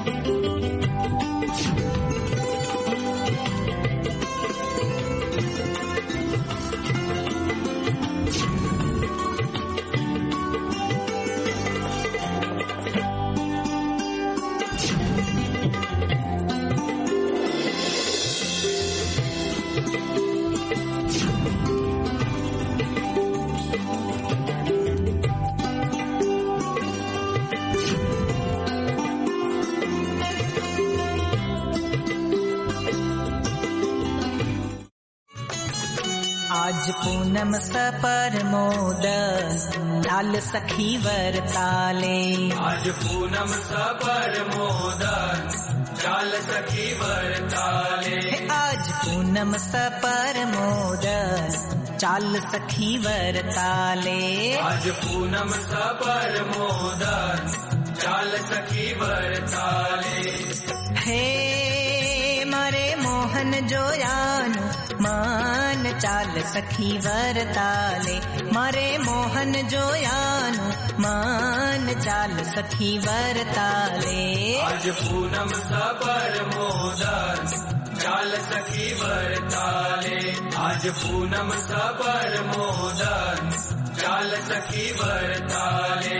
आज पूनम सपरमोद चाल सखी वरताले। आज पूनम सपरमोद चाल सखी वरताले। आज पूनम सपरमोद चाल सखी वरताले। आज पूनम सपरमोद चाल सखी वरताले। हे मारे मोहन जोयान मान चाल सखी वरताले। मारे मोहन जोयान मान चाल सखी वरताले। आज पूनम सपरमोद चाल सखी वरताले। आज पूनम सपरमोद चाल सखी वरताले।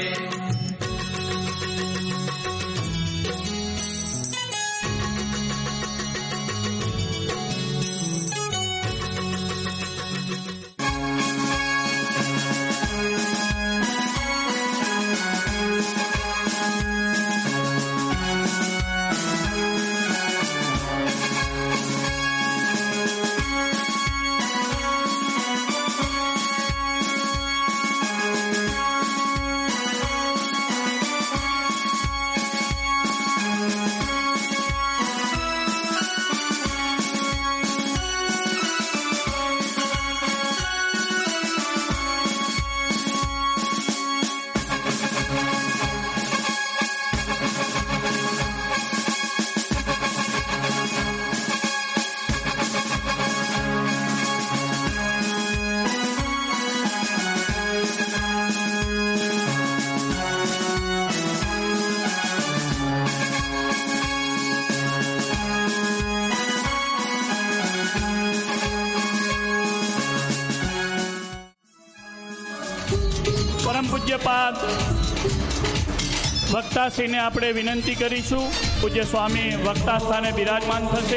પરમ પૂજ્યપાદ વક્તાશ્રીને આપણે વિનંતી કરીશું. પૂજ્ય સ્વામી વક્તા સ્થાને બિરાજમાન થશે.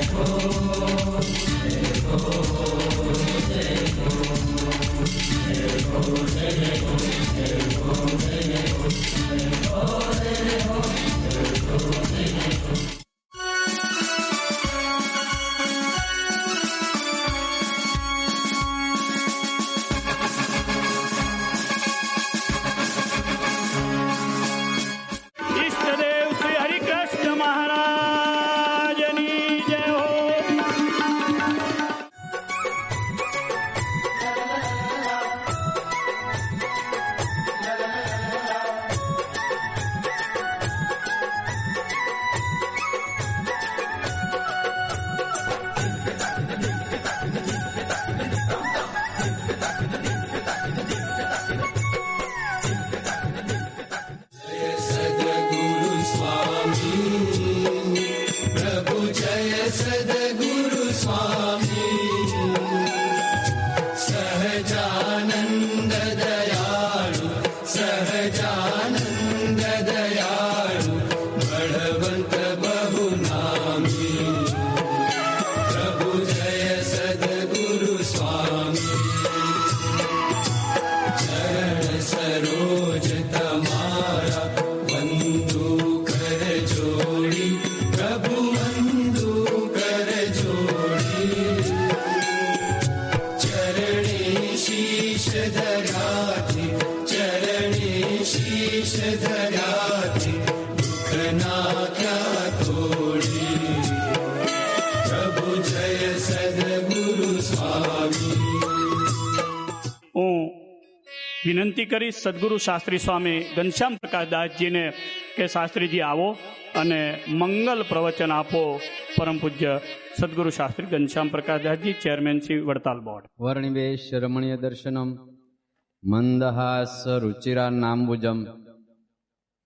વિનંતી કરી સદગુરુ શાસ્ત્રી સ્વામી ઘનશ્યામ પ્રકાશદાસજીને કે શાસ્ત્રીજી આવો અને મંગલ પ્રવચન આપો. પરમ પૂજ્ય સદગુરુ શાસ્ત્રી ઘનશ્યામ પ્રકાશદાસજી, ચેરમેન શ્રી વડતાલ બોર્ડ. વર્ણિવેશ રમણીય દર્શનમ મંદહાસ રુચિરા નાંબુજમ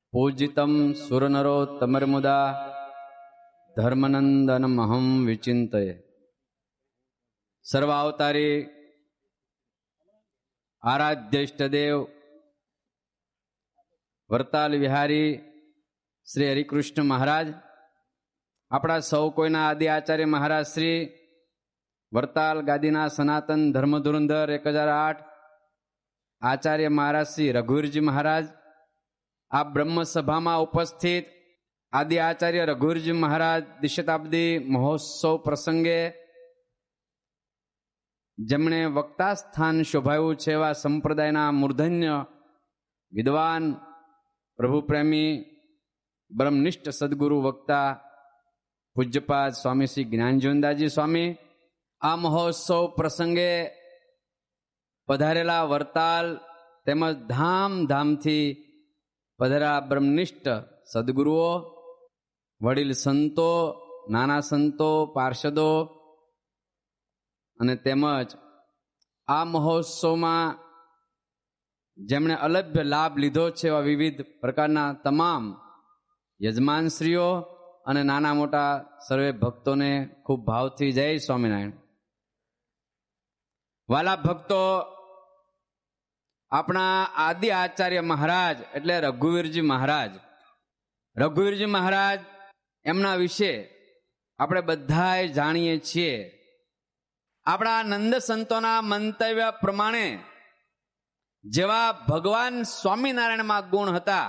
પૂજિતમ સુરનરોત્તમર્મુદા ધર્મનંદનમહં વિચિંતયે. સર્વાવતારી આરાધ્ય ઇષ્ટદેવ વરતાલ વિહારી શ્રી હરિકૃષ્ણ મહારાજ, આપણા સૌ કોઈના આદિ આચાર્ય મહારાજ શ્રી વરતાલ ગાદીના સનાતન ધર્મધુરંધર 1008 આચાર્ય મહારાજ શ્રી રઘુવીરજી મહારાજ, આ બ્રહ્મસભામાં ઉપસ્થિત આદિ આચાર્ય રઘુવીરજી મહારાજ દ્વિશતાબ્દી મહોત્સવ પ્રસંગે જેમણે વક્તા સ્થાન શોભાવ્યું છે એવા સંપ્રદાયના મૂર્ધન્ય વિદ્વાન પ્રભુ પ્રેમી બ્રહ્મનિષ્ઠ સદગુરુ વક્તા પૂજ્યપાદ સ્વામી શ્રી જ્ઞાનજીવનદાસજી સ્વામી, આ મહોત્સવ પ્રસંગે પધારેલા વરતાલ તેમજ ધામધામથી પધારેલા બ્રહ્મનિષ્ઠ સદગુરુઓ, વડીલ સંતો, નાના સંતો, પાર્ષદો અને તેમજ આ મહોત્સવમાં જેમણે અલભ્ય લાભ લીધો છે એવા વિવિધ પ્રકારના તમામ યજમાનશ્રીઓ અને નાના મોટા સર્વે ભક્તોને ખૂબ ભાવથી જય સ્વામિનારાયણ. વાલા ભક્તો, આપણા આદિ આચાર્ય મહારાજ એટલે રઘુવીરજી મહારાજ, રઘુવીરજી મહારાજ એમના વિશે આપણે બધાએ જાણીએ છીએ. આપણા નંદ સંતોના મંતવ્ય પ્રમાણે જેવા ભગવાન સ્વામિનારાયણમાં ગુણ હતા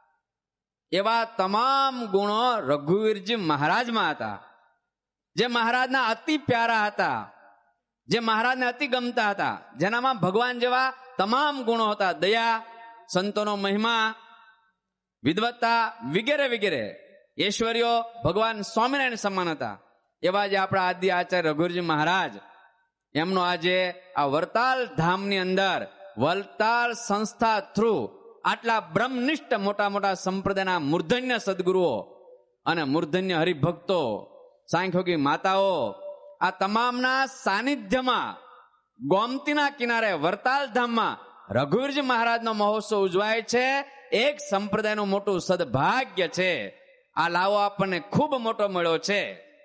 એવા તમામ ગુણો રઘુવીરજી મહારાજમાં હતા, જે મહારાજના અતિ પ્યારા હતા, જે મહારાજને અતિ ગમતા હતા, જેનામાં ભગવાન જેવા તમામ ગુણો હતા. દયા, સંતોનો મહિમા, વિદ્વત્તા વગેરે વગેરે ઐશ્વર્યો ભગવાન સ્વામિનારાયણ સમાન હતા. એવા જે આપણા આદિ આચાર્ય રઘુવીરજી મહારાજ, એમનો આજે આ વરતાલ ધામની અંદર વરતાલ સંસ્થા થ્રુ આટલા બ્રહ્મનિષ્ઠ મોટા મોટા સંપ્રદાયના મૂર્ધન્ય સદગુરુઓ અને મૂર્ધન્ય હરિભક્તો, સાંખ્યોગી માતાઓ, આ તમામના સાનિધ્યમાં ગોમતીના કિનારે વરતાલ ધામમાં રઘુવીરજી મહારાજનો મહોત્સવ ઉજવાય છે. એક સંપ્રદાયનું મોટું સદભાગ્ય છે. આ લાવો આપણને ખૂબ મોટો મળ્યો છે.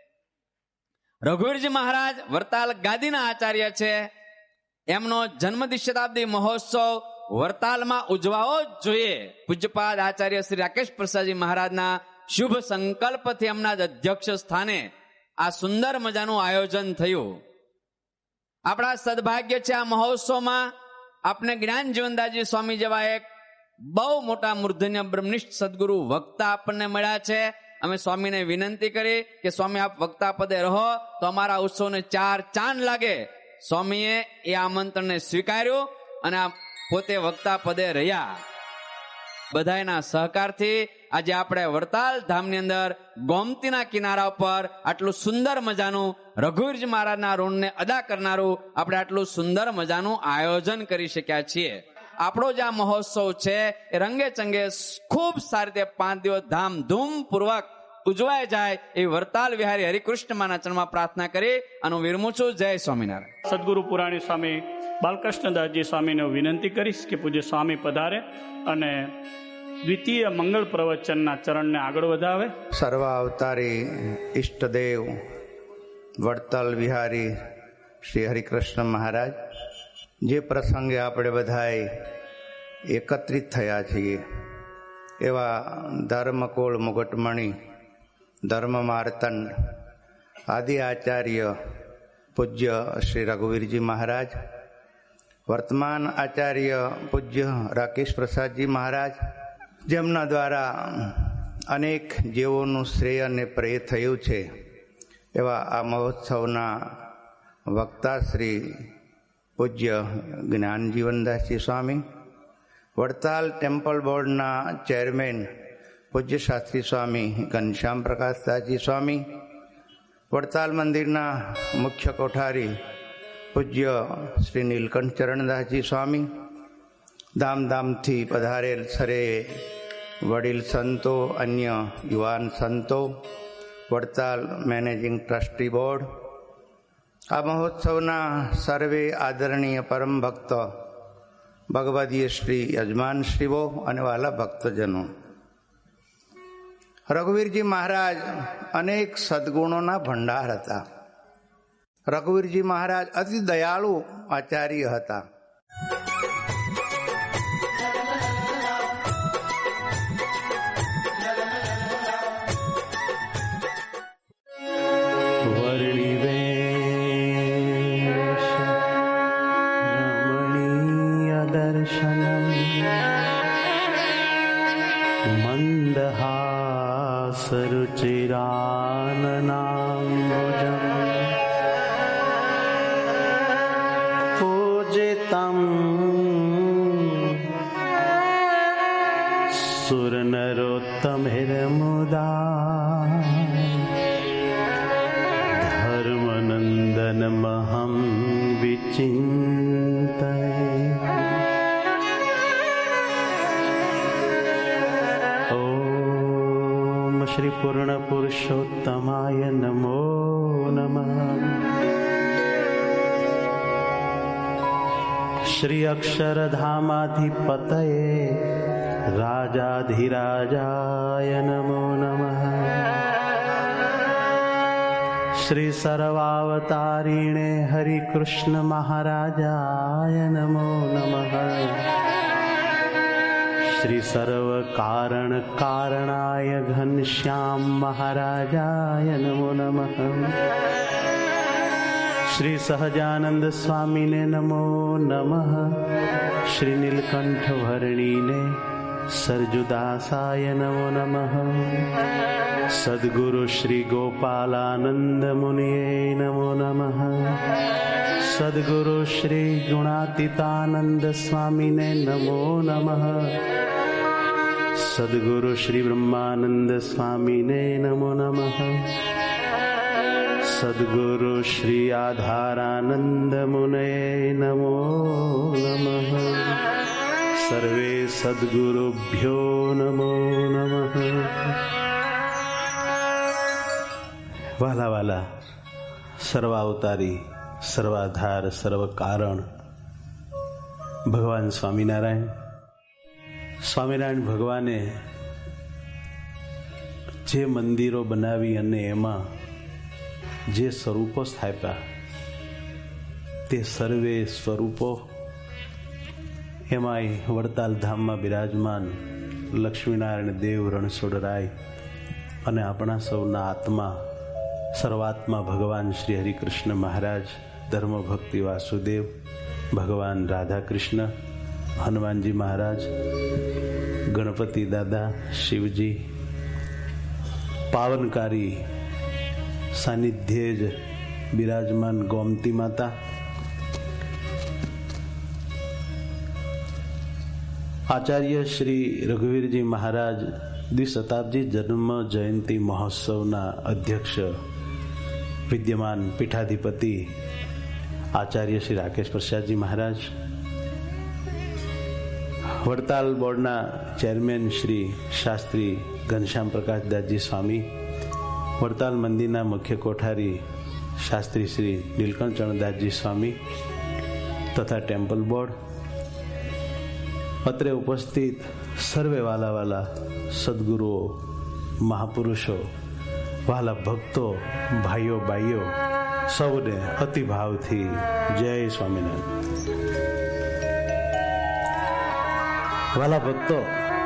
રઘુવીરજી મહારાજ વરતાલ ગાદીના આચાર્ય છે. એમનો જન્મ દ્વિશતાબ્દી મહોત્સવ વરતાલમાં ઉજવાવો જ જોઈએ. પૂજ્યપાદ આચાર્ય શ્રી રાકેશ પ્રસાદજી મહારાજના શુભ સંકલ્પથી એમના જ અધ્યક્ષ સ્થાને આ સુંદર મજાનું આયોજન થયું. આપણા સદભાગ્ય છે આ મહોત્સવમાં આપને જ્ઞાનજીવનદાસજી સ્વામી જેવા એક બહુ મોટા મૂર્ધન્ય બ્રહ્મનિષ્ઠ સદગુરુ વક્તા આપણને મળ્યા છે. અમે સ્વામીને વિનંતી કરી કે સ્વામી આપ વક્તા પદે રહો તો અમારા ઉત્સવને 4 ચાંદ લાગે. સ્વામીએ એ આમંત્રણને સ્વીકાર્યું અને આ પોતે વક્તા પદે રહ્યા. બધાના સહકારથી આજે આપણે વરતાલ ધામની અંદર ગોમતીના કિનારા પર આટલું સુંદર મજાનું રઘુવીરજી મહારાજના ઋણને અદા કરનારું આપણે આટલું સુંદર મજાનું આયોજન કરી શક્યા છીએ. આપણો જે આ મહોત્સવ છે એ રંગે ચંગે ખૂબ સારી રીતે 5 દિવસ ધામધૂમ પૂર્વક ઉજવાય જાય એ વરતાલ વિહારી હરિકૃષ્ણ માના ચરણમાં પ્રાર્થના કરી અને વિરમું છું. જય સ્વામિનારાયણ. સદગુરુ પુરાણી સ્વામી બાલકૃષ્ણદાસજી સ્વામીને વિનંતી કરીશ કે પૂજ્ય સ્વામી પધારે અને દ્વિતીય મંગળ પ્રવચનના ચરણને આગળ વધાવે. સર્વ અવતારી ઈષ્ટદેવ વડતાલ વિહારી શ્રી હરિકૃષ્ણ મહારાજ, જે પ્રસંગે આપણે બધાએ એકત્રિત થયા છીએ એવા ધર્મકોળ મુગટમણી ધર્મ માર્તંડ આદિ આચાર્ય પૂજ્ય શ્રી રઘુવીરજી મહારાજ, વર્તમાન આચાર્ય પૂજ્ય રાકેશ પ્રસાદજી મહારાજ, જેમના દ્વારા અનેક જીવોનું શ્રેય અને પ્રેય થયું છે એવા આ મહોત્સવના વક્તા શ્રી પૂજ્ય જ્ઞાનજીવનદાસજી સ્વામી, વડતાલ ટેમ્પલ બોર્ડના ચેરમેન પૂજ્ય શાસ્ત્રી સ્વામી ઘનશ્યામ પ્રકાશદાસજી સ્વામી, વડતાલ મંદિરના મુખ્ય કોઠારી પૂજ્ય શ્રી નીલકંઠ ચરણદાસજી સ્વામી, ધામધામથી પધારેલ સરે વડીલ સંતો, અન્ય યુવાન સંતો, વડતાલ મેનેજિંગ ટ્રસ્ટી બોર્ડ, આ મહોત્સવના સર્વે આદરણીય પરમ ભક્તો, ભગવદીય શ્રી યજમાનશ્રીઓ અને વાલા ભક્તજનો, રઘુવીરજી મહારાજ અનેક સદગુણોના ભંડાર હતા. રઘુવીરજી મહારાજ અતિ દયાળુ આચાર્ય હતા. धर्मनन्दनमहं विचिन्तये। ॐ श्री पूर्ण पुरुषोत्तमाय नमो नमः। श्री अक्षरधामाधिपतये राजाधिराजाय नमो नमः। श्री सर्वावतारिणे हरिकृष्ण महाराजाय नमो नमः। श्री सर्वकारण कारणाय घनश्याम महाराजाय नमो नमः। श्री सहजानंद स्वामी ने नमो नमः। श्री नीलकंठ वर्णिने सरजुदासाय नमो नमः। सद्गुरु श्री गोपालानंद मुनिये नमो नमः। सद्गुरु श्री गुणातीतानंद स्वामी ने नमो नमः। सद्गुरु श्री ब्रह्मानंद स्वामी ने नमो नमः। सद्गुरु श्री आधारानंद मुनये नमो नमः। सर्वे सद्गुरुभ्यो नमो नमः। वाला वाला सर्वावतारी सर्वाधार सर्व कारण ભગવાન સ્વામિનારાયણ. સ્વામિનારાયણ ભગવાને જે મંદિરો બનાવી અને એમાં જે સ્વરૂપો સ્થાપ્યા તે સર્વે સ્વરૂપો એમાંય વડતાલ ધામમાં બિરાજમાન લક્ષ્મીનારાયણ દેવ રણછોડરાય અને આપણા સૌના આત્મા સર્વાત્મા ભગવાન શ્રી હરિકૃષ્ણ મહારાજ, ધર્મ ભક્તિ વાસુદેવ, ભગવાન રાધા કૃષ્ણ, હનુમાનજી મહારાજ, ગણપતિ દાદા, શિવજી, પાવનકારી સાનિધ્યે જ બિરાજમાન ગોમતી માતા, આચાર્ય શ્રી રઘુવીરજી મહારાજ દ્વિશતાબ્દી જન્મ જયંતિ મહોત્સવના અધ્યક્ષ વિદ્યમાન પીઠાધિપતિ આચાર્ય શ્રી રાકેશ પ્રસાદજી મહારાજ, વડતાલ બોર્ડના ચેરમેન શ્રી શાસ્ત્રી ઘનશ્યામ પ્રકાશદાસજી સ્વામી, વડતાલ મંદિરના મુખ્ય કોઠારી શાસ્ત્રી શ્રી નીલકંઠ ચરણદાસજી સ્વામી તથા ટેમ્પલ બોર્ડ, અત્રે ઉપસ્થિત સર્વે વાલા વાલા સદગુરુઓ, મહાપુરુષો, વાલા ભક્તો, ભાઈઓ બાઈઓ, સૌને અતિભાવથી જય સ્વામિનારાયણ. વાલા ભક્તો,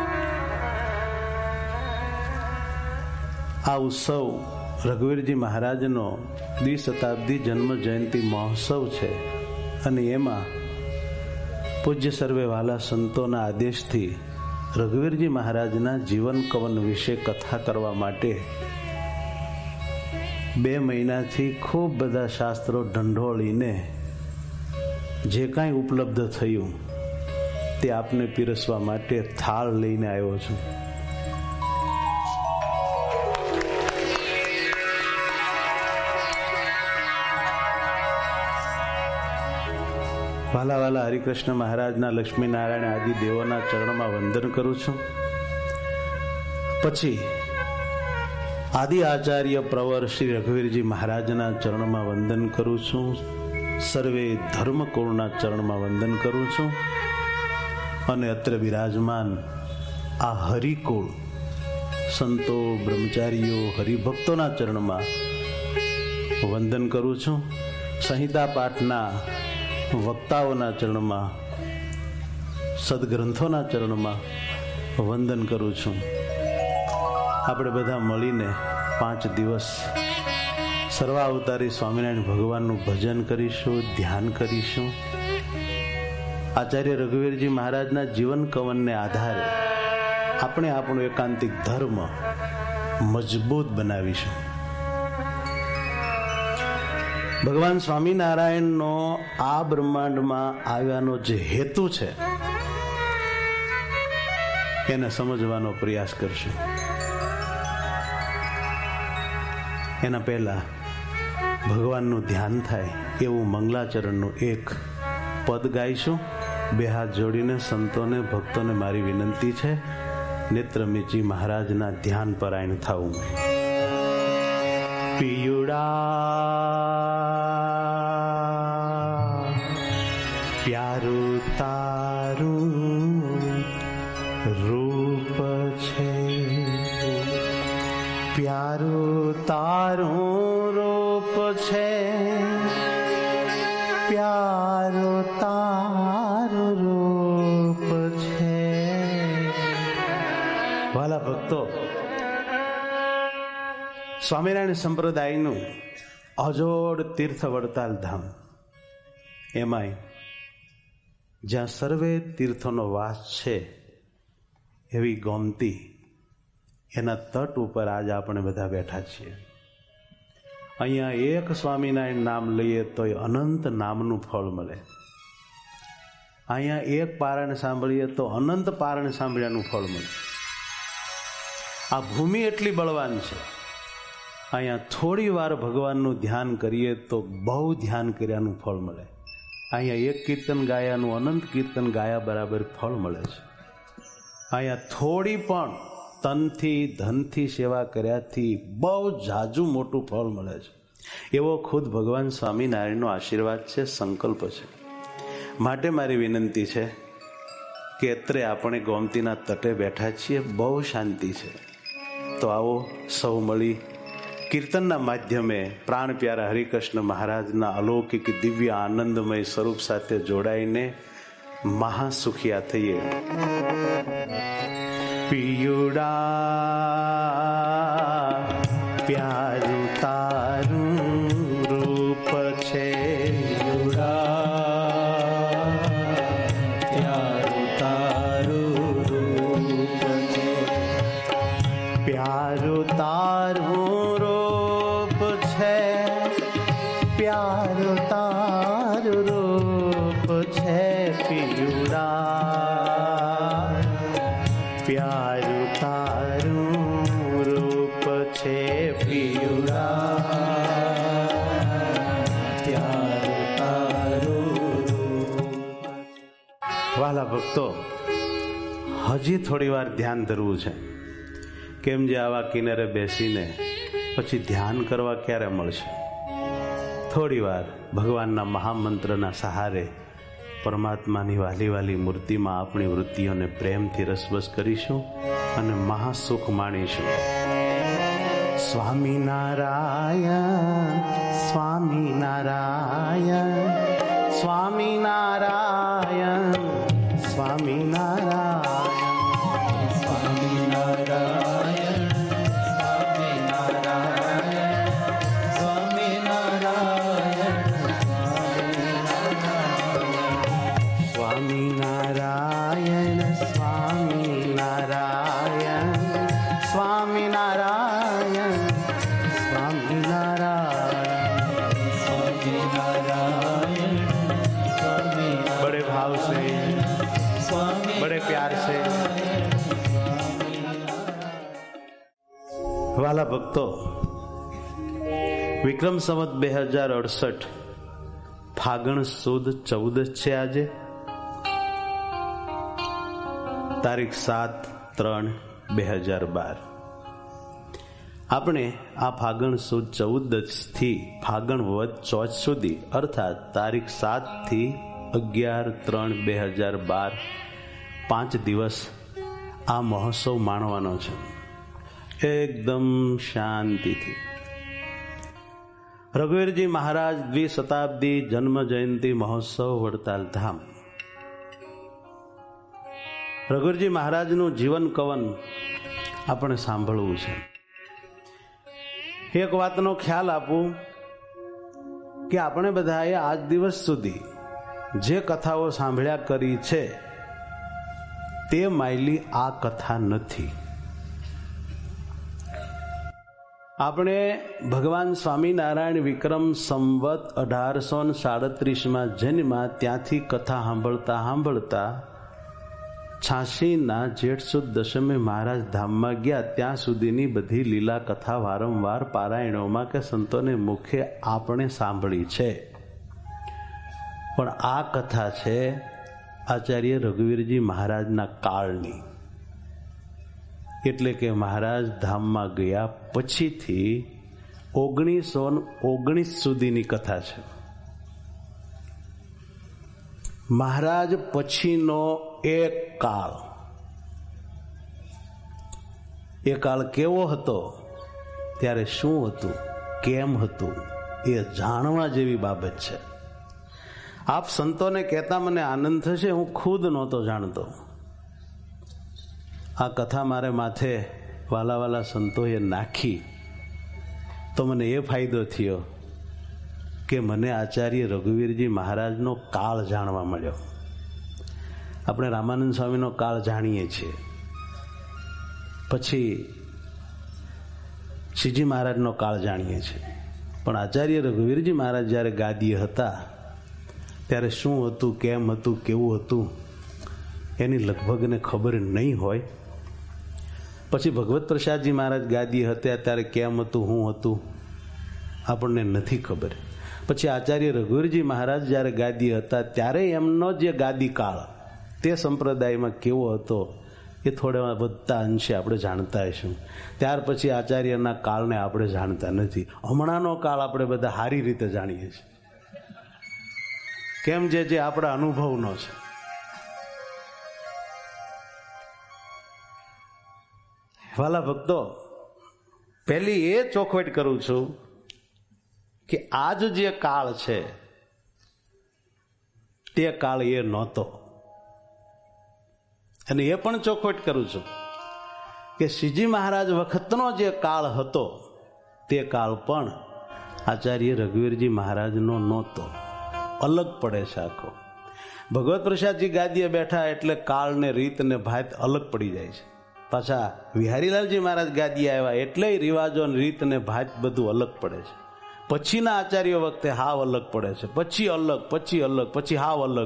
આ ઉત્સવ રઘુવીરજી મહારાજનો દ્વિશતાબ્દી જન્મ જયંતિ મહોત્સવ છે અને એમાં પૂજ્ય સર્વે વાલા સંતોના આદેશથી રઘુવીરજી મહારાજના જીવન કવન વિશે કથા કરવા માટે 2 મહિનાથી ખૂબ બધા શાસ્ત્રો ઢંઢોળીને જે કાંઈ ઉપલબ્ધ થયું તે આપને પીરસવા માટે થાળ લઈને આવ્યો છું. વાલા વાલા હરિકૃષ્ણ મહારાજના, લક્ષ્મીનારાયણ આદિ દેવોના ચરણમાં વંદન કરું છું. પછી આદિ આચાર્ય પ્રવર શ્રી રઘુવીરજી મહારાજના ચરણમાં વંદન કરું છું. સર્વે ધર્મકુળના ચરણમાં વંદન કરું છું. અને અત્રે બિરાજમાન આ હરિકુળ સંતો, બ્રહ્મચારીઓ, હરિભક્તોના ચરણમાં વંદન કરું છું. સંહિતા પાઠના વક્તાઓના ચરણમાં, સદગ્રંથોના ચરણમાં વંદન કરું છું. આપણે બધા મળીને 5 દિવસ સર્વાવતારી સ્વામિનારાયણ ભગવાનનું ભજન કરીશું, ધ્યાન કરીશું. આચાર્ય રઘુવીરજી મહારાજના જીવન કવનને આધારે આપણે આપણું એકાંતિક ધર્મ મજબૂત બનાવીશું. ભગવાન સ્વામિનારાયણનો આ બ્રહ્માંડમાં આવ્યાનો જે હેતુ છે એને સમજવાનો પ્રયાસ કરશું. એના પહેલા ભગવાનનું ધ્યાન થાય એવું મંગલાચરણનું એક પદ ગાઈશું. 2 હાથ જોડીને સંતોને, ભક્તોને મારી વિનંતી છે, નેત્રમીજી મહારાજના ધ્યાન પરાયણ થવું. પિયુડા પ્યારું તારું રૂપ છે, પ્યારું તારું રૂપ છે, પ્યારું તારું રૂપ છે. વાલા ભક્તો, સ્વામિનારાયણ સંપ્રદાયનું અજોડ તીર્થ વડતાલ ધામ, એમાંય જ્યાં સર્વે તીર્થોનો વાસ છે એવી ગોમતી, એના તટ ઉપર આજ આપણે બધા બેઠા છીએ. અહીંયા એક સ્વામિનારાયણ નામ લઈએ તો અનંત નામનું ફળ મળે. અહીંયા એક પારણ સાંભળીએ તો અનંત પારણ સાંભળ્યાનું ફળ મળે. આ ભૂમિ એટલી બળવાન છે. અહીંયા થોડી વાર ભગવાનનું ધ્યાન કરીએ તો બહુ ધ્યાન કર્યાનું ફળ મળે. અહીંયા એક કીર્તન ગાયાનું અનંત કીર્તન ગાયા બરાબર ફળ મળે છે. અહીંયા થોડી પણ તનથી, ધનથી સેવા કર્યાથી બહુ જાજુ મોટું ફળ મળે છે. એવો ખુદ ભગવાન સ્વામિનારાયણનો આશીર્વાદ છે, સંકલ્પ છે. માટે મારી વિનંતી છે કે અત્રે આપણે ગોમતીના તટે બેઠા છીએ, બહુ શાંતિ છે. તો આવો સૌ મળી કીર્તનના માધ્યમે પ્રાણ પ્યારા હરિકૃષ્ણ મહારાજના અલૌકિક દિવ્ય આનંદમય સ્વરૂપ સાથે જોડાઈને મહાસુખિયા થઈએ. પિયુડા પ્યારું તારું રૂપ છે, પ્યારું તારું રૂપ છે, પ્યારું તારું રૂપ છે, પ્યારું તારું રૂપ છે. પિયુડા પ્યારું તારું રૂપ છે, પિયુડા પ્યારું તારું રૂપ. વાલા ભક્તો, હજી થોડી વાર ધ્યાન ધરવું છે. કેમ જે આવા કિનારે બેસીને પછી ધ્યાન કરવા ક્યારે મળશે? થોડી વાર ભગવાનના મહામંત્રના સહારે પરમાત્માની વાલી વાલી મૂર્તિમાં આપણી વૃત્તિઓને પ્રેમથી રસબસ કરીશું અને મહાસુખ માણીશું. સ્વામિનારાયણ સ્વામિનારાયણ સ્વામિનારાયણ સ્વામિનારાયણ સ્વામિનારાયણ સ્વામિનારાયણ સ્વામિનારાયણ સ્વામિનારાયણ સ્વામિનારાયણ સ્વામિનારાયણ બड़े भाव से, बड़े प्यार से. વાલા ભક્તો, વિક્રમ સંવત 2068 ફાગણ સુદ 14 છે આજે. તારીખ 7/3/2012. આપણે આ ફાગણ સુદ 14 થી ફાગણ વદ 14 સુધી અર્થાત તારીખ 7 થી 11/3/2012 5 દિવસ આ મહોત્સવ માણવાનો છે. એકદમ શાંતિથી. રઘુવીરજી મહારાજ દ્વિશતાબ્દી જન્મ જયંતિ મહોત્સવ વડતાલ ધામ. રઘુવીરજી મહારાજનું જીવન કવન આપણે સાંભળવું છે. એક વાતનો ખ્યાલ આપું કે આપણે બધાએ આજ દિવસ સુધી જે કથાઓ સાંભળ્યા કરી છે તે માયલી આ કથા નથી. આપણે ભગવાન સ્વામિનારાયણ વિક્રમ સંવત 1837 જન્મ્યા ત્યાંથી કથા સાંભળતા 86ના જેઠ સુદ દશમે મહારાજ ધામમાં ગયા ત્યાં સુધીની બધી લીલા કથા વારંવાર પારાયણોમાં કે સંતોને મુખે આપણે સાંભળી છે. પણ આ કથા છે આચાર્ય રઘુવીરજી મહારાજના કાળની, એટલે કે મહારાજ ધામમાં ગયા પછીથી 1919 સુધીની કથા છે. મહારાજ પછીનો એક કાળ, એ કાળ કેવો હતો, ત્યારે શું હતું, કેમ હતું, એ જાણવા જેવી બાબત છે. આપ સંતોને કહેતા મને આનંદ થશે, હું ખુદ નહોતો જાણતો. આ કથા મારે માથે વાલા સંતોએ નાખી તો મને એ ફાયદો થયો કે મને આચાર્ય રઘુવીરજી મહારાજનો કાળ જાણવા મળ્યો. આપણે રામાનંદ સ્વામીનો કાળ જાણીએ છીએ, પછી શ્રીજી મહારાજનો કાળ જાણીએ છીએ, પણ આચાર્ય રઘુવીરજી મહારાજ જ્યારે ગાદીએ હતા ત્યારે શું હતું, કેમ હતું, કેવું હતું એની લગભગને ખબર નહીં હોય. પછી ભગવત પ્રસાદજી મહારાજ ગાદી હતા ત્યારે કેમ હતું, શું હતું આપણને નથી ખબર. પછી આચાર્ય રઘુવીરજી મહારાજ જ્યારે ગાદી હતા ત્યારે એમનો જે ગાદી કાળ તે સંપ્રદાયમાં કેવો હતો એ થોડા બધા અંશે આપણે જાણતા હશું. ત્યાર પછી આચાર્યના કાળને આપણે જાણતા નથી. હમણાંનો કાળ આપણે બધા સારી રીતે જાણીએ છીએ, કેમ જે આપણા અનુભવનો છે. વાલા ભક્તો, પહેલી એ ચોખવટ કરું છું કે આજ જે કાળ છે તે કાળ એ નહોતો. અને એ પણ ચોખવટ કરું છું કે શ્રીજી મહારાજ વખતનો જે કાળ હતો તે કાળ પણ આચાર્ય રઘુવીરજી મહારાજનો નહોતો, અલગ પડે છે આખો. ભગવત પ્રસાદજી ગાદીએ બેઠા એટલે કાળ ને રીત ને ભાત અલગ પડી જાય છે. પાછા વિહારીલાલજી મહારાજ ગાદી આવ્યા એટલે રિવાજો રીત ને ભાત બધું અલગ પડે છે. પછીના આચાર્યો વખતે હાવ અલગ પડે છે, પછી અલગ, પછી અલગ, પછી હાવ અલગ.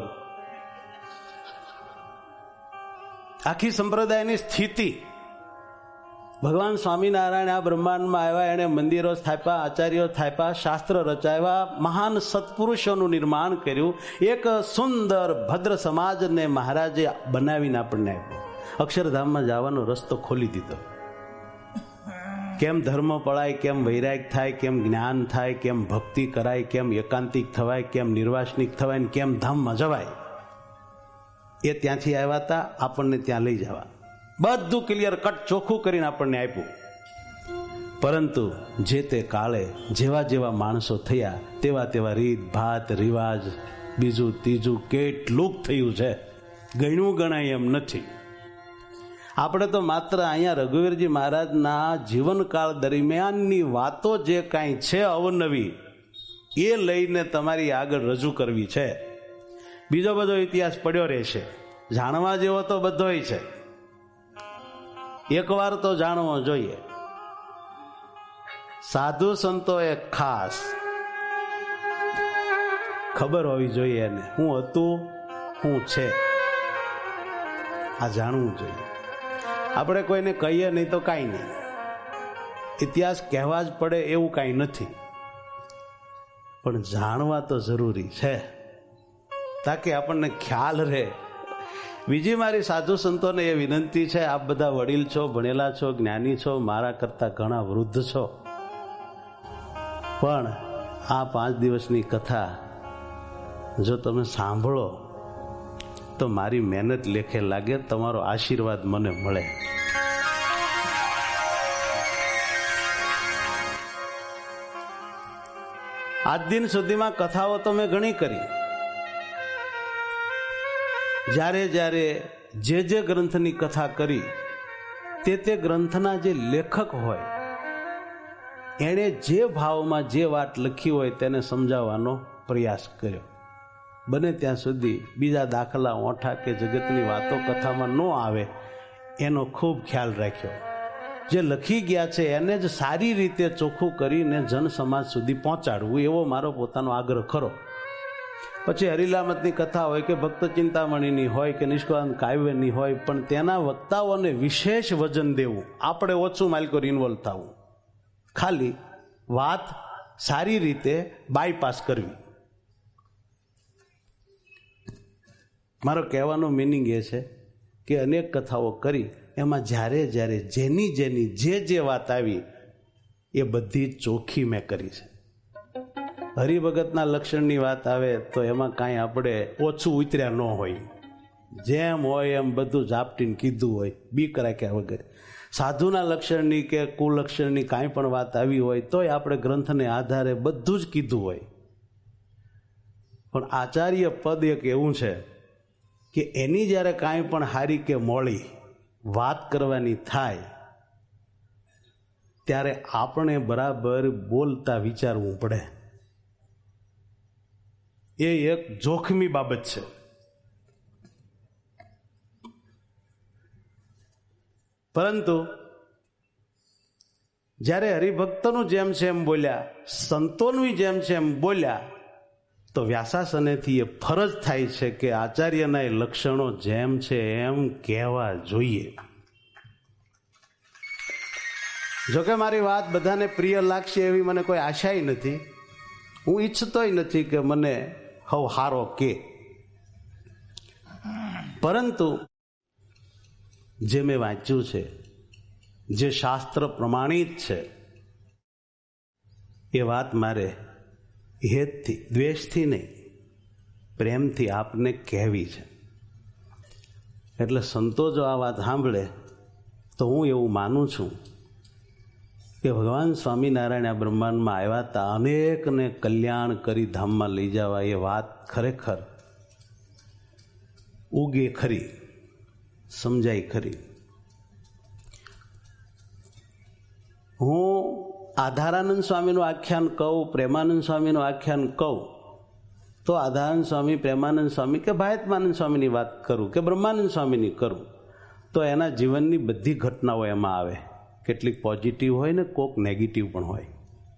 આખી સંપ્રદાયની સ્થિતિ. ભગવાન સ્વામિનારાયણ આ બ્રહ્માંડમાં આવ્યા, એને મંદિરો સ્થાપ્યા, આચાર્યો સ્થાપ્યા, શાસ્ત્ર રચાવ્યા, મહાન સત્પુરુષોનું નિર્માણ કર્યું. એક સુંદર ભદ્ર સમાજને મહારાજે બનાવીને આપણને આપ્યો. અક્ષરધામમાં જવાનો રસ્તો ખોલી દીધો. કેમ ધર્મ પળાય, કેમ વૈરાગ થાય, કેમ જ્ઞાન થાય, કેમ ભક્તિ કરાય, કેમ એકાંતિક થવાય, કેમ નિર્વાસનિક થવાય, કેમ ધામમાં જવાય, એ ત્યાંથી આવ્યા હતા. આપણને ત્યાં લઈ જવા બધું ક્લિયર કટ ચોખ્ખું કરીને આપણને આપ્યું. પરંતુ જે તે કાળે જેવા જેવા માણસો થયા તેવા તેવા રીત ભાત રિવાજ બીજું ત્રીજું કેટલું થયું છે, ગણ્યું ગણાય એમ નથી. આપણે તો માત્ર અહીંયા રઘુવીરજી મહારાજના જીવનકાળ દરમિયાનની વાતો જે કાંઈ છે અવનવી એ લઈને તમારી આગળ રજૂ કરવી છે. બીજો બધો ઇતિહાસ પડ્યો રહેશે, જાણવા જેવો તો બધોય છે, એકવાર તો જાણવો જોઈએ. સાધુ સંતોએ ખાસ ખબર હોવી જોઈએ એને શું હતું, શું છે, આ જાણવું જોઈએ. આપણે કોઈને કહીએ નહીં તો કાંઈ નહીં, ઇતિહાસ કહેવા જ પડે એવું કાંઈ નથી, પણ જાણવા તો જરૂરી છે તાકે આપણને ખ્યાલ રહે. બીજી મારી સાધુ સંતોને એ વિનંતી છે, આપ બધા વડીલ છો, ભણેલા છો, જ્ઞાની છો, મારા કરતા ઘણા વૃદ્ધ છો, પણ આ 5 દિવસની કથા જો તમે સાંભળો તો મારી મહેનત લેખે લાગે, તમારો આશીર્વાદ મને મળે. આજ દિન સુધીમાં કથાઓ તો મેં ઘણી કરી. જ્યારે જ્યારે જે ગ્રંથની કથા કરી તે ગ્રંથના જે લેખક હોય એણે જે ભાવમાં જે વાત લખી હોય તેને સમજાવવાનો પ્રયાસ કર્યો. બને ત્યાં સુધી બીજા દાખલા ઓઠા કે જગતની વાતો કથામાં ન આવે એનો ખૂબ ખ્યાલ રાખ્યો. જે લખી ગયા છે એને જ સારી રીતે ચોખ્ખું કરીને જન સમાજ સુધી પહોંચાડવું એવો મારો પોતાનો આગ્રહ ખરો. પછી હરિલામતની કથા હોય કે ભક્ત ચિંતામણીની હોય કે નિષ્કાંત કાવ્યની હોય, પણ તેના વક્તાઓને વિશેષ વજન દેવું, આપણે ઓછું માલિકો ઇન્વોલ્વ થવું, ખાલી વાત સારી રીતે બાયપાસ કરવી. મારો કહેવાનો મિનિંગ એ છે કે અનેક કથાઓ કરી, એમાં જ્યારે જ્યારે જેની જે વાત આવી એ બધી ચોખ્ખી મેં કરી છે. હરિભગતના લક્ષણની વાત આવે તો એમાં કાંઈ આપણે ઓછું ઉતર્યા ન હોય, જેમ હોય એમ બધું ઝાપટીને કીધું હોય, બીક રાખ્યા વગર. સાધુના લક્ષણની કે કુલક્ષણની કાંઈ પણ વાત આવી હોય તોય આપણે ગ્રંથને આધારે બધું જ કીધું હોય. પણ આચાર્ય પદ એક એવું છે કે એની જ્યારે કાંઈ પણ હારી કે મોળી વાત કરવાની થાય ત્યારે આપણે બરાબર બોલતા વિચારવું પડે. એ એક જોખમી બાબત છે. પરંતુ જ્યારે હરિભક્તોનું જેમ છે એમ બોલ્યા, સંતોનું જેમ છે એમ બોલ્યા, તો વ્યાસાસનેથી એ ફરજ થાય છે કે આચાર્યના એ લક્ષણો જેમ છે એમ કહેવા જોઈએ. જોકે મારી વાત બધાને પ્રિય લાગશે એવી મને કોઈ આશાય નથી. હું ઈચ્છતોય નથી કે મને હવ હારો કે, પરંતુ જે મેં વાંચ્યું છે, જે શાસ્ત્ર પ્રમાણિત છે, એ વાત મારે હેતથી, દ્વેષથી નહીં, પ્રેમથી આપને કહેવી છે. એટલે સંતો જો આ વાત સાંભળે તો હું એવું માનું છું કે ભગવાન સ્વામિનારાયણ આ બ્રહ્માંડમાં આવ્યા હતા અનેકને કલ્યાણ કરી ધામમાં લઈ જવા, એ વાત ખરેખર ઉગે ખરી, સમજાય ખરી. હું આધારાનંદ સ્વામીનું આખ્યાન કહું, પ્રેમાનંદ સ્વામીનું આખ્યાન કહું તો આધારાનંદ સ્વામી, પ્રેમાનંદ સ્વામી કે ભાયત્માનંદ સ્વામીની વાત કરું કે બ્રહ્માનંદ સ્વામીની કરું તો એના જીવનની બધી ઘટનાઓ એમાં આવે. કેટલીક પોઝિટિવ હોય ને કોક નેગેટિવ પણ હોય.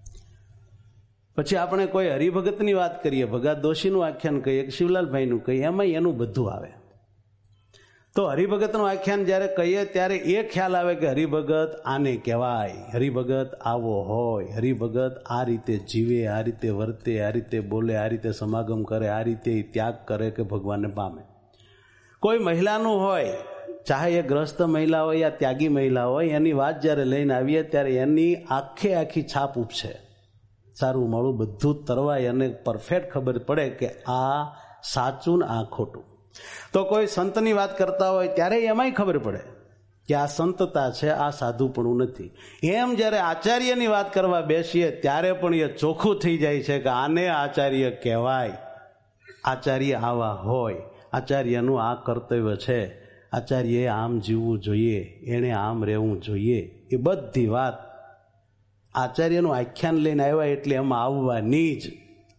પછી આપણે કોઈ હરિભગતની વાત કરીએ, ભગત દોશીનું આખ્યાન કહીએ કે શિવલાલભાઈનું કહીએ, એમાં એનું બધું આવે. તો હરિભગતનું આખ્યાન જ્યારે કહીએ ત્યારે એ ખ્યાલ આવે કે હરિભગત આને કહેવાય, હરિભગત આવો હોય, હરિભગત આ રીતે જીવે, આ રીતે વર્તે, આ રીતે બોલે, આ રીતે સમાગમ કરે, આ રીતે ત્યાગ કરે કે ભગવાનને પામે. કોઈ મહિલાનું હોય, ચાહે એ ગ્રસ્ત મહિલા હોય યા ત્યાગી મહિલા હોય, એની વાત જ્યારે લઈને આવીએ ત્યારે એની આખી છાપ ઉપસે, સારું મોડું બધું તરવાય અને પરફેક્ટ ખબર પડે કે આ સાચું ને આ ખોટું. તો કોઈ સંતની વાત કરતા હોય ત્યારે એમાંય ખબર પડે કે આ સંતતા છે, આ સાધુપણું નથી. એમ જ્યારે આચાર્યની વાત કરવા બેસીએ ત્યારે પણ એ ચોખ્ખું થઈ જાય છે કે આને આચાર્ય કહેવાય, આચાર્ય આવા હોય, આચાર્યનું આ કર્તવ્ય છે, આચાર્યએ આમ જીવવું જોઈએ, એણે આમ રહેવું જોઈએ. એ બધી વાત આચાર્યનું આખ્યાન લઈને આવ્યા એટલે એમાં આવવાની જ.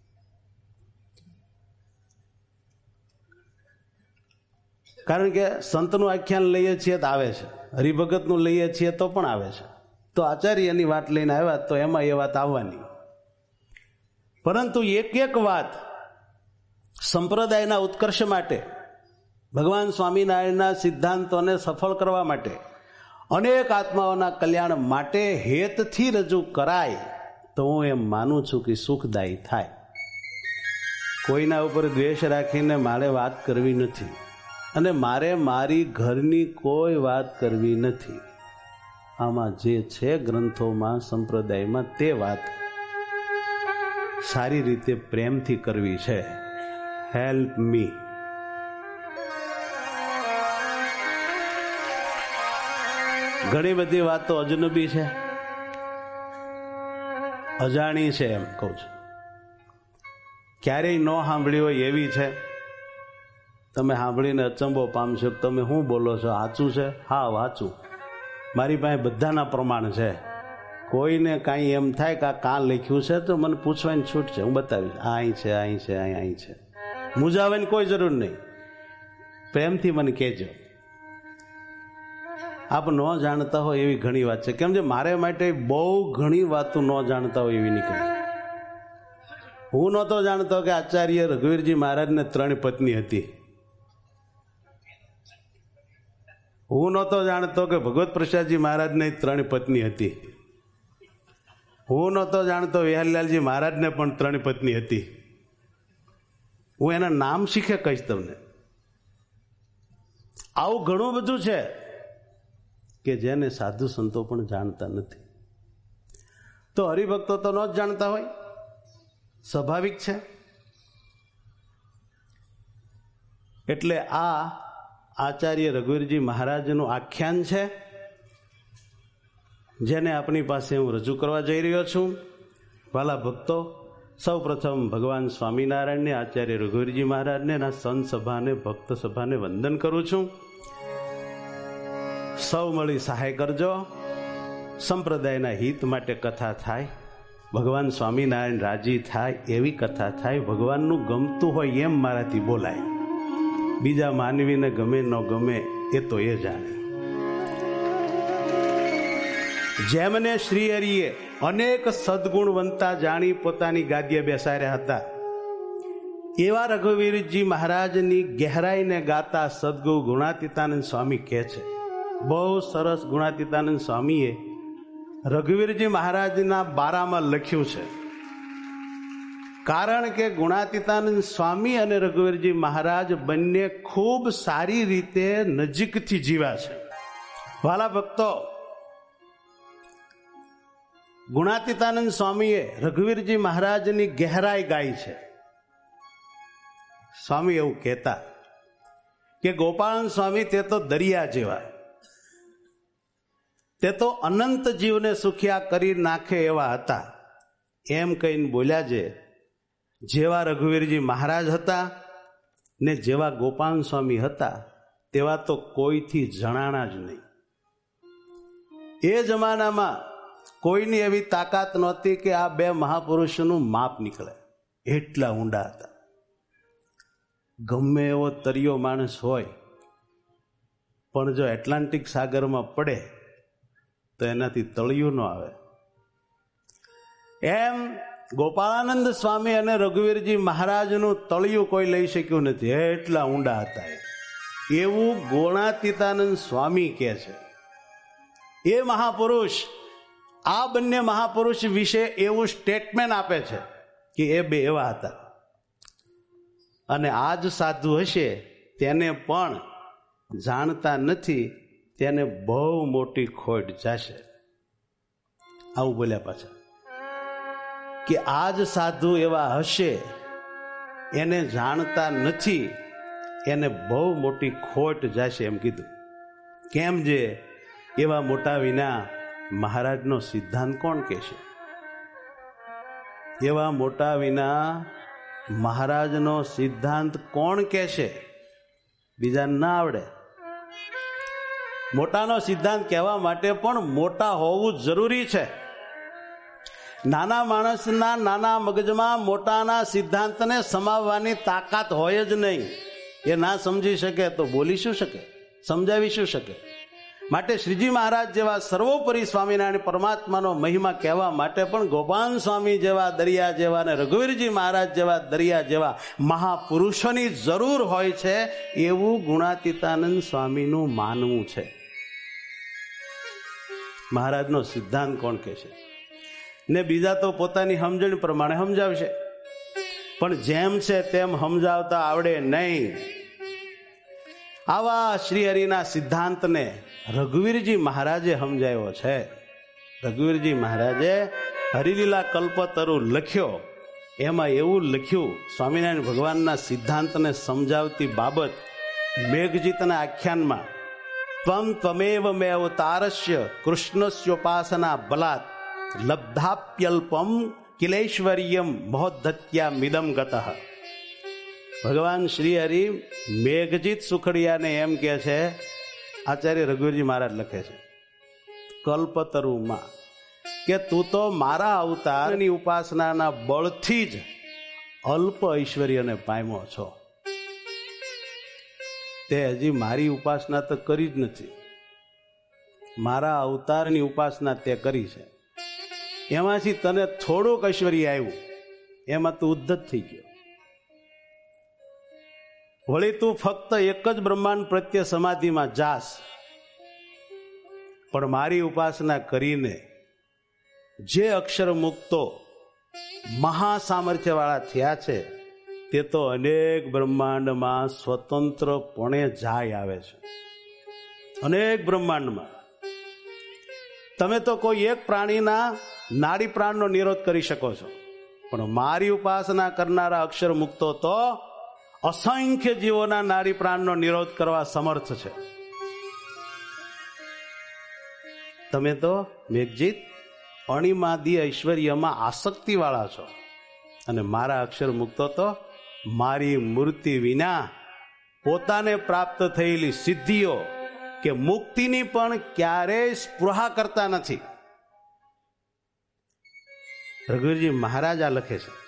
કારણ કે સંતનું આખ્યાન લઈએ છીએ તો આવે છે, હરિભગતનું લઈએ છીએ તો પણ આવે છે. તો આચાર્યની વાત લઈને આવ્યા તો એમાં એ વાત આવવાની. પરંતુ એક વાત સંપ્રદાયના ઉત્કર્ષ માટે, ભગવાન સ્વામિનારાયણના સિદ્ધાંતોને સફળ કરવા માટે, અનેક આત્માઓના કલ્યાણ માટે હેતથી રજૂ કરાય તો હું એમ માનું છું કે સુખદાયી થાય. કોઈના ઉપર દ્વેષ રાખીને મારે વાત કરવી નથી અને મારે મારી ઘરની કોઈ વાત કરવી નથી. આમાં જે છે ગ્રંથોમાં, સંપ્રદાયમાં, તે વાત સારી રીતે પ્રેમથી કરવી છે. Help me. ઘણી બધી વાતો અજનબી છે, અજાણી છે એમ કહું છું. ક્યારેય ન સાંભળી હોય એવી છે. તમે સાંભળીને અચંબો પામશો. તમે શું બોલો છો? સાચું છે? હા વાંચું. મારી પાસે બધાના પ્રમાણ છે. કોઈને કાંઈ એમ થાય કે આ કાં લખ્યું છે તો મને પૂછવાની છૂટ છે, હું બતાવીશ. અહીં છે, અહીં છે, અહીં છે. મૂંઝાવાની કોઈ જરૂર નહીં. પ્રેમથી મને કહેજો. આપ ન જાણતા હોય એવી ઘણી વાત છે. કેમ છે મારે માટે બહુ ઘણી વાતો ન જાણતા હોય એવી નીકળી. હું નહોતો જાણતો કે આચાર્ય રઘુવીરજી મહારાજને 3 પત્ની હતી. હું નહોતો જાણતો કે ભગવત પ્રસાદજી મહારાજને 3 પત્ની હતી. હું નહોતો જાણતો વિહારીલાલજી મહારાજને પણ 3 પત્ની હતી. હું એના નામ શીખે કહીશ તમને. આવું ઘણું બધું છે કે જેને સાધુ સંતો પણ જાણતા નથી. તો હરિભક્તો તો ન જ જાણતા હોય, સ્વાભાવિક છે. એટલે આ આચાર્ય રઘુવીરજી મહારાજનું આખ્યાન છે, જેને આપણી પાસે હું રજૂ કરવા જઈ રહ્યો છું. વાલા ભક્તો, સૌ પ્રથમ ભગવાન સ્વામિનારાયણને, આચાર્ય રઘુવીરજી મહારાજને, એના સંત સભાને, ભક્ત સભાને વંદન કરું છું. સૌ મળી સહાય કરજો. સંપ્રદાયના હિત માટે કથા થાય, ભગવાન સ્વામિનારાયણ રાજી થાય એવી કથા થાય. ભગવાનનું ગમતું હોય એમ મારાથી બોલાય. બીજા માનવીને ગમે ન ગમે એ તો એ જાણે. જેમને શ્રી હરિએ અનેક સદગુણવંતા જાણી પોતાની ગાદીએ બેસાડ્યા હતા, એવા રઘુવીરજી મહારાજની ગહેરાઈને ગાતા સદગુરુ ગુણાતીતાનંદ સ્વામી કહે છે. બહુ સરસ ગુણાતીતાનંદ સ્વામીએ રઘુવીરજી મહારાજના બારામાં લખ્યું છે. કારણ કે ગુણાતીતાનંદ સ્વામી અને રઘુવીરજી મહારાજ બંને ખૂબ સારી રીતે નજીકથી જીવ્યા છે. વાલા ભક્તો, ગુણાતીતાનંદ સ્વામીએ રઘુવીરજી મહારાજની ગહેરાઈ ગાઈ છે. સ્વામી એવું કહેતા કે ગોપાળન સ્વામી તે તો દરિયા જેવા, તે તો અનંત જીવને સુખિયા કરી નાખે એવા હતા. એમ કહીને બોલ્યા છે, જેવા રઘુવીરજી મહારાજ હતા ને જેવા ગોપાલ સ્વામી હતા તેવા તો કોઈથી જણાણા જ નહીં. એ જમાનામાં કોઈની એવી તાકાત નહોતી કે આ 2 મહાપુરુષોનું માપ નીકળે. એટલા ઊંડા હતા. ગમે એવો તરિયો માણસ હોય પણ જો એટલાન્ટિક સાગરમાં પડે તો એનાથી તળિયું ન આવે. એમ ગોપાળાનંદ સ્વામી અને રઘુવીરજી મહારાજનું તળિયું કોઈ લઈ શક્યું નથી. એટલા ઊંડા હતા. એવું ગુણાતીતાનંદ સ્વામી કહે છે. એ મહાપુરુષ આ બંને મહાપુરુષ વિશે એવું સ્ટેટમેન્ટ આપે છે કે એ 2 એવા હતા. અને આ જ સાધુ હશે તેને પણ જાણતા નથી, તેને બહુ મોટી ખોટ જશે. આવું બોલ્યા પાછા કે આ જ સાધુ એવા હશે, એને જાણતા નથી, એને બહુ મોટી ખોટ જશે એમ કીધું. કેમ જે એવા મોટા વિના મહારાજનો સિદ્ધાંત કોણ કહેશે? એવા મોટા વિના મહારાજનો સિદ્ધાંત કોણ કહેશે? બીજા ના આવડે. મોટાનો સિદ્ધાંત કહેવા માટે પણ મોટા હોવું જરૂરી છે. નાના માણસના નાના મગજમાં મોટાના સિદ્ધાંતને સમાવવાની તાકાત હોય જ નહીં. એ ના સમજી શકે તો બોલી શું શકે, સમજાવી શું શકે? માટે શ્રીજી મહારાજ જેવા સર્વોપરી સ્વામિનારાયણ પરમાત્માનો મહિમા કહેવા માટે પણ ગોપાલ સ્વામી જેવા દરિયા જેવા અને રઘુવીરજી મહારાજ જેવા દરિયા જેવા મહાપુરુષોની જરૂર હોય છે, એવું ગુણાતીતાનંદ સ્વામીનું માનવું છે. મહારાજનો સિદ્ધાંત કોણ કહેશે? ને બીજા તો પોતાની સમજણ પ્રમાણે સમજાવશે, પણ જેમ છે તેમ સમજાવતા આવડે નહીં. આવા શ્રી હરિના સિદ્ધાંતને રઘુવીરજી મહારાજે સમજાવ્યો છે. રઘુવીરજી મહારાજે હરિલીલા કલ્પતરુ લખ્યો, એમાં એવું લખ્યું, સ્વામિનારાયણ ભગવાનના સિદ્ધાંતને સમજાવતી બાબત મેઘજીતના આખ્યાનમાં, ત્વમ ત્વમેવ મે અવતારસ્ય કૃષ્ણસ્યોપાસના બલાત લબ્ધાપ્યલ્પમ કિલેશ્વર્યમ મહોદ્ધત્યા મિદમ ગતઃ. ભગવાન શ્રી હરિ મેઘજીત સુખડિયાને એમ કે છે, આચાર્ય રઘુવીરજી મહારાજ લખે છે કલ્પતરુમાં, કે તું તો મારા અવતારની ઉપાસનાના બળથી જ અલ્પ ઐશ્વર્યને પામ્યો છો. તે હજી મારી ઉપાસના તો કરી જ નથી, મારા અવતારની ઉપાસના તે કરી છે. એમાંથી તને થોડુંક ઐશ્વર્ય આવ્યું, એમાં તું ઉદ્ધત થઈ ગયો. વળી તું ફક્ત એક જ બ્રહ્માંડ પ્રત્યે સમાધિમાં જાસ, પણ મારી ઉપાસના કરીને જે અક્ષર મુક્તો મહાસામર્થ્યવાળા થયા છે તે તો અનેક બ્રહ્માંડમાં સ્વતંત્રપણે જાય આવે છે. અનેક બ્રહ્માંડમાં તમે તો કોઈ એક પ્રાણીના નાડી પ્રાણનો નિરોધ કરી શકો છો, પણ મારી ઉપાસના કરનારા અક્ષર મુક્તો તો અસંખ્ય જીવોના નાડી પ્રાણનો નિરોધ કરવા સમર્થ છે. તમે તો મેઘજીત અણિમાદી ઐશ્વર્યમાં આસક્તિ વાળા છો, અને મારા અક્ષર મુક્તો તો મારી મૂર્તિ વિના પોતાને પ્રાપ્ત થયેલી સિદ્ધિઓ કે મુક્તિની પણ ક્યારેય સ્પૃહા કરતા નથી. રઘુવીરજી મહારાજ આ લખે છે,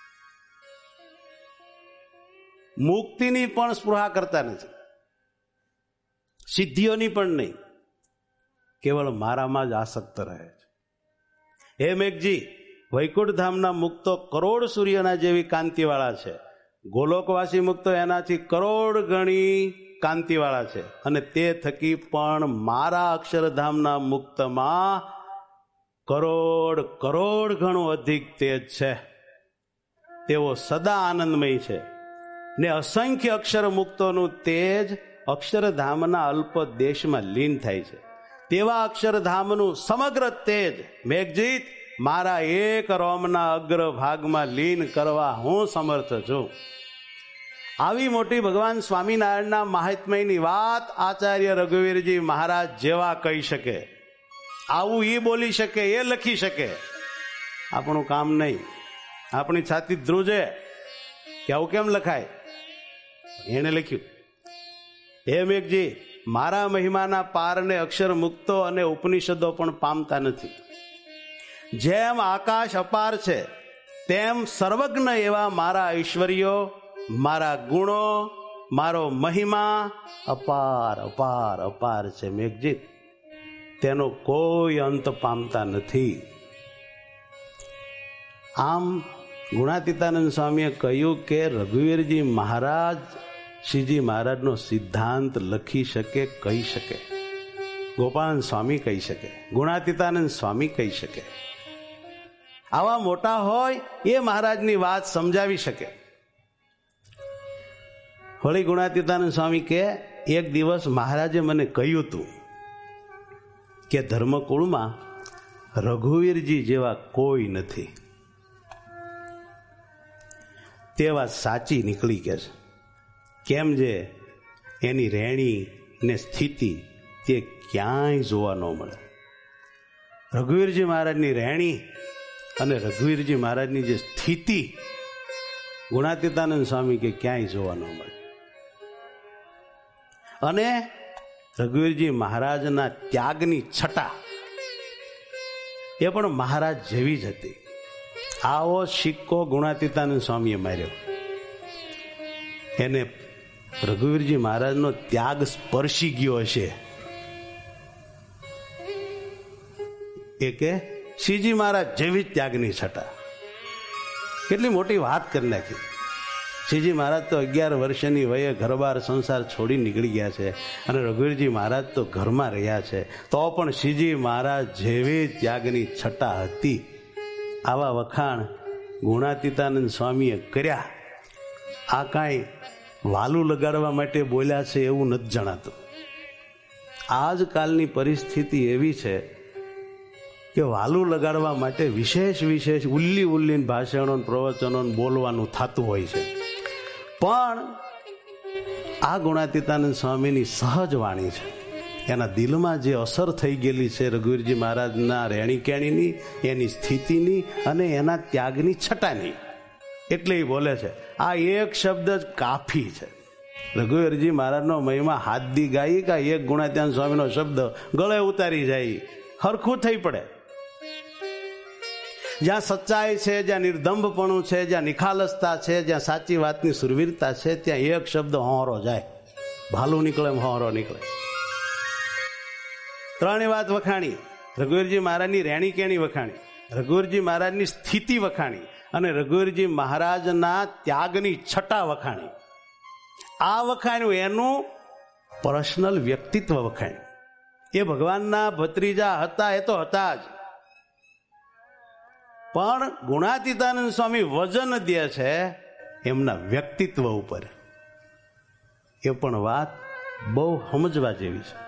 મુક્તિની પણ સ્પૃહા કરતા નથી, સિદ્ધિઓની પણ નહીં, કેવળ મારામાં જ આસક્ત રહે છે. હે મેઘજી, વૈકુંઠ ધામના મુક્તો કરોડ સૂર્યના જેવી કાંતિવાળા છે, ગોલોકવાસી મુક્તો એનાથી કરોડ ગણી કાંતિવાળા છે, અને તે થકી પણ મારા અક્ષરધામના મુક્તમાં કરોડ કરોડ ગણું અધિક તેજ છે. તેઓ સદા આનંદમય છે, ને અસંખ્ય અક્ષર મુક્તોનું તેજ અક્ષરધામના અલ્પ દેશમાં લીન થાય છે. તેવા અક્ષરધામનું સમગ્ર તેજ મેઘજીત મારા એક રોમના અગ્ર ભાગમાં લીન કરવા હું સમર્થ છું. આવી મોટી ભગવાન સ્વામિનારાયણના મહાત્મ્યની વાત આચાર્ય રઘુવીરજી મહારાજ જેવા કહી શકે, આવું એ બોલી શકે, એ લખી શકે. આપણું કામ નહીં, આપણી છાતી ધ્રુજે કે આવું કેમ લખાય. એને લખ્યું, હે મેઘજી, મારા મહિમાના પારને અક્ષર મુક્તો અને ઉપનિષદો પણ પામતા નથી. જેમ આકાશ અપાર છે, તેમ સર્વજ્ઞ એવા મારા ઐશ્વર્યો, મારા ગુણો, મારો મહિમા અપાર અપાર અપાર છે મેઘજીત, તેનો કોઈ અંત પામતા નથી. આમ ગુણાતીતાનંદ સ્વામીએ કહ્યું કે રઘુવીરજી મહારાજ શ્રીજી મહારાજનો સિદ્ધાંત લખી શકે, કહી શકે, ગોપાલ સ્વામી કહી શકે, ગુણાતીતાનંદ સ્વામી કહી શકે. આવા મોટા હોય એ મહારાજની વાત સમજાવી શકે. વળી ગુણાતીતાનંદ સ્વામી કે એક દિવસ મહારાજે મને કહ્યું હતું કે ધર્મકુળમાં રઘુવીરજી જેવા કોઈ નથી. તે વાત સાચી નીકળી કે છે. કેમ જે એની રહેણી ને સ્થિતિ તે ક્યાંય જોવા ન મળે. રઘુવીરજી મહારાજની રહેણી અને રઘુવીરજી મહારાજની જે સ્થિતિ ગુણાતીતાનંદ સ્વામી કે ક્યાંય જોવા ન મળે. અને રઘુવીરજી મહારાજના ત્યાગની છટા એ પણ મહારાજ જેવી જ હતી. આવો સિક્કો ગુણાતીતાનંદ સ્વામીએ માર્યો. એને રઘુવીરજી મહારાજનો ત્યાગ સ્પર્શી ગયો હશે. એ કે શ્રીજી મહારાજ જેવી જ ત્યાગની છટા. કેટલી મોટી વાત કરી નાખી. શ્રીજી મહારાજ તો 11 વર્ષની વયે ઘરબાર સંસાર છોડી નીકળી ગયા છે, અને રઘુવીરજી મહારાજ તો ઘરમાં રહ્યા છે, તો પણ શ્રીજી મહારાજ જેવી ત્યાગની છટા હતી. આવા વખાણ ગુણાતીતાનંદ સ્વામીએ કર્યા. આ કાંઈ વાલું લગાડવા માટે બોલ્યા છે એવું નથી જણાતું. આજકાલની પરિસ્થિતિ એવી છે કે વાલું લગાડવા માટે વિશેષ ઉલ્લી ભાષણો પ્રવચનો બોલવાનું થતું હોય છે. પણ આ ગુણાતીતાનંદ સ્વામીની સહજ વાણી છે. એના દિલમાં જે અસર થઈ ગયેલી છે રઘુવીરજી મહારાજના રહેણી કેણીની, એની સ્થિતિની અને એના ત્યાગની છટાની, એટલે એ બોલે છે. આ એક શબ્દ જ કાફી છે. રઘુવીરજી મહારાજનો મહિમા હાથ દી ગાઈ કે એક ગુણાત્યાન સ્વામીનો શબ્દ ગળે ઉતારી જાય, હરખું થઈ પડે. જ્યાં સચ્ચાઈ છે, જ્યાં નિર્દંભપણું છે, જ્યાં નિખાલસતા છે, જ્યાં સાચી વાતની સુરવીરતા છે, ત્યાં એક શબ્દ હોંરો જાય. ભાલું નીકળે એમ હોંરો નીકળે. ત્રણેય વાત વખાણી. રઘુવીરજી મહારાજની રહેણી કેણી વખાણી, રઘુવીરજી મહારાજની સ્થિતિ વખાણી અને રઘુવીરજી મહારાજના ત્યાગની છટા વખાણી. આ વખાણ્યું એનું પર્સનલ વ્યક્તિત્વ વખાણ્યું. એ ભગવાનના ભત્રીજા હતા, એ તો હતા જ, પણ ગુણાતીતાનંદ સ્વામી વજન દે છે એમના વ્યક્તિત્વ ઉપર. એ પણ વાત બહુ સમજવા જેવી છે.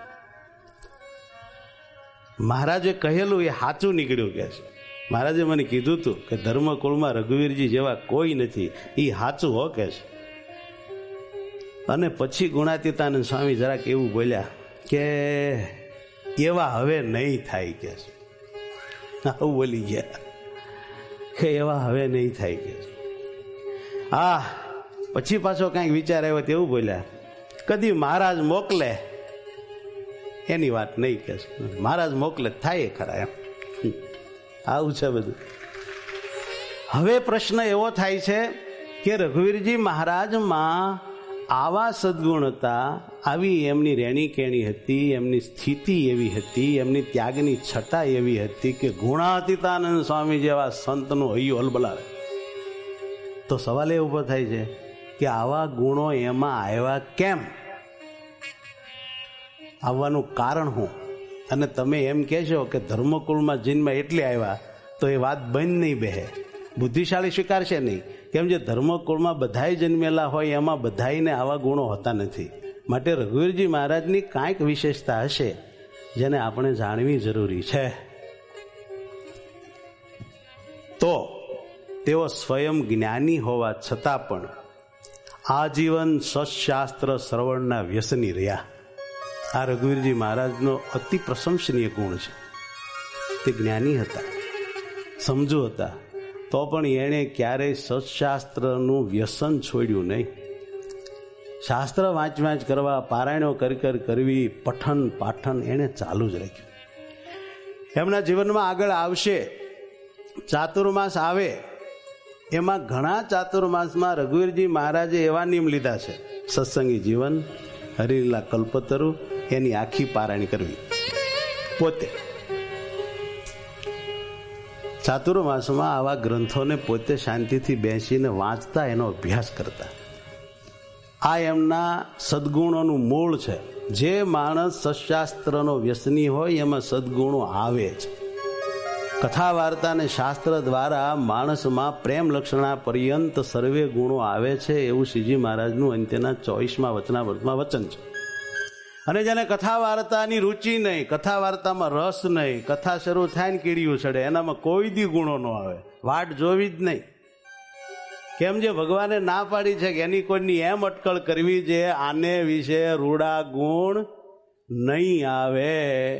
મહારાજે કહેલું એ સાચું નીકળ્યું કે છે. મહારાજે મને કીધું હતું કે ધર્મકુળમાં રઘુવીરજી જેવા કોઈ નથી, એ સાચું હો કે છે. અને પછી ગુણાતીતાનંદ સ્વામી જરાક એવું બોલ્યા કે એવા હવે નહીં થાય કે છે. આવું બોલી ગયા કે એવા હવે નહીં થાય કે છે. હા, પછી પાછો કાંઈક વિચાર આવ્યો તેવું બોલ્યા, કદી મહારાજ મોકલે એની વાત નહીં કે છે. મહારાજ મોકલે થાય ખરા એમ. આવું છે બધું. હવે પ્રશ્ન એવો થાય છે કે રઘુવીરજી મહારાજમાં આવા સદગુણ હતા, આવી એમની રહેણી કેણી હતી, એમની સ્થિતિ એવી હતી, એમની ત્યાગની છટા એવી હતી કે ગુણાતીતાનંદ સ્વામી જેવા સંતનું હૈયું હલબલાવે. તો સવાલ એ ઉભો થાય છે કે આવા ગુણો એમાં આવ્યા કેમ? આવવાનું કારણ શું? અને તમે એમ કહેશો કે ધર્મકુળમાં જન્મ એટલે આવ્યા, તો એ વાત બંધ નહીં બેહે. બુદ્ધિશાળી સ્વીકારશે નહીં. કેમ જે ધર્મકુળમાં બધાય જન્મેલા હોય એમાં બધાયને આવા ગુણો હોતા નથી. માટે રઘુવીરજી મહારાજની કાંઈક વિશેષતા હશે જેને આપણે જાણવી જરૂરી છે. તો તેઓ સ્વયં જ્ઞાની હોવા છતાં પણ આજીવન સત્શાસ્ત્ર શ્રવણના વ્યસની રહ્યા. આ રઘુવીરજી મહારાજનો અતિ પ્રશંસનીય ગુણ છે. તે જ્ઞાની હતા, સમજુ હતા, તો પણ એણે ક્યારેય સત્શાસ્ત્રનું વ્યસન છોડ્યું નહીં. શાસ્ત્ર વાંચ કરવા, પારાયણો કરવી, પઠન પાઠન એણે ચાલુ જ રાખ્યું. એમના જીવનમાં આગળ આવશે ચાતુર્માસ આવે, એમાં ઘણા ચાતુર્માસમાં રઘુવીરજી મહારાજે એવા નિયમ લીધા છે. સત્સંગી જીવન, હરિલીલા કલ્પતરુ, એની આખી પારાયણ કરવી. પોતે ચાતુર્માસમાં આવા ગ્રંથોને પોતે શાંતિથી બેસીને વાંચતા, એનો અભ્યાસ કરતા. આ એમના સદગુણોનું મૂળ છે. જે માણસ સત્શાસ્ત્રનો વ્યસની હોય એમાં સદગુણો આવે છે. કથા વાર્તા અને શાસ્ત્ર દ્વારા માણસમાં પ્રેમ લક્ષણા પર્યંત સર્વે ગુણો આવે છે, એવું શ્રીજી મહારાજનું અંત્યના 24મા વચનામૃતમાં વચન છે. અને જેને કથા વાર્તાની રુચિ નહીં, કથા વાર્તામાં રસ નહીં, કથા શરૂ થાય ને કીડિયું ચડે, એનામાં કોઈ દી ગુણો ન આવે. વાટ જોવી જ નહીં. કેમ જે ભગવાને ના પાડી છે કે એની કોઈની એમ અટકળ કરવી જે આને વિશે રૂડા ગુણ નહીં આવે.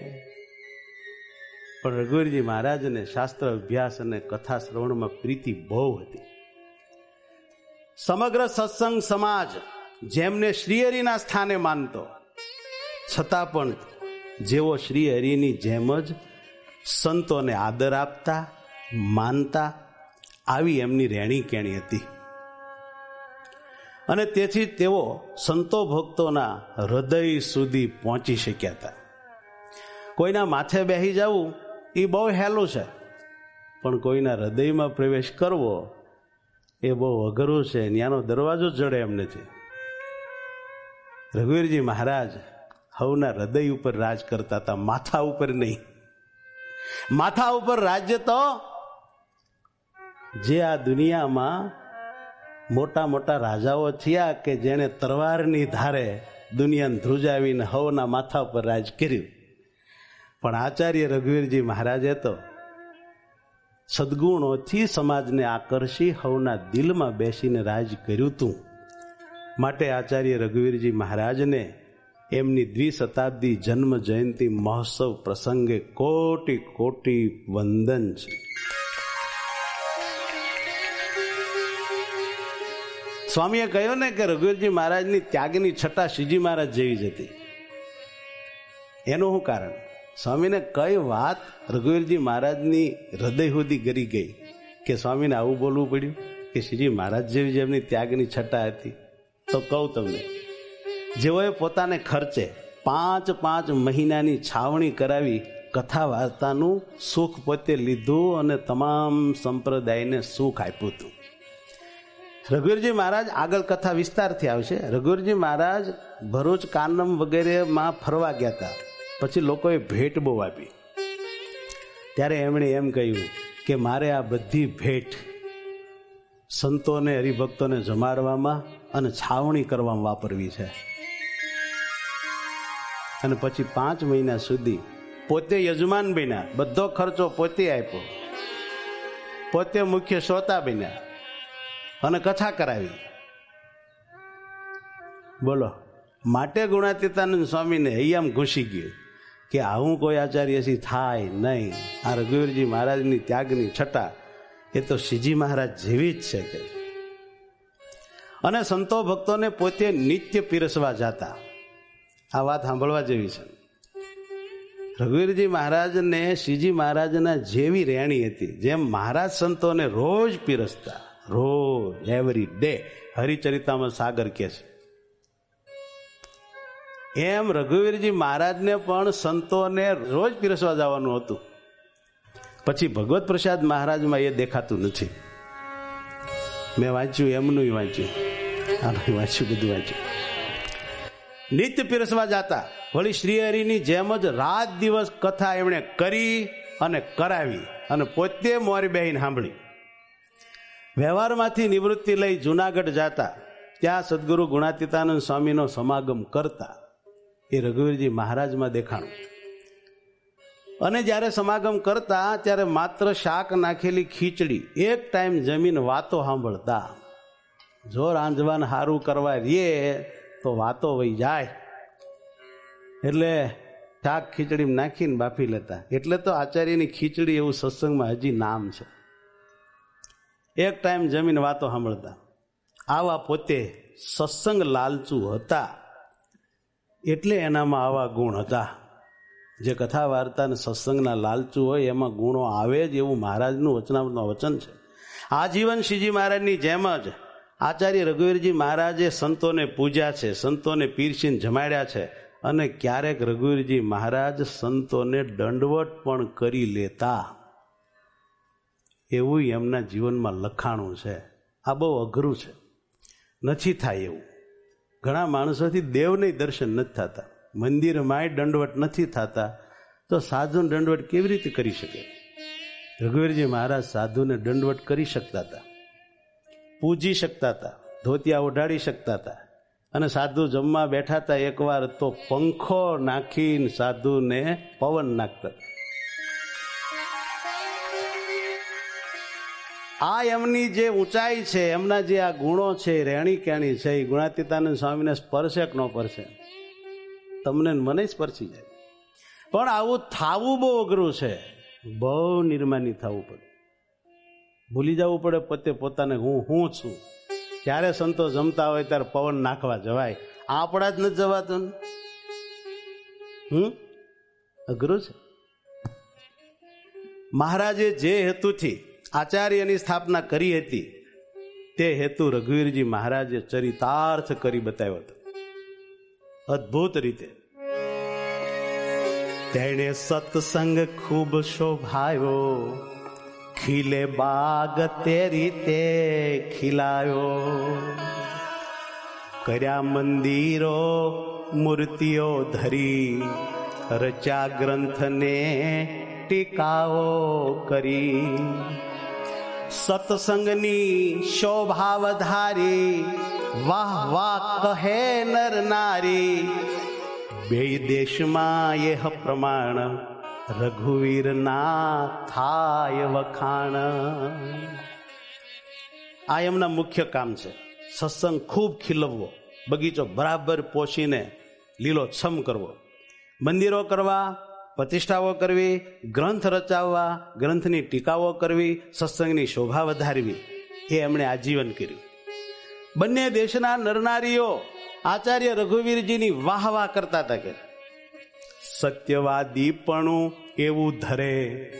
પણ રઘુવીરજી મહારાજને શાસ્ત્ર અભ્યાસ અને કથા શ્રવણમાં પ્રીતિ બહુ હતી. સમગ્ર સત્સંગ સમાજ જેમને શ્રીહરિના સ્થાને માનતો, છતાં પણ જેવો શ્રીહરિની જેમ જ સંતોને આદર આપતા, માનતા, આવી એમની રહેણી કેણી હતી. અને તેથી તેઓ સંતો ભક્તોના હૃદય સુધી પહોંચી શક્યા હતા. કોઈના માથે બેસી જવું એ બહુ હેલું છે, પણ કોઈના હૃદયમાં પ્રવેશ કરવો એ બહુ અઘરું છે. ત્યાંનો દરવાજો જડે એમ નથી. રઘુવીરજી મહારાજ હવના હૃદય ઉપર રાજ કરતા હતા, માથા ઉપર નહીં. માથા ઉપર રાજ્ય તો જે આ દુનિયામાં મોટા મોટા રાજાઓ થયા કે જેને તરવારની ધારે દુનિયાને ધ્રુજાવીને હવના માથા ઉપર રાજ કર્યું. પણ આચાર્ય રઘુવીરજી મહારાજે તો સદગુણોથી સમાજને આકર્ષી હવના દિલમાં બેસીને રાજ કર્યું હતું. માટે આચાર્ય રઘુવીરજી મહારાજને એમની દ્વિશતાબ્દી જન્મ જયંતિ મહોત્સવ પ્રસંગે કોટી કોટી વંદન છે. સ્વામીએ કહ્યું ને કે રઘુવીરજી મહારાજની ત્યાગની છટા શ્રીજી મહારાજ જેવી જ હતી. એનું શું કારણ? સ્વામીને કઈ વાત રઘુવીરજી મહારાજની હૃદય સુધી ગરી ગઈ કે સ્વામીને આવું બોલવું પડ્યું કે શ્રીજી મહારાજ જેવી જેમની ત્યાગની છટા હતી? તો કહું તમને, જેઓએ પોતાને ખર્ચે 5 મહિનાની છાવણી કરાવી કથા વાર્તાનું સુખ પોતે લીધું અને તમામ સંપ્રદાયને સુખ આપ્યું હતું. રઘુવીરજી મહારાજ આગળ કથા વિસ્તારથી આવશે. રઘુવીરજી મહારાજ ભરૂચ, કાનમ વગેરેમાં ફરવા ગયા હતા. પછી લોકોએ ભેટ બહુ આપી. ત્યારે એમણે એમ કહ્યું કે મારે આ બધી ભેટ સંતોને, હરિભક્તોને જમાડવામાં અને છાવણી કરવામાં વાપરવી છે. અને પછી 5 મહિના સુધી પોતે યજમાન બન્યા, બધો ખર્ચો પોતે આપ્યો, પોતે મુખ્ય શ્રોતા બન્યા અને કથા કરાવી. બોલો, માટે ગુણાતીતાનંદ સ્વામીને હૈયામ ઘૂસી ગયું કે આવું કોઈ આચાર્યથી થાય નહીં. આ રઘુવીરજી મહારાજની ત્યાગની છટા એ તો શ્રીજી મહારાજ જેવી જ છે કે. અને સંતો ભક્તોને પોતે નિત્ય પીરસવા જાતા. આ વાત સાંભળવા જેવી છે. રઘુવીરજી મહારાજને શ્રીજી મહારાજના જેવી રહેણી હતી, જેમ મહારાજ સંતોને રોજ પીરસતા, રોજ, એવરી ડે. હરિચરિતામાં સાગર કહે છે એમ રઘુવીરજી મહારાજને પણ સંતોને રોજ પીરસવા જવાનું હતું. પછી ભગવત પ્રસાદ મહારાજમાં એ દેખાતું નથી. મેં વાંચ્યું, એમનું વાંચ્યું, આનું વાંચ્યું, બધું વાંચ્યું. નિત્ય પીરસવા જાતા. વળી શ્રીહરિની જેમ જ રાત દિવસ કથા એમણે કરી અને કરાવી અને પોતે મોરી બેહીને સાંભળી. વ્યવહારમાંથી નિવૃત્તિ લઈ જુનાગઢ જાતા. ત્યાં સદગુરુ ગુણાતીતાનંદ સ્વામીનો સમાગમ કરતા. એ રઘુવીરજી મહારાજમાં દેખાણું. અને જ્યારે સમાગમ કરતા ત્યારે માત્ર શાક નાખેલી ખીચડી એક ટાઈમ જમીન વાતો સાંભળતા. જો રાંધવાન સારું કરવા રે તો વાતો વહી જાય એટલે શાક ખીચડી નાખીને બાફી લેતા. એટલે તો આચાર્યની ખીચડી એવું સત્સંગમાં હજી નામ છે. એક ટાઈમ જમીન વાતો સાંભળતા. આવા પોતે સત્સંગ લાલચુ હતા એટલે એનામાં આવા ગુણ હતા. જે કથા વાર્તા અને સત્સંગના લાલચુ હોય એમાં ગુણો આવે જ એવું મહારાજનું વચનામૃતનું વચન છે. આજીવન શ્રીજી મહારાજની જેમ જ આચાર્ય રઘુવીરજી મહારાજે સંતોને પૂજ્યા છે, સંતોને પીરસીને જમાડ્યા છે. અને ક્યારેક રઘુવીરજી મહારાજ સંતોને દંડવટ પણ કરી લેતા. એવું એમના જીવનમાં લખાણું છે. આ બહુ અઘરું છે, નથી થાય એવું. ઘણા માણસોથી દેવને દર્શન નથી થતા, મંદિરમાંય દંડવટ નથી થતા, તો સાધુને દંડવટ કેવી રીતે કરી શકે? રઘુવીરજી મહારાજ સાધુને દંડવટ કરી શકતા હતા, પૂજી શકતા હતા, ધોતિયા ઓઢાડી શકતા હતા. અને સાધુ જમવા બેઠા હતા એકવાર તો પંખો નાખીને સાધુને પવન નાખતા. આ એમની જે ઊંચાઈ છે, એમના જે આ ગુણો છે, રહેણી કેણી છે, એ ગુણાતીતાનંદ સ્વામીને સ્પર્શે કે ન સ્પર્શે? તમને મને સ્પર્શી જાય. પણ આવું થાવું બહુ અઘરું છે, બહુ નિર્માની થવું પડે, ભૂલી જવું પડે પોતે પોતાને હું છું. ત્યારે સંતો જમતા હોય ત્યારે પવન નાખવા જવાય, આપણા જ નથી જવાતું. અઘરું છે. મહારાજે જે હેતુથી આચાર્યની સ્થાપના કરી હતી તે હેતુ રઘુવીરજી મહારાજે ચરિતાર્થ કરી બતાવ્યો હતો અદ્ભુત રીતે. તેણે સત્સંગ ખૂબ શોભાયો, ખીલે બાગ તે રીતે ખીલાયો. કર્યા મંદિરો મૂર્તિઓ ધરી, રચ્યા ગ્રંથને ટીકાઓ કરી. સત્સંગની શોભા વધારી, વાહ વાહ કહે નર નારી. બે દેશમાં એહ પ્રમાણ, રઘુવીરના થાય વખાણ. આ એમના મુખ્ય કામ છે. સત્સંગ ખૂબ ખીલવવો, બગીચો બરાબર પોષીને લીલોછમ કરવો, મંદિરો કરવા, પ્રતિષ્ઠાઓ કરવી, ગ્રંથ રચાવવા, ગ્રંથની ટીકાઓ કરવી, સત્સંગની શોભા વધારવી, એ એમણે આજીવન કર્યું. બંને દેશના નરનારીઓ આચાર્ય રઘુવીરજીની વાહ વાહ કરતા હતા કે સત્યવાદીપણું એવું ધરે,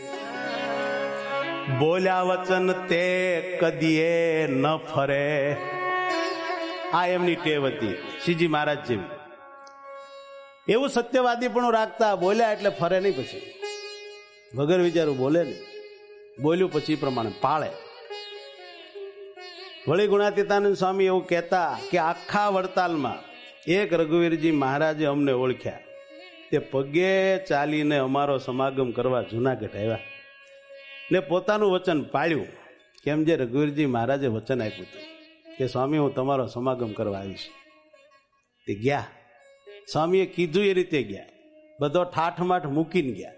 બોલ્યા વચન તે કદીએ ન ફરે. આ એમની ટેવ હતી, શ્રીજી મહારાજ જેવી. એવું સત્યવાદીપણું રાખતા, બોલ્યા એટલે ફરે નહીં, પછી વગર વિચારું બોલે નહીં, બોલ્યું પછી પ્રમાણે પાળે. વળી ગુણાતીતાનંદ સ્વામી એવું કહેતા કે આખા વડતાલમાં એક રઘુવીરજી મહારાજે અમને ઓળખ્યા, તે પગે ચાલીને અમારો સમાગમ કરવા જુનાગઢ આવ્યા ને પોતાનું વચન પાળ્યું. કેમ જે રઘુવીરજી મહારાજે વચન આપ્યું હતું કે સ્વામી હું તમારો સમાગમ કરવા આવીશ. તે ગયા, સ્વામીએ કીધું એ રીતે ગયા, બધો ઠાઠમાઠ મૂકીને ગયા.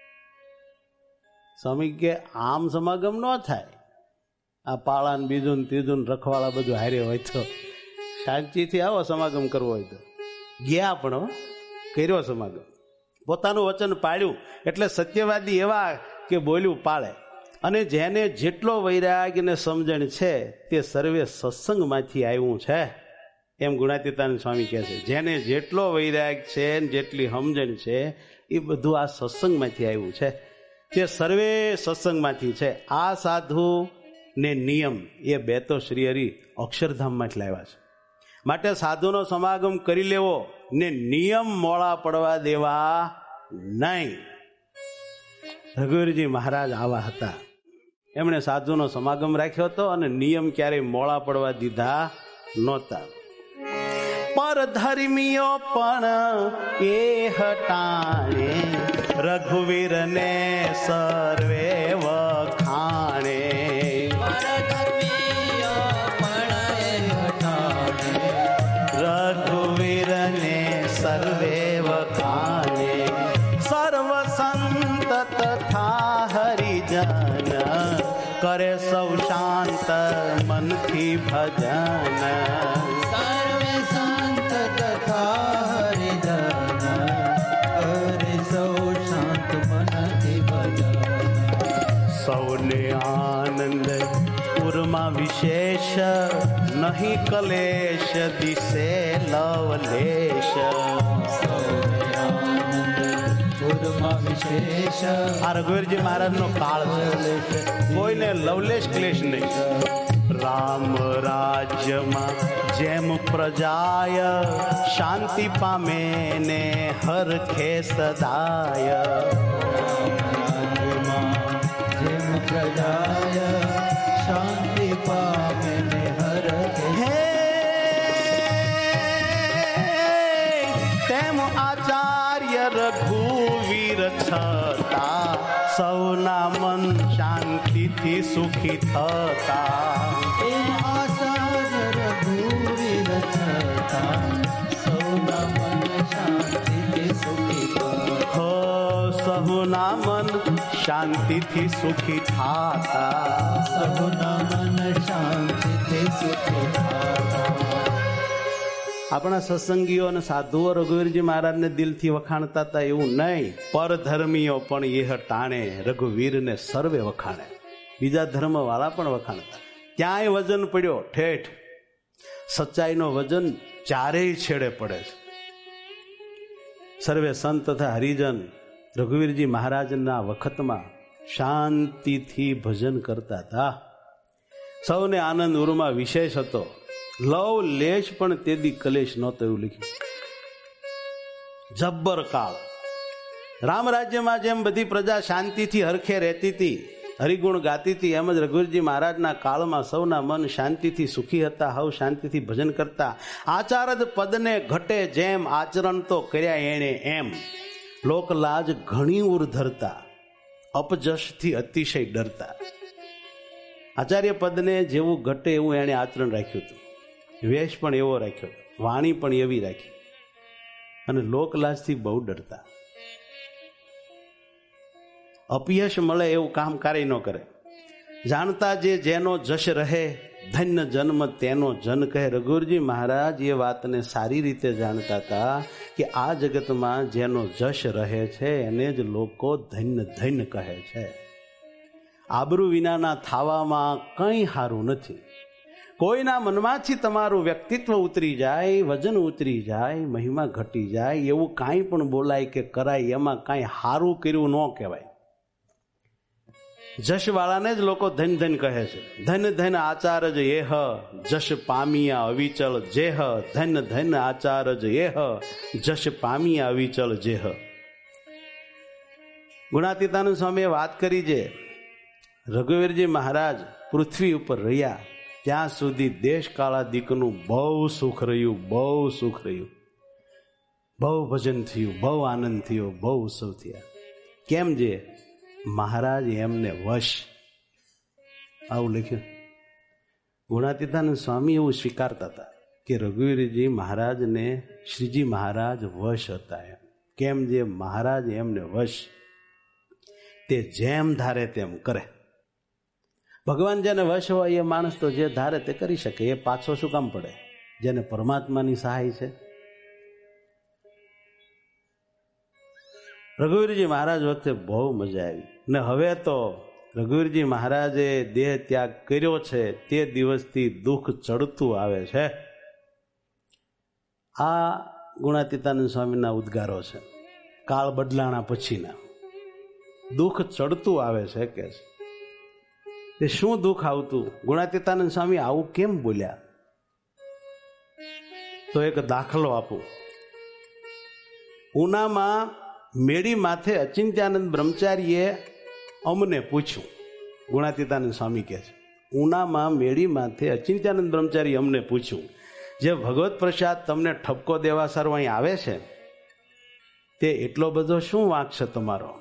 સ્વામી કે આમ સમાગમ ન થાય, આ પાળા ને બીજું ને ત્રીજું રખવાળા બધું હારે હોય તો શાંતિથી આવો સમાગમ કરવો હોય તો. ગયા પણ કર્યો સમાગમ, પોતાનું વચન પાળ્યું. એટલે સત્યવાદી એવા કે બોલ્યું પાળે. અને જેને જેટલો વૈરાગ ને સમજણ છે તે સર્વે સત્સંગમાંથી આવ્યું છે, એમ ગુણાતીતાનંદ સ્વામી કહે છે. જેને જેટલો વૈરાગ છે, જેટલી સમજણ છે, એ બધું આ સત્સંગમાંથી આવ્યું છે, તે સર્વે સત્સંગમાંથી છે. આ સાધુ ને નિયમ એ બે તો શ્રી હરિ અક્ષરધામમાં જ લાવ્યા છે. માટે સાધુનો સમાગમ કરી લેવો ને નિયમ મોડા પડવા દેવા નહીં. રઘુવીરજી મહારાજ આવા હતા, એમણે સાધુનો સમાગમ રાખ્યો હતો અને નિયમ ક્યારેય મોડા પડવા દીધા નહોતા. પર ધર્મીઓ પણ એ હટાણે, રઘુવીરને સર્વે વખાણે. રઘુવીરને સર્વે વખાણે, સર્વ સંત તથા હરિજન, કરે સૌ શાંત મનથી ભજન. સર્વે સંત તથા હરિજન, કરે સૌ શાંત મનથી ભજન. સૌને આનંદ ઉરમાં વિશેષ, નહીં કલેશ દિશે લવલેશ. આ રઘુવીરજી મહારાજ નો કાળ છે, કોઈને લવલેશ ક્લેશ નહીં. રામ રાજ્યમાં જેમ પ્રજાય, શાંતિ પામે ને હરખે સદાય. જેમ પ્રજાય શાંતિ પામે ને હરખે, તેમ આચાર્ય રઘુવીર છતા, સૌના મન શાંતિથી સુખી થતા. આચાર્ય રઘુવીર છતા, સૌના મન શાંતિથી સુખી થતા. હો સહુના મન શાંતિથી સુખી થાતા. સૌના મન શાંતિથી સુખી થતા. આપણા સત્સંગીઓ અને સાધુઓ રઘુવીરજી મહારાજને દિલથી વખાણતા હતા એવું નહીં. પરધર્મીઓ પણ એ ટાણે, રઘુવીરને સર્વે વખાણે. બીજા ધર્મ વાળા પણ વખાણતા. ક્યાંય વજન પડ્યો ઠેઠ. સચ્ચાઈનો વજન ચારેય છેડે પડે છે. સર્વે સંત તથા હરિજન રઘુવીરજી મહારાજના વખતમાં શાંતિથી ભજન કરતા હતા. સૌને આનંદ ઉરમાં વિશેષ હતો. લવ લેશ પણ તેદી કલેશ નહોતો, એવું લખ્યું. જબ્બર કાળ. રામ રાજ્યમાં જેમ બધી પ્રજા શાંતિથી હરખે રહેતી હતી, હરિગુણ ગાતી હતી, એમ જ રઘુવીરજી મહારાજના કાળમાં સૌના મન શાંતિથી સુખી હતા, હવ શાંતિથી ભજન કરતા. આચારદ પદને ઘટે જેમ, આચરણ તો કર્યા એણે એમ. લોક લાજ ઘણી ઉર ધરતા, અપજશથી અતિશય ડરતા. આચાર્ય પદને જેવું ઘટે એવું એણે આચરણ રાખ્યું હતું, વેશ પણ એવો રાખ્યો, વાણી પણ એવી રાખી, અને લોકલાજથી બહુ ડરતા. અપયશ મળે એવું કામ કાર્ય ન કરે. જાણતા જે જેનો જશ રહે, ધન્ય જન્મ તેનો જન કહે. રઘુવીરજી મહારાજ એ વાતને સારી રીતે જાણતા હતા કે આ જગતમાં જેનો જશ રહે છે એને જ લોકો ધન્ય ધન્ય કહે છે. આબરૂ વિનાના થાવામાં કંઈ સારું નથી. કોઈના મનમાંથી તમારું વ્યક્તિત્વ ઉતરી જાય, વજન ઉતરી જાય, મહિમા ઘટી જાય, એવું કાંઈ પણ બોલાય કે કરાય એમાં કાંઈ સારું કર્યું ન કહેવાય. જશવાળાને જ લોકો ધન ધન કહે છે. ધન ધન આચાર્ય એહ જશ પામિયા અવિચળ જેહ. ધન ધન આચાર્ય એહ જશ પામિયા અવિચળ જેહ. ગુણાતીતાનંદ સ્વામીએ વાત કરી છે, રઘુવીરજી મહારાજ પૃથ્વી ઉપર રહ્યા ત્યાં સુધી દેશ કાળાદિકનું બહુ સુખ રહ્યું, બહુ સુખ રહ્યું, બહુ ભજન થયું, બહુ આનંદ થયો, બહુ ઉત્સવ થયા. કેમ જે મહારાજ એમને વશ. આવું લખ્યું. ગુણાતીતાનંદ સ્વામી એવું સ્વીકારતા હતા કે રઘુવીરજી મહારાજને શ્રીજી મહારાજ વશ હતા. એમ કેમ જે મહારાજ એમને વશ, તે જેમ ધારે તેમ કરે. ભગવાન જેને વશ હોય એ માણસ તો જે ધારે તે કરી શકે. એ પાછો શું કામ પડે? જેને પરમાત્માની સહાય છે. રઘુવીરજી મહારાજ વખતે બહુ મજા આવી. ને હવે તો રઘુવીરજી મહારાજે દેહ ત્યાગ કર્યો છે તે દિવસથી દુઃખ ચડતું આવે છે. આ ગુણાતીતાનંદ સ્વામીના ઉદ્ગારો છે. કાળ બદલાણા પછીના દુઃખ ચડતું આવે છે કે તે શું દુઃખ આવતું? ગુણાતીતાનંદ સ્વામી આવું કેમ બોલ્યા? તો એક દાખલો આપું. ઉનામાં મેળી માથે અચિંત્યાનંદ બ્રહ્મચારીએ અમને પૂછ્યું. ગુણાતીતાનંદ સ્વામી કહે છે, ઉનામાં મેળી માથે અચિંત્યાનંદ બ્રહ્મચારી અમને પૂછ્યું, જે ભગવત પ્રસાદ તમને ઠપકો દેવા સારું અહીં આવે છે તે એટલો બધો શું વાંક છે તમારો?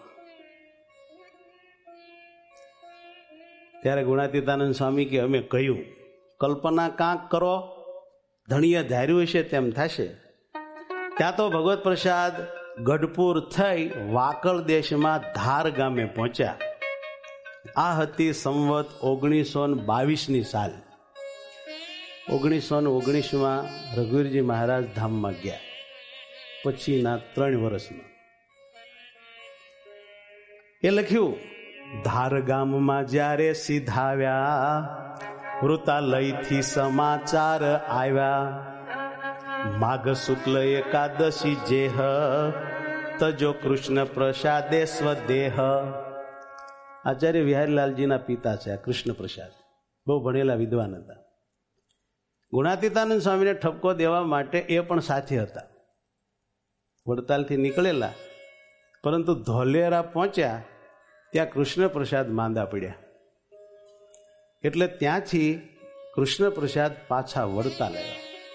ત્યારે ગુણાતીતાનંદ સ્વામી કે અમે કહ્યું, કલ્પના કાંક કરો, ધણીએ ધાર્યું હશે તેમ થશે. ત્યાં તો ભગવત પ્રસાદ ગઢપુર થઈ વાકળ દેશમાં ધાર ગામે પહોંચ્યા. આ હતી સંવત 1922ની સાલ. 1919માં રઘુવીરજી મહારાજ ધામમાં ગયા. પછીના 3 વર્ષમાં એ લખ્યું, ધાર ગામમાં જ્યારે સીધાવ્યા, વૃતાલયથી સમાચાર આવ્યા, માઘ શુક્લ એકાદશી જેહ, તજો કૃષ્ણ પ્રસાદે સ્વદેહ. આચાર્ય વિહારીલાલજીના પિતા છે આ કૃષ્ણ પ્રસાદ. બહુ ભણેલા વિદ્વાન હતા. ગુણાતીતાનંદ સ્વામીને ઠપકો દેવા માટે એ પણ સાથે હતા. વડતાલથી નીકળેલા, પરંતુ ધોલેરા પહોંચ્યા ત્યાં કૃષ્ણ પ્રસાદ માંદા પડ્યા. એટલે ત્યાંથી કૃષ્ણ પ્રસાદ પાછા વડતાલ આવ્યા.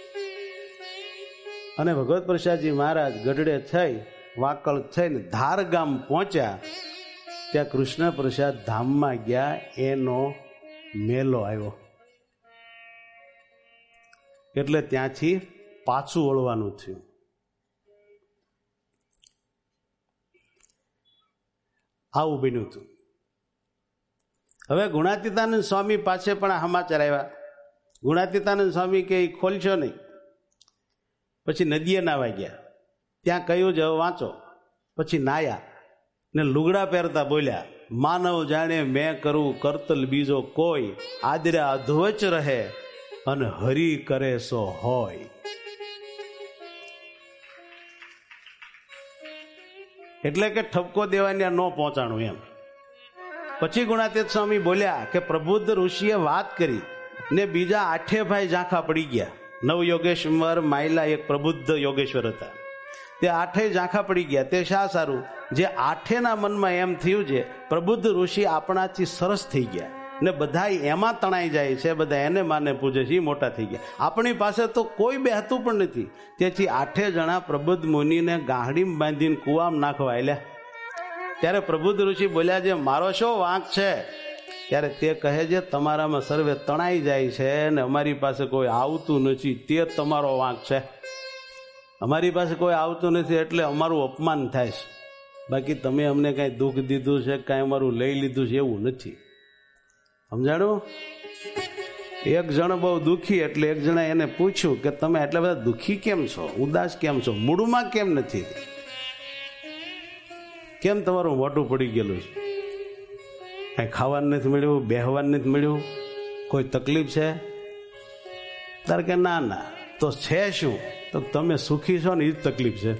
અને ભગવત પ્રસાદજી મહારાજ ગઢડે થઈ વાકળ થઈને ધાર ગામ પહોંચ્યા. ત્યાં કૃષ્ણ પ્રસાદ ધામમાં ગયા, એનો મેલો આવ્યો. એટલે ત્યાંથી પાછું વળવાનું થયું. આવું બન્યું હતું. હવે ગુણાતીતાનંદ સ્વામી પાસે પણ સમાચાર આવ્યા. ગુણાતીતાનંદ સ્વામી કે ખોલશો નહીં. પછી નદીએ નાવા ગયા. ત્યાં કહ્યું જ હવે વાંચો. પછી નાયા ને લુગડા પહેરતા બોલ્યા, માનવ જાણે મેં કરું કરતલ બીજો કોઈ, આદરા અધવચ રહે અને હરી કરે સો હોય. એટલે કે ઠપકો દેવાની ન પહોંચાણું એમ. પછી ગુણાતીત સ્વામી બોલ્યા કે પ્રબુદ્ધ ઋષિએ વાત કરી ને બીજા 8 ભાઈ ઝાંખા પડી ગયા. 9 યોગેશ્વર માયલા એક પ્રબુદ્ધ યોગેશ્વર હતા. તે 8 ઝાંખા પડી ગયા. તે શા સારું? જે 8ના મનમાં એમ થયું છે પ્રબુદ્ધ ઋષિ આપણાથી સરસ થઈ ગયા ને બધા એમાં તણાઈ જાય છે, બધા એને માને પૂજે છે, મોટા થઈ ગયા. આપણી પાસે તો કોઈ બેહતું પણ નથી. તેથી 8 જણા પ્રબુદ્ધ મુનિને ગાંહડીમાં બાંધીને કૂવામાં નાખવા આલ્યા. ત્યારે પ્રબુદ્ધ ઋષિ બોલ્યા, જે મારો શો વાંક છે? ત્યારે તે કહે છે, તમારામાં સર્વે તણાઈ જાય છે ને અમારી પાસે કોઈ આવતું નથી, તે તમારો વાંક છે. અમારી પાસે કોઈ આવતું નથી એટલે અમારું અપમાન થાય છે. બાકી તમે અમને કાંઈ દુઃખ દીધું છે, કાંઈ અમારું લઈ લીધું છે એવું નથી. સમજાણું? એક જણ બહુ દુઃખી, એટલે એક જણા એને પૂછ્યું કે તમે એટલા બધા દુઃખી કેમ છો, ઉદાસ કેમ છો, મૂડમાં કેમ નથી, કેમ તમારું મોઢું પડી ગયેલું છે, કઈ ખાવાનું નથી મળ્યું, બેહવાનું નથી મળ્યું, કોઈ તકલીફ છે? તારે કે ના ના, તો છે શું? તો તમે સુખી છો ને એ જ તકલીફ છે,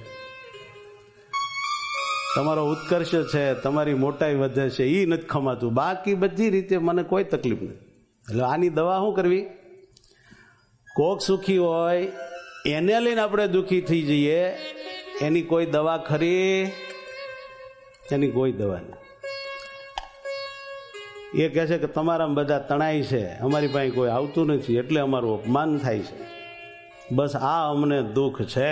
તમારો ઉત્કર્ષ છે, તમારી મોટાઈ વધે છે, એ નથી ખમાતું, બાકી બધી રીતે મને કોઈ તકલીફ નથી. એટલે આની દવા શું કરવી? કોક સુખી હોય એને લઈને આપણે દુઃખી થઈ જઈએ, એની કોઈ દવા ખરી? એની કોઈ દવા નહીં. એ કહે છે કે તમારા બધા તણાઈ છે, અમારી પાસે કોઈ આવતું નથી એટલે અમારું અપમાન થાય છે, બસ આ અમને દુઃખ છે.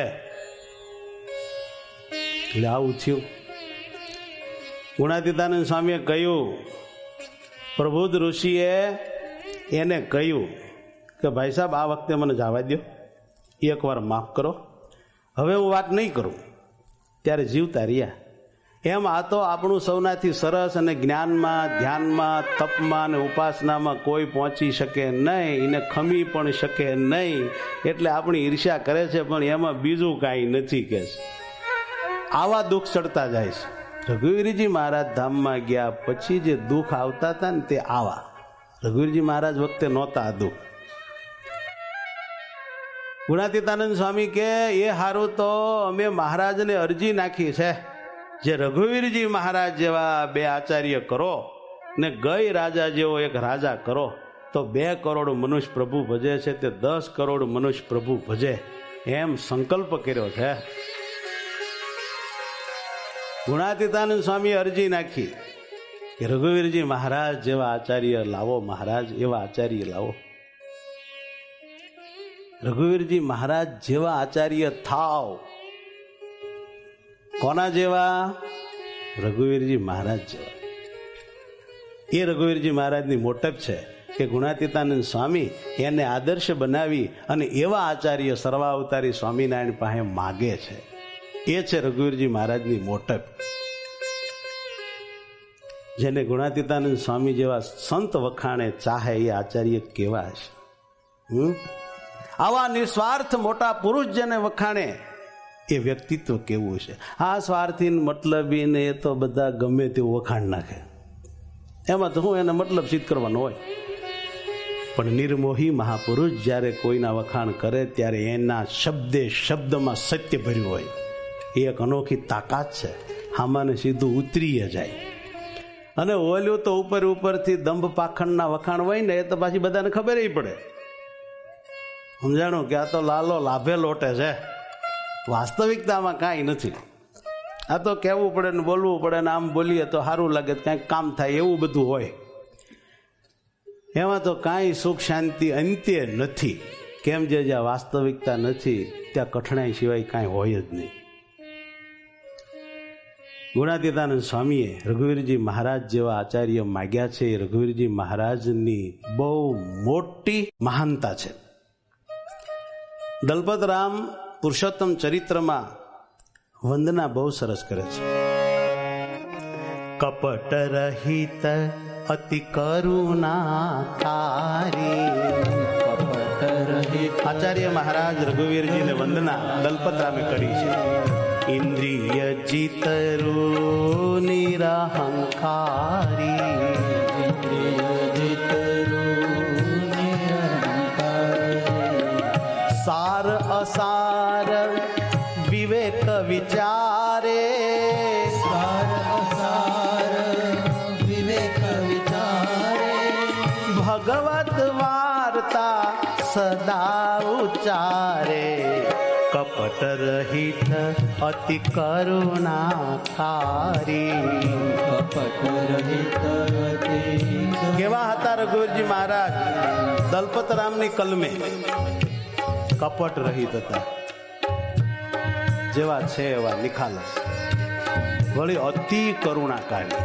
એટલે આવું થયું. ગુણાતીતાનંદ સ્વામીએ કહ્યું, પ્રબુદ્ધ ઋષિએ એને કહ્યું કે ભાઈ સાહેબ આ વખતે મને જવા દો, એકવાર માફ કરો, હવે હું વાત નહીં કરું. ત્યારે જીવતા રહ્યા. એમ આ તો આપણું સૌનાથી સરસ અને જ્ઞાનમાં, ધ્યાનમાં, તપમાં અને ઉપાસનામાં કોઈ પહોંચી શકે નહીં, એને ખમી પણ શકે નહીં, એટલે આપણી ઈર્ષ્યા કરે છે, પણ એમાં બીજું કાંઈ નથી કે આવા દુઃખ ચડતા જાય છે. રઘુવીરજી મહારાજ ધામમાં ગયા પછી જે દુઃખ આવતા હતા ને તે આવા. રઘુવીરજી મહારાજ વખતે નહોતા આ દુઃખ. ગુણાતીતાનંદ સ્વામી કે એ હારું તો અમે મહારાજને અરજી નાખી છે, જે રઘુવીરજી મહારાજ જેવા બે આચાર્ય કરો ને ગઈ રાજા જેવો એક રાજા કરો તો 2 કરોડ મનુષ્ય પ્રભુ ભજે છે તે 10 કરોડ મનુષ્ય પ્રભુ ભજે, એમ સંકલ્પ કર્યો છે. ગુણાતીતાનંદ સ્વામીએ અરજી નાખી કે રઘુવીરજી મહારાજ જેવા આચાર્ય લાવો, મહારાજ એવા આચાર્ય લાવો. રઘુવીરજી મહારાજ જેવા આચાર્ય થાવ. કોના જેવા? રઘુવીરજી મહારાજ જેવા. એ રઘુવીરજી મહારાજની મોટપ છે કે ગુણાતીતાનંદ સ્વામી એને આદર્શ બનાવી અને એવા આચાર્ય સર્વાવતારી સ્વામિનારાયણ પાસે માગે છે. એ છે રઘુવીરજી મહારાજની મોટપ. જેને ગુણાતીતાનંદ સ્વામી જેવા સંત વખાણે ચાહે એ આચાર્ય કેવા છે? આવા નિસ્વાર્થ મોટા પુરુષ જેને વખાણે એ વ્યક્તિત્વ કેવું છે? આ સ્વાર્થી મતલબી ને એ તો બધા ગમે તેવું વખાણ નાખે, એમાં તો હું એને મતલબ સિદ્ધ કરવાનો હોય. પણ નિર્મોહી મહાપુરુષ જ્યારે કોઈના વખાણ કરે ત્યારે એના શબ્દે શબ્દમાં સત્ય ભર્યું હોય. એ એક અનોખી તાકાત છે, હામાને સીધું ઉતરીએ જાય. અને ઓલ્યું તો ઉપરથી દંભ પાખંડના વખાણ હોય ને એ તો પાછી બધાને ખબર પડે, સમજાણું કે આ તો લાલો લાભે લોટે છે. વાસ્તવિકતામાં કાંઈ નથી. આ તો કહેવું પડે ને બોલવું પડે ને આમ બોલીએ તો સારું લાગે, કાંઈક કામ થાય એવું બધું હોય. એમાં તો કાંઈ સુખ શાંતિ અંત્ય નથી. કેમ જે જ્યાં વાસ્તવિકતા નથી ત્યાં કઠણાઈ સિવાય કાંઈ હોય જ નહીં. ગુણાતીતાનંદ સ્વામીએ રઘુવીરજી મહારાજ જેવા આચાર્ય માગ્યા છે. એ રઘુવીરજી મહારાજની બહુ મોટી મહાનતા છે. દલપતરામ પુરુષોત્તમ ચરિત્રમાં વંદના બહુ સરસ કરે છે. કપટ રહિત અતિ કરુણાકારી. કપટ રહિત આચાર્ય મહારાજ રઘુવીરજીને વંદના દલપતરામે કરી છે. ઇન્દ્રિય જીતરું નિરહંકારી. ઇન્દ્રિય જીતરું નિરહંકારી. સાર અસાર વિવેક વિચારે. સાર અસાર વિવેક વિચારે. ભગવત વાર્તા સદા ઉચ્ચારે. કપટ રહિત અતિ કરુણાકારી. કપટ રહિત અતિ. કેવા હતા રઘુવીરજી મહારાજ? દલપતરામની કલમે કપટ રહિત હતા. જેવા છે એવા નિખાલસ, વળી અતિ કરુણાકારી,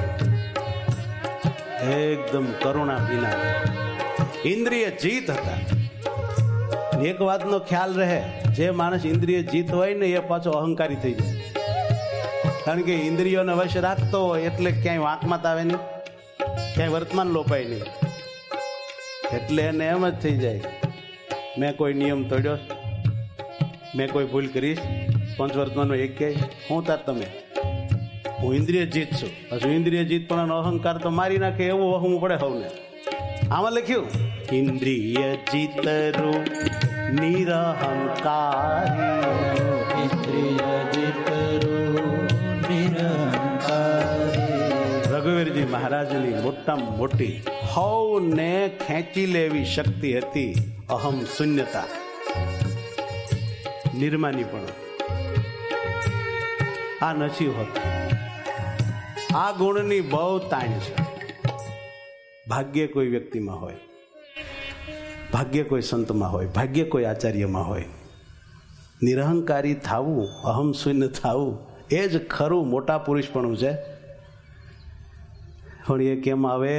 એકદમ કરુણા વિના. ઇન્દ્રિય જીત હતા. એક વાતનો ખ્યાલ રહે, જે માણસ ઇન્દ્રિય જીત હોય ને એ પાછો અહંકારી થઈ જાય. કારણ કે ઇન્દ્રિયોને વશ રાખતો હોય એટલે ક્યાંય વાંકમાં આવે નહીં, ક્યાંય વર્તમાન લોપાય નહીં. એટલે એને એમ જ થઈ જાય, મેં કોઈ નિયમ તોડ્યો, મેં કોઈ ભૂલ કરીશ, પંચવર્તમાનનો એક કહે હું તાર તમે, હું ઇન્દ્રિય જીત છું. હજુ ઇન્દ્રિય જીત પણ અહંકાર તો મારી નાખે એવું વહવું પડે સૌને. આમાં લખ્યું ઇન્દ્રિય જીતરું નિરહંકારી, ઇન્દ્રિય જીતરું નિરહંકારી. રઘુવીરજી મહારાજની મોટામાં મોટી હૌને ખેંચી લેવી શક્તિ હતી અહમ શૂન્યતા, નિર્માની પણ. આ નથી હોતું. આ ગુણની બહુ તાણ છે. ભાગ્ય કોઈ વ્યક્તિમાં હોય, ભાગ્ય કોઈ સંતમાં હોય, ભાગ્ય કોઈ આચાર્યમાં હોય. નિરહંકારી થાવું, અહમ શૂન્ય થાવું એ જ ખરું મોટા પુરુષપણું છે. પણ એ કેમ આવે,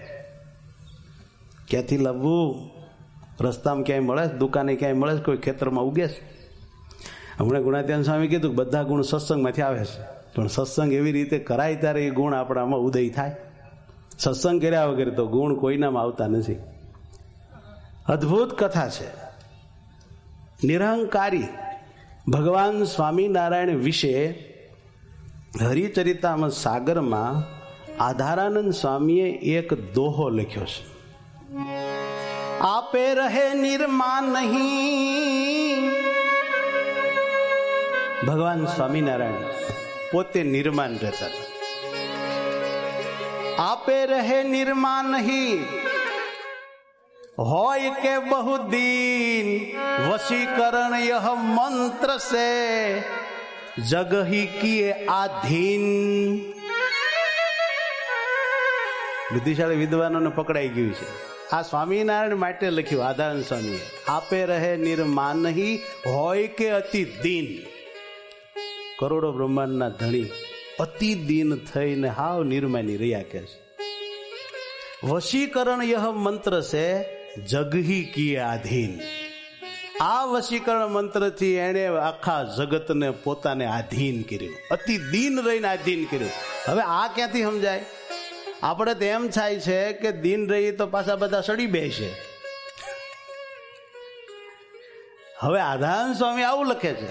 ક્યાંથી લાવવું? રસ્તામાં ક્યાંય મળે, દુકાને ક્યાંય મળે, કોઈ ખેતરમાં ઉગે છે. હમણાં ગુણાત્યાન સ્વામી કીધું બધા ગુણ સત્સંગમાંથી આવે છે, પણ સત્સંગ એવી રીતે કરાય ત્યારે એ ગુણ આપણામાં ઉદય થાય. સત્સંગ કર્યા વગર તો ગુણ કોઈનામાં આવતા નથી. અદ્ભુત કથા છે. નિરહંકારી ભગવાન સ્વામિનારાયણ વિશે હરિચરિતામૃત સાગરમાં આધારાનંદ સ્વામીએ એક દોહો લખ્યો છે. આપે રહે નિર્માન નહીં. ભગવાન સ્વામિનારાયણ પોતે નિર્માન રહેતા. આપે રહે નિર્માન નહીં, હોય કે બહુ દીન, વશીકરણ यह મંત્ર સે જગ ही किए आधीन. બુદ્ધિશાળી વિદ્વાનોને પકડાઈ ગયું છે. આ સ્વામિનારાયણ માટે લખ્યું આધારાનંદ સ્વામીએ. આપે રહે નિર્માન નહીં, હોય કે અતિ દીન. કરોડો બ્રહ્માંડના ધણી અતિ દીન થઈને હાવ નિર્માની રહ્યા કે છે. વશીકરણ यह મંત્ર છે જગહી કિએ આધીન. આ વશીકરણ મંત્રથી એણે આખા જગતને પોતાને આધીન કર્યું, અતિ દીન રહીને આધીન કર્યું. હવે આ ક્યાંથી સમજાય? આપણે તો એમ થાય છે કે દીન રહી તો પાછા બધા સડી બેસે. હવે આધારાનંદ સ્વામી આવું લખે છે.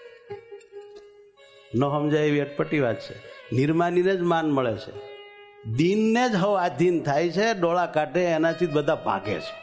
ન સમજાય એવી અટપટી વાત છે. નિર્માનીને જ માન મળે છે, દીનને જ હવે આધીન થાય છે, ડોળા કાઢે એનાથી બધા ભાગે છે.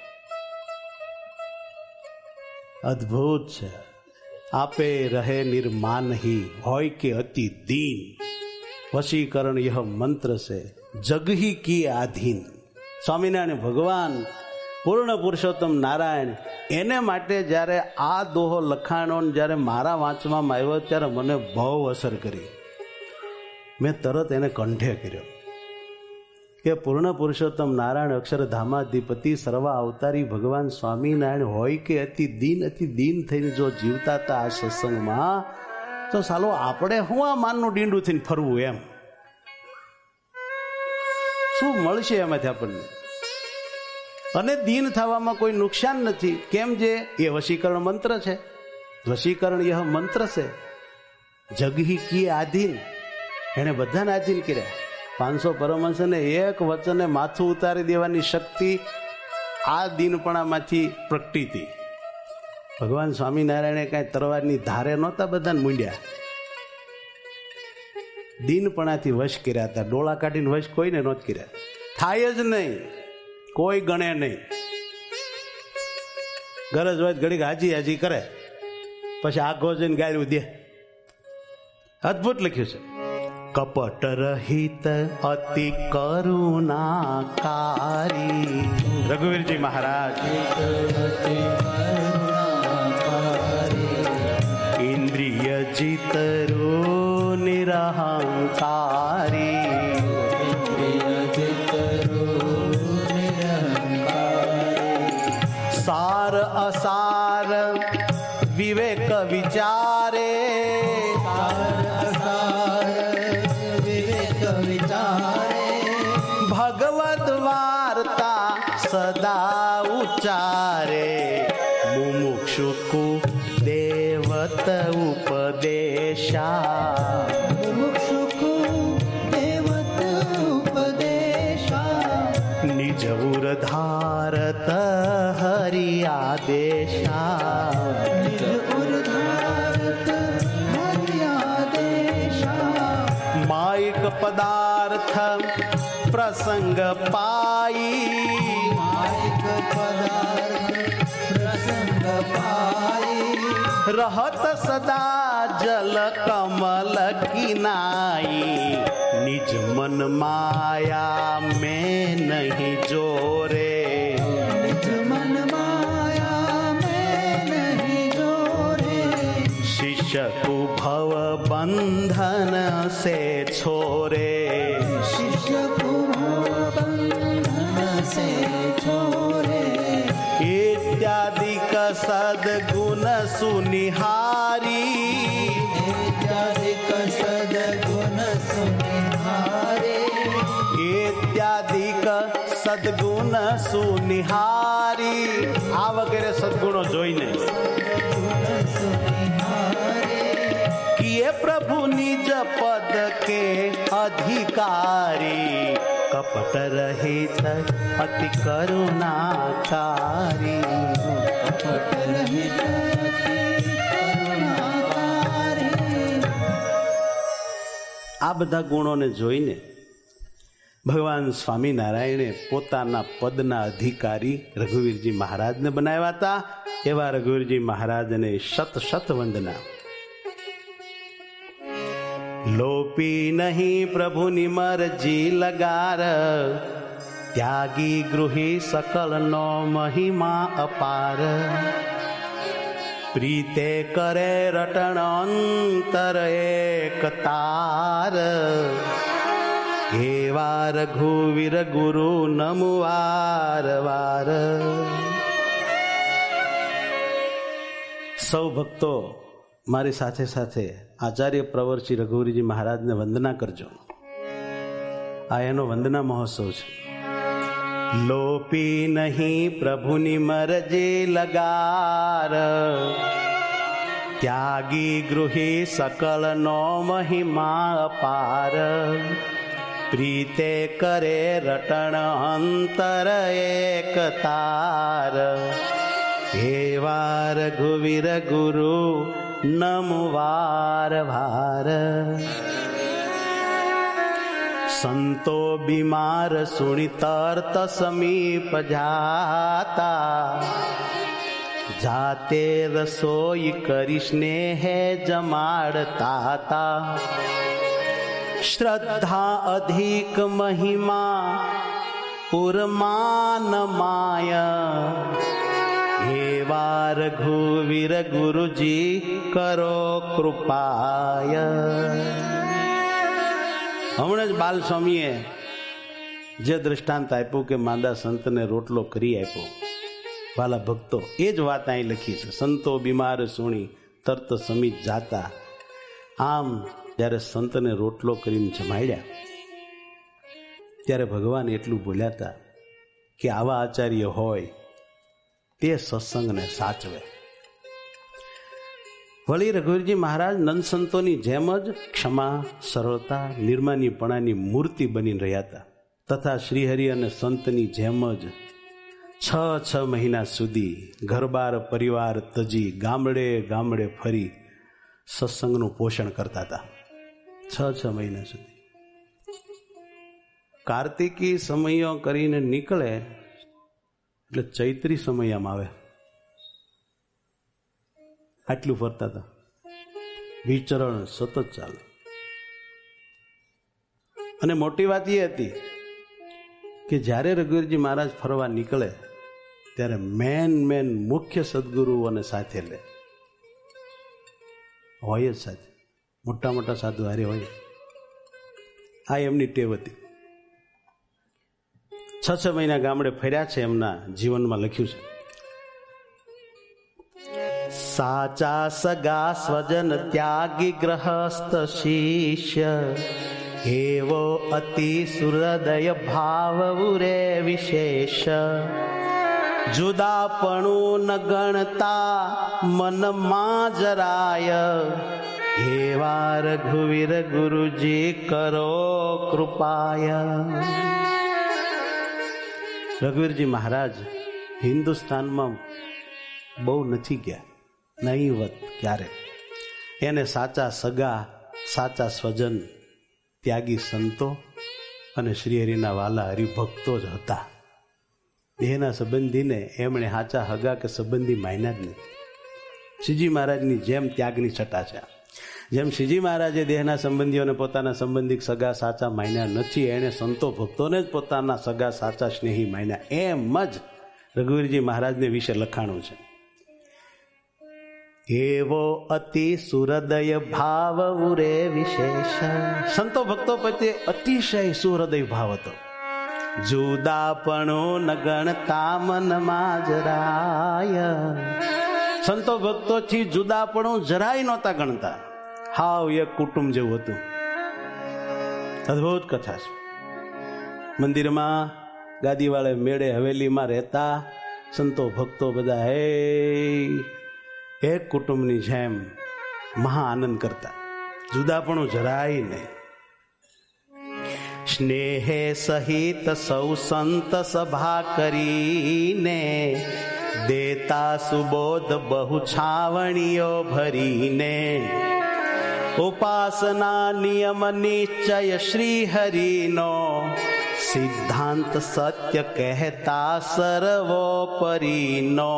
અદ્ભુત છે. આપે રહે નિર્માન ही, હોય કે અતિ દીન, વશીકરણ यह મંત્ર છે જગહી કી આધીન. સ્વામિનારાયણ ભગવાન પૂર્ણ પુરુષોત્તમ નારાયણ, એને માટે જ્યારે આ દોહો લખાણો જ્યારે મારા વાંચવામાં આવ્યો ત્યારે મને બહુ અસર કરી. મેં તરત એને કંઠે કર્યો કે પૂર્ણ પુરુષોત્તમ નારાયણ અક્ષરધામાધિપતિ સર્વા અવતારી ભગવાન સ્વામિનારાયણ હોય કે અતિ દીન થઈને જો જીવતા હતા આ સત્સંગમાં, તો સાલો આપણે હું આ માનનું ડીંડું થઈને ફરવું? એમ શું મળશે એમાંથી આપણને? અને દીન થવામાં કોઈ નુકસાન નથી. કેમ? જે એ વશીકરણ મંત્ર છે. વશીકરણ यह મંત્ર છે જગહી કી આધીન. એને બધાને આધીન કર્યા. 500 પરમહંસને એક વચને માથું ઉતારી દેવાની શક્તિ આ દીનપણામાંથી પ્રગટી હતી. ભગવાન સ્વામિનારાયણે કાંઈ તરવારની ધારે નહોતા બધાને મૂંડ્યા, દીનપણાથી વશ કર્યા હતા. ડોળા કાઢીને વશ કોઈને નહોત કર્યા. થાય જ નહીં, કોઈ ગણે નહીં. ગરજ હોય ઘડીક હાજી કરે, પછી આઘો જઈને ગાયરું દે. અદભુત લખ્યું છે. કપટ રહિત અતિ કરુણાકારી. રઘુવીરજી મહારાજ. ઇન્દ્રિય જીતરો નિરહંકારી. સાર અસાર વિવેક વિચારે. ભગવદ વાર્તા સદા ઉચ્ચારે. મુમુક્ષુકુ દેવત ઉપદેશા. મુમુક્ષુકુ દેવત ઉપદેશા. નિજ ઉર ધારત આદેશા નિજ ઉર્ધારત મર્યાદેશા માયિક પદાર્થ પ્રસંગ પાઈ માયિક પદાર્થ પ્રસંગ પાઈ રહત સદા જલ કમલ કિનાઈ નિજ મન માયા મેં નહીં જોરે નિજ મન માયા મેં નહીં જોરે શિષ્ય કુભવ બંધન સે છોરે શિષ્ય કુભવ બંધન સે છોરે इत्यादिक सद्गुण सुनिहारी इत्यादिक सद्गुण सुनिहारे इत्यादिक સદગુણ સુનિહારી આ વગેરે સદગુણો જોઈને કિએ પ્રભુ નિજ પદ કે અધિકારી કપટ રહિત અતિ કરુણાકારી કપટ રહિત અતિ કરુણાકારી. આ બધા ગુણોને જોઈને ભગવાન સ્વામિનારાયણે પોતાના પદના અધિકારી રઘુવીરજી મહારાજને બનાવ્યા હતા. એવા રઘુવીરજી મહારાજને શત શત વંદના. લોપી નહીં પ્રભુની મરજી લગાર ત્યાગી ગૃહી સકલનો મહિમા અપાર પ્રીતે કરે રટણ અંતર એક તાર એવા રઘુવીર ગુરુ નમવાર વાર. સૌ ભક્તો મારી સાથે સાથે આચાર્ય પ્રવરશ્રી રઘુવીરજી મહારાજને વંદના કરજો. આ એનો વંદના મહોત્સવ છે. લોપી નહીં પ્રભુની મરજી લગાર ત્યાગી ગૃહી સકલનો મહિમા અપાર પ્રીતે કરે રટણ અંતર એક તાર એવા રઘુવીર ગુરુ નમવાર ભાર. સંતો બીમાર સુણી તરત સમીપ જાતા જાતે રસોઈ કરી સ્નેહે જમાડતા હતા. શ્રદ્ધા અધિક મહિમા પુરમાન માયા એવા રઘુવીર ગુરુજી કરો કૃપાય. હમણાં જ બાલ સ્વામીએ જે દ્રષ્ટાંત આપ્યું કે માંદા સંતને રોટલો કરી આપ્યો, વાલા ભક્તો એ જ વાત અહીં લખી છે. સંતો બીમાર સુણી તરત સમીપ જાતા. આમ જ્યારે સંતને રોટલો કરીને જમાડ્યા ત્યારે ભગવાન એટલું બોલ્યા હતા કે આવા આચાર્ય હોય તે સત્સંગને સાચવે. વળી રઘુવીરજી મહારાજ નંદ સંતોની જેમ જ ક્ષમા, સરળતા, નિર્માનીપણાની મૂર્તિ બની રહ્યા હતા તથા શ્રીહરિ અને સંતની જેમ જ 6 મહિના સુધી ઘરબાર પરિવાર તજી ગામડે ગામડે ફરી સત્સંગનું પોષણ કરતા હતા. 6 મહિના સુધી કાર્તિકી સમયો કરીને નીકળે એટલે ચૈત્રી સમયમાં આવે. આટલું ફરતા હતા. વિચરણ સતત ચાલે. અને મોટી વાત એ હતી કે જ્યારે રઘુવીરજી મહારાજ ફરવા નીકળે ત્યારે મેન મુખ્ય સદગુરુઓને સાથે લે. હોય જ સાથે, મોટા મોટા સાધુ હારે હોય. આ એમની ટેવ હતી. 6 મહિના ગામડે ફર્યા છે. એમના જીવનમાં લખ્યું છે, સાચા સગા સ્વજન ત્યાગી ગ્રહસ્થ શિષ્ય એવો અતિ સુહૃદય ભાવ ઉરે વિશેષ જુદાપણું ન ગણતા મનમાં જરાય એવા રઘુવીર ગુરુજી કરો કૃપાય. રઘુવીરજી મહારાજ હિન્દુસ્તાનમાં બહુ નથી ગયા, નહીવત ક્યારે. એને સાચા સગા, સાચા સ્વજન, ત્યાગી સંતો અને શ્રીહરિના વાલા હરિભક્તો જ હતા. દેહના સંબંધીને એમણે સાચા હગા કે સંબંધી માન્યા જ નથી. શ્રીજી મહારાજની જેમ ત્યાગની છટા છે. જેમ શ્રીજી મહારાજે દેહના સંબંધીઓને પોતાના સંબંધિક સગા સાચા માન્યા નથી, એણે સંતો ભક્તોને જ પોતાના સગા સાચા સ્નેહી માન્યા. એમ જ રઘુવીરજી મહારાજને વિશે લખાણું છે. એવો અતિ સુહૃદય ભાવ ઉરે વિશેષ. સંતો ભક્તો પ્રત્યે અતિશય સુહૃદય ભાવ હતો. જુદાપણો ન ગણતા મનમાં જરાય. સંતો ભક્તોથી જુદાપણું જરાય નહોતા ગણતા. હાવ એક કુટુંબ જેવું હતું. અદભુત કથા છે. મંદિરમાં ગાદીવાળે મેળે હવેલીમાં રહેતા સંતો ભક્તો બધા એક કુટુંબની જેમ મહા આનંદ કરતા. જુદાપણું જરાય નહીં. સ્નેહે સહિત સૌ સંત સભા કરીને દેતા સુબોધ બહુ છાવણીઓ ભરીને. ઉપાસના નિયમ નિશ્ચય શ્રી હરિનો સિદ્ધાંત સત્ય કહેતા સર્વોપરીનો.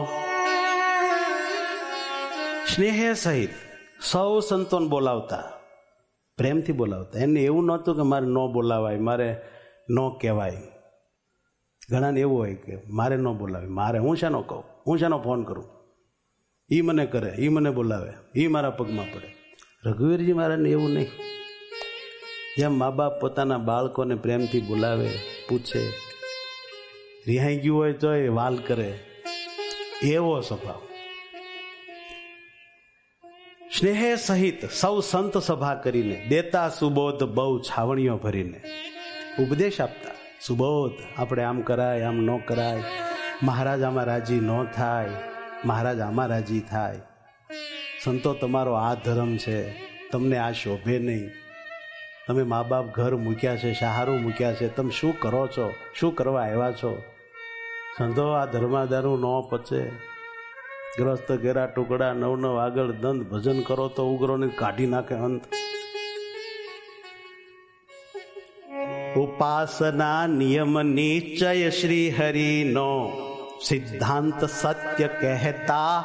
સ્નેહે સહિત સૌ સંતોને બોલાવતા, પ્રેમથી બોલાવતા. એને એવું નહોતું કે મારે ન બોલાવાય, મારે ન કહેવાય. ઘણાને એવું હોય કે મારે ન બોલાવે, મારે હું શેનો કહું, હું શેનો ફોન કરું, એ મને કરે, એ મને બોલાવે, એ મારા પગમાં પડે. રઘુવીરજી મહારાજને એવું નહીં. જેમ મા બાપ પોતાના બાળકોને પ્રેમથી બોલાવે, પૂછે, રિહાઈ ગયું હોય તો એ વાલ કરે, એવો સ્વભાવ. સ્નેહે સહિત સૌ સંત સભા કરીને દેતા સુબોધ બહુ છાવણીઓ ભરીને. ઉપદેશ આપતા, સુબોધ આપણે આમ કરાય, આમ ન કરાય, મહારાજ આમાં રાજી ન થાય, મહારાજ આમાં રાજી થાય. સંતો તમારો આ ધર્મ છે, તમને આ શોભે નહીં. તમે મા બાપ ઘર મૂક્યા છે, સહારું મૂક્યા છે, તમે શું કરો છો, શું કરવા આવ્યા છો? સંતો આ ધર્માદારું ન પચે. ગ્રસ્ત ઘેરા ટુકડા નવ નવ આગળ દંત ભજન કરો તો ઉગ્રોને કાઢી નાખે અંત. ઉપાસના નિયમ નિશ્ચય શ્રી હરિનો સિદ્ધાંત સત્ય કહેતા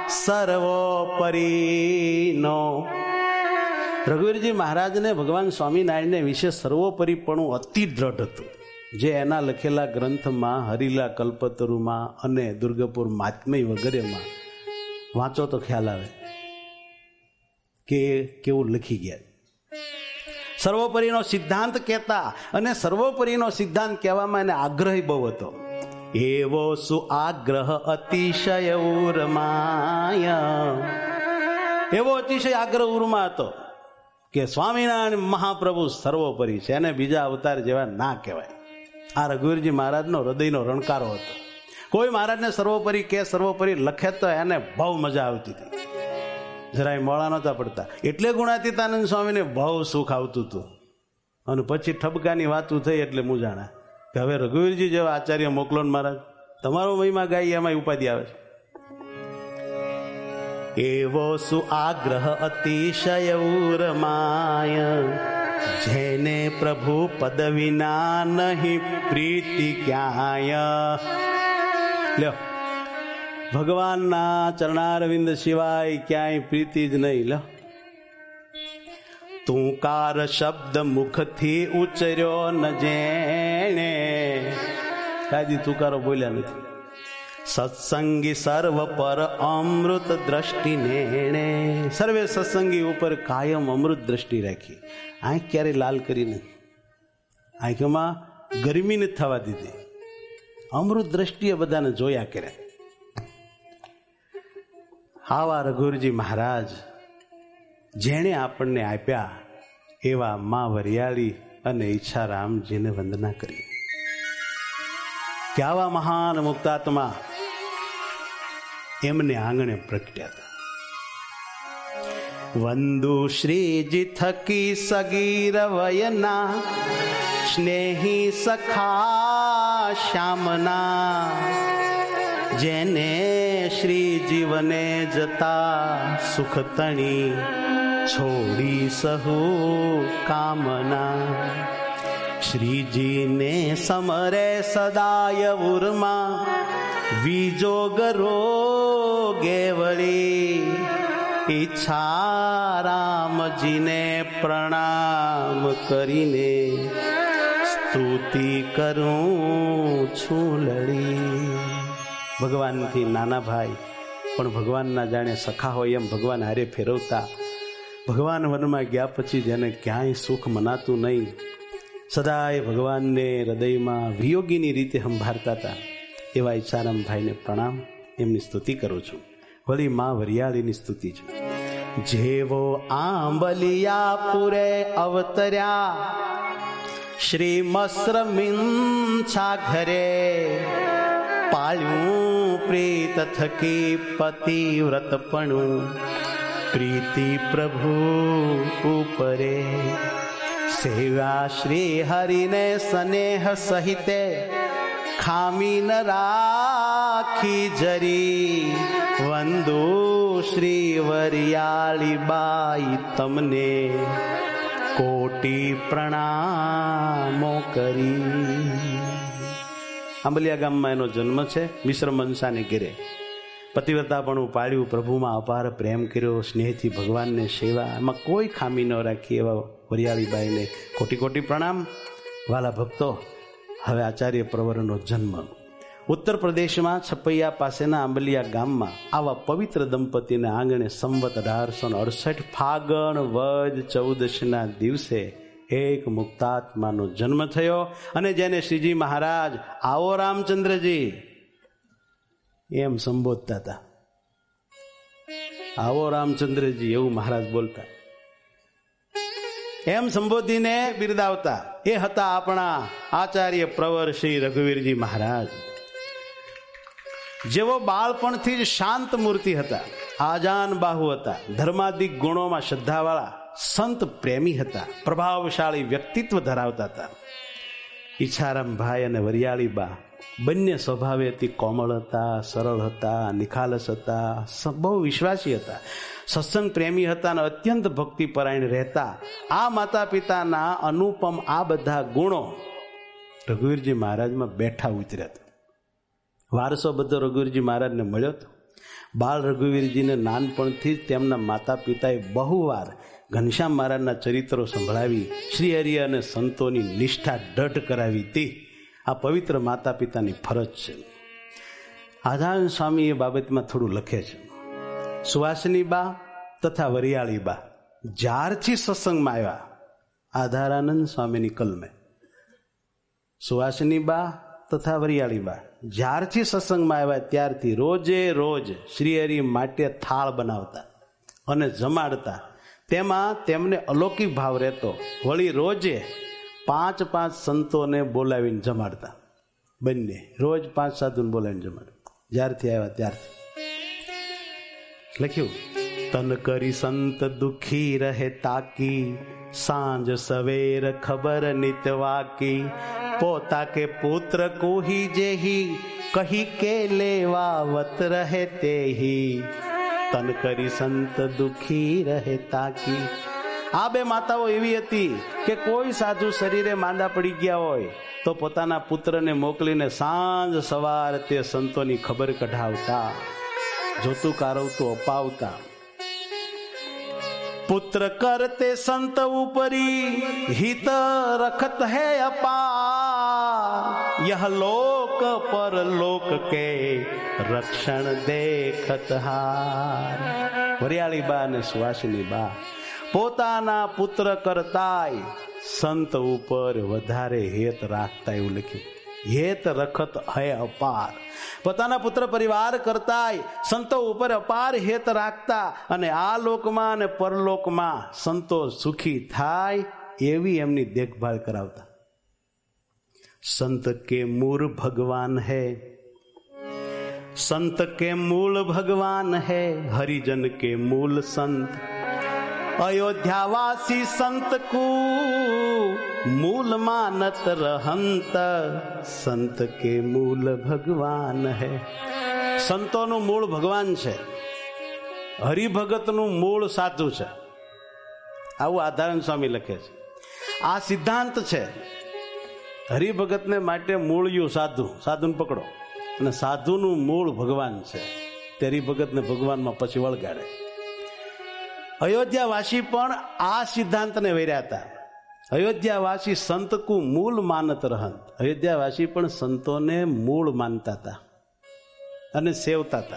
સર્વોપરીનો. રઘુવીરજી મહારાજને ભગવાન સ્વામિનારાયણને વિશે સર્વોપરીપણું અતિ દ્રઢ હતું. જે એના લખેલા ગ્રંથમાં, હરિલા કલ્પતરુમાં અને દુર્ગપુર મહાત્મય વગેરેમાં વાંચો તો ખ્યાલ આવે કે કેવું લખી ગયા. સર્વોપરીનો સિદ્ધાંત કહેતા, અને સર્વોપરીનો સિદ્ધાંત કહેવામાં એને આગ્રહ બહુ હતો. એવો સુઆગ્રહ અતિશય ઉર્માય. એવો અતિશય આગ્રહ ઉર્મા હતો કે સ્વામિનારાયણ મહાપ્રભુ સર્વોપરી છે, એને બીજા અવતાર જેવા ના કહેવાય. આ રઘુવીરજી મહારાજનો હૃદયનો રણકારો હતો. કોઈ મહારાજને સર્વોપરી કે સર્વોપરી લખે તો એને બહુ મજા આવતી હતી, જરાય મોળા નહોતા પડતા. એટલે ગુણાતીતાનંદ સ્વામીને બહુ સુખ આવતું હતું. અને પછી ઠબકાની વાતું થઈ એટલે હું જાણા કે હવે રઘુવીરજી જેવા આચાર્ય મોકલો ને મહારાજ, તમારો મહિમા ગાઈ, એમાં ઉપાધિ આવે છે. એવો સુઆગ્રહ અતિશય ઉર્માય જેને પ્રભુ પદ વિના નહીં પ્રીતિ ક્યાંય. લ્યો, ભગવાનના ચરણારવિંદ સિવાય ક્યાંય પ્રીતિ જ નહીં. લ્યો, તુંકાર શબ્દ મુખથી ઉચ્ચર્યો ન જેણે. કાજી તુકારો બોલ્યા નથી. સત્સંગી સર્વ પર અમૃત દ્રષ્ટિ નેણે. સર્વે સત્સંગી ઉપર કાયમ અમૃત દ્રષ્ટિ રાખી. આંખ ક્યારે લાલ કરી નથી, આંખોમાં ગરમી નથી થવા દીધી. અમૃત દ્રષ્ટિએ બધાને જોયા કર્યા. આવા રઘુવીરજી મહારાજ જેણે આપણને આપ્યા એવા મા વરિયાળી અને ઈચ્છારામજીને વંદના કરી. કે આવા મહાન મુક્તાત્મા એમને આંગણે પ્રગટ્યા હતા. વંદુ શ્રીજી થકી સગીર વયના સ્નેહી સખા શ્યામના જેને શ્રી જીવને જતા સુખ તણી છોડી સહુ કામના. શ્રીજીને સમરે સદાય ઉર્મા વિજો ગરો ગેવળી. ઈચ્છા રામજીને પ્રણામ કરીને સ્તુતિ કરું છું લડી. ભગવાનથી નાના ભાઈ પણ ભગવાનના જાણે સખા હોય એમ ભગવાન હારે ફેરવતા. ભગવાન વનમાં ગયા પછી જેને ક્યાંય સુખ મનાતું નહીં, સદાય ભગવાનને હૃદયમાં વિયોગીની રીતે સંભાળતા હતા, એવા ઈચ્છારામ ભાઈને પ્રણામ, એમની સ્તુતિ કરું છું. વળી માં વરિયાળીની સ્તુતિ છે. જેવો આંબલિયા પુરે અવતર્યા શ્રી મસ્રમિંછા ઘરે. પાળ્યું પ્રીત થકી પતિવ્રતપણું પ્રીતિ પ્રભુ ઉપરે. સેવા શ્રી હરિને સ્નેહ સહિતે ખામી ન રાખી જરી. વંદુ શ્રી વરિયાળી બાઈ તમને કોટી પ્રણામો કરી. આંબલિયા ગામમાં એનો જન્મ છે. મિશ્ર મનસાને ઘેરે પતિવ્રતાપણું પાળ્યું, પ્રભુમાં અપાર પ્રેમ કર્યો, સ્નેહથી ભગવાનને સેવા, એમાં કોઈ ખામી ન રાખી એવા વરિયાળીબાઈને કોટી કોટી પ્રણામ. વાલા ભક્તો, હવે આચાર્ય પ્રવરનો જન્મ ઉત્તર પ્રદેશમાં છપૈયા પાસેના આંબલિયા ગામમાં આવા પવિત્ર દંપતીને આંગણે સંવત 1868 ફાગણ વદ 14ના દિવસે એક મુક્તાત્માનો જન્મ થયો. અને જેને શ્રીજી મહારાજ આવો રામચંદ્રજી એમ સંબોધતા હતા. આવો રામચંદ્રજી એવું મહારાજ બોલતા, એમ સંબોધીને બિરદાવતા. એ હતા આપણા આચાર્ય પ્રવર શ્રી રઘુવીરજી મહારાજ. જેવો બાળપણથી જ શાંત મૂર્તિ હતા, આજાન બાહુ હતા, ધર્માદિક ગુણોમાં શ્રદ્ધાવાળા, સંત પ્રેમી હતા, પ્રભાવશાળી વ્યક્તિત્વ ધરાવતા હતા. ઈચ્છારામ ભાઈ અને વરિયાળી બા બંને સ્વભાવે અતિ કોમળ હતા, સરળ હતા, નિખાલસ હતા, બહુ વિશ્વાસી હતા, સત્સંગ પ્રેમી હતા અને અત્યંત ભક્તિપરાયણ રહેતા. આ માતા પિતાના અનુપમ આ બધા ગુણો રઘુવીરજી મહારાજમાં બેઠા ઉતર્યા હતા. વારસો બધો રઘુવીરજી મહારાજને મળ્યો હતો. બાળ રઘુવીરજીને નાનપણથી જ તેમના માતા પિતાએ બહુવાર ઘનશ્યામ મહારાજના ચરિત્રો સંભળાવી શ્રીહરિ અને સંતોની નિષ્ઠા દઢ કરાવી હતી. આ પવિત્ર માતા પિતાની ફરજ છે. આધાન સ્વામી એ બાબતમાં થોડું લખે છે. સુવાસની બા તથા વરિયાળી બા જ્યારથી સત્સંગમાં આવ્યા, આધારાનંદ સ્વામીની કલમે, સુવાસની બા તથા વરિયાળી બા જ્યારથી સત્સંગમાં આવ્યા ત્યારથી રોજે રોજ શ્રીહરિ માટે થાળ બનાવતા અને જમાડતા. તેમાં તેમને અલૌકિક ભાવ રહેતો. વળી રોજે 5 સંતોને બોલાવીને જમાડતા. બંને રોજ 5 સાધુને બોલાવીને જમાડતા જ્યારથી આવ્યા ત્યારથી. લખ્યું, તન કરી સંત દુખી રહે તાકી, સાંજ સવેર ખબર નિતવાકી, પોતા કે પુત્ર કોહી જેહી, કહી કે લેવાવત રહે તેહી, તન કરી સંત દુખી રહે તાકી. આ બે માતાઓ એવી હતી કે કોઈ સાધુ શરીરે માંદા પડી ગયા હોય તો પોતાના પુત્રને મોકલીને સાંજ સવાર તે સંતોની ખબર કઢાવતા, જોતું કારવતું અપાવતા. પુત્ર કરતે સંત ઉપરી હિત રખત હે અપાર, यह लोक पर लोक के रक्षण देखत हार. વરિયાળી બા અને સુવાસિની બા પોતાના પુત્ર કરતાય સંત ઉપર વધારે હેત રાખતા, એવું લખ્યું. હેત રખત હે અપાર. પોતાના પુત્ર પરિવાર કરતાય સંતો ઉપર અપાર હેત રાખતા અને આ લોકમાં અને પરલોકમાં સંતો સુખી થાય એવી એમની દેખભાળ કરાવતા. संत के मूल भगवान है, संत के मूल भगवान है, हरिजन के मूल संत. अयोध्यावासी संत को मूल मानत रहंत, संत के मूल भगवान है. સંતોનું મૂળ ભગવાન છે, હરિભગતનું મૂળ સાધુ છે. આવું આધારાનંદ સ્વામી લખે છે. આ સિદ્ધાંત છે. હરિભગતને માટે મૂળિયું સાધુ, સાધુને પકડો, અને સાધુનું મૂળ ભગવાન છે. તે હરિભગતને ભગવાનમાં પછી વળગાડે. અયોધ્યાવાસી પણ આ સિદ્ધાંતને વેર્યા હતા. અયોધ્યાવાસી સંત કુ મૂળ માનત રહંત. અયોધ્યાવાસી પણ સંતોને મૂળ માનતા હતા અને સેવતા હતા.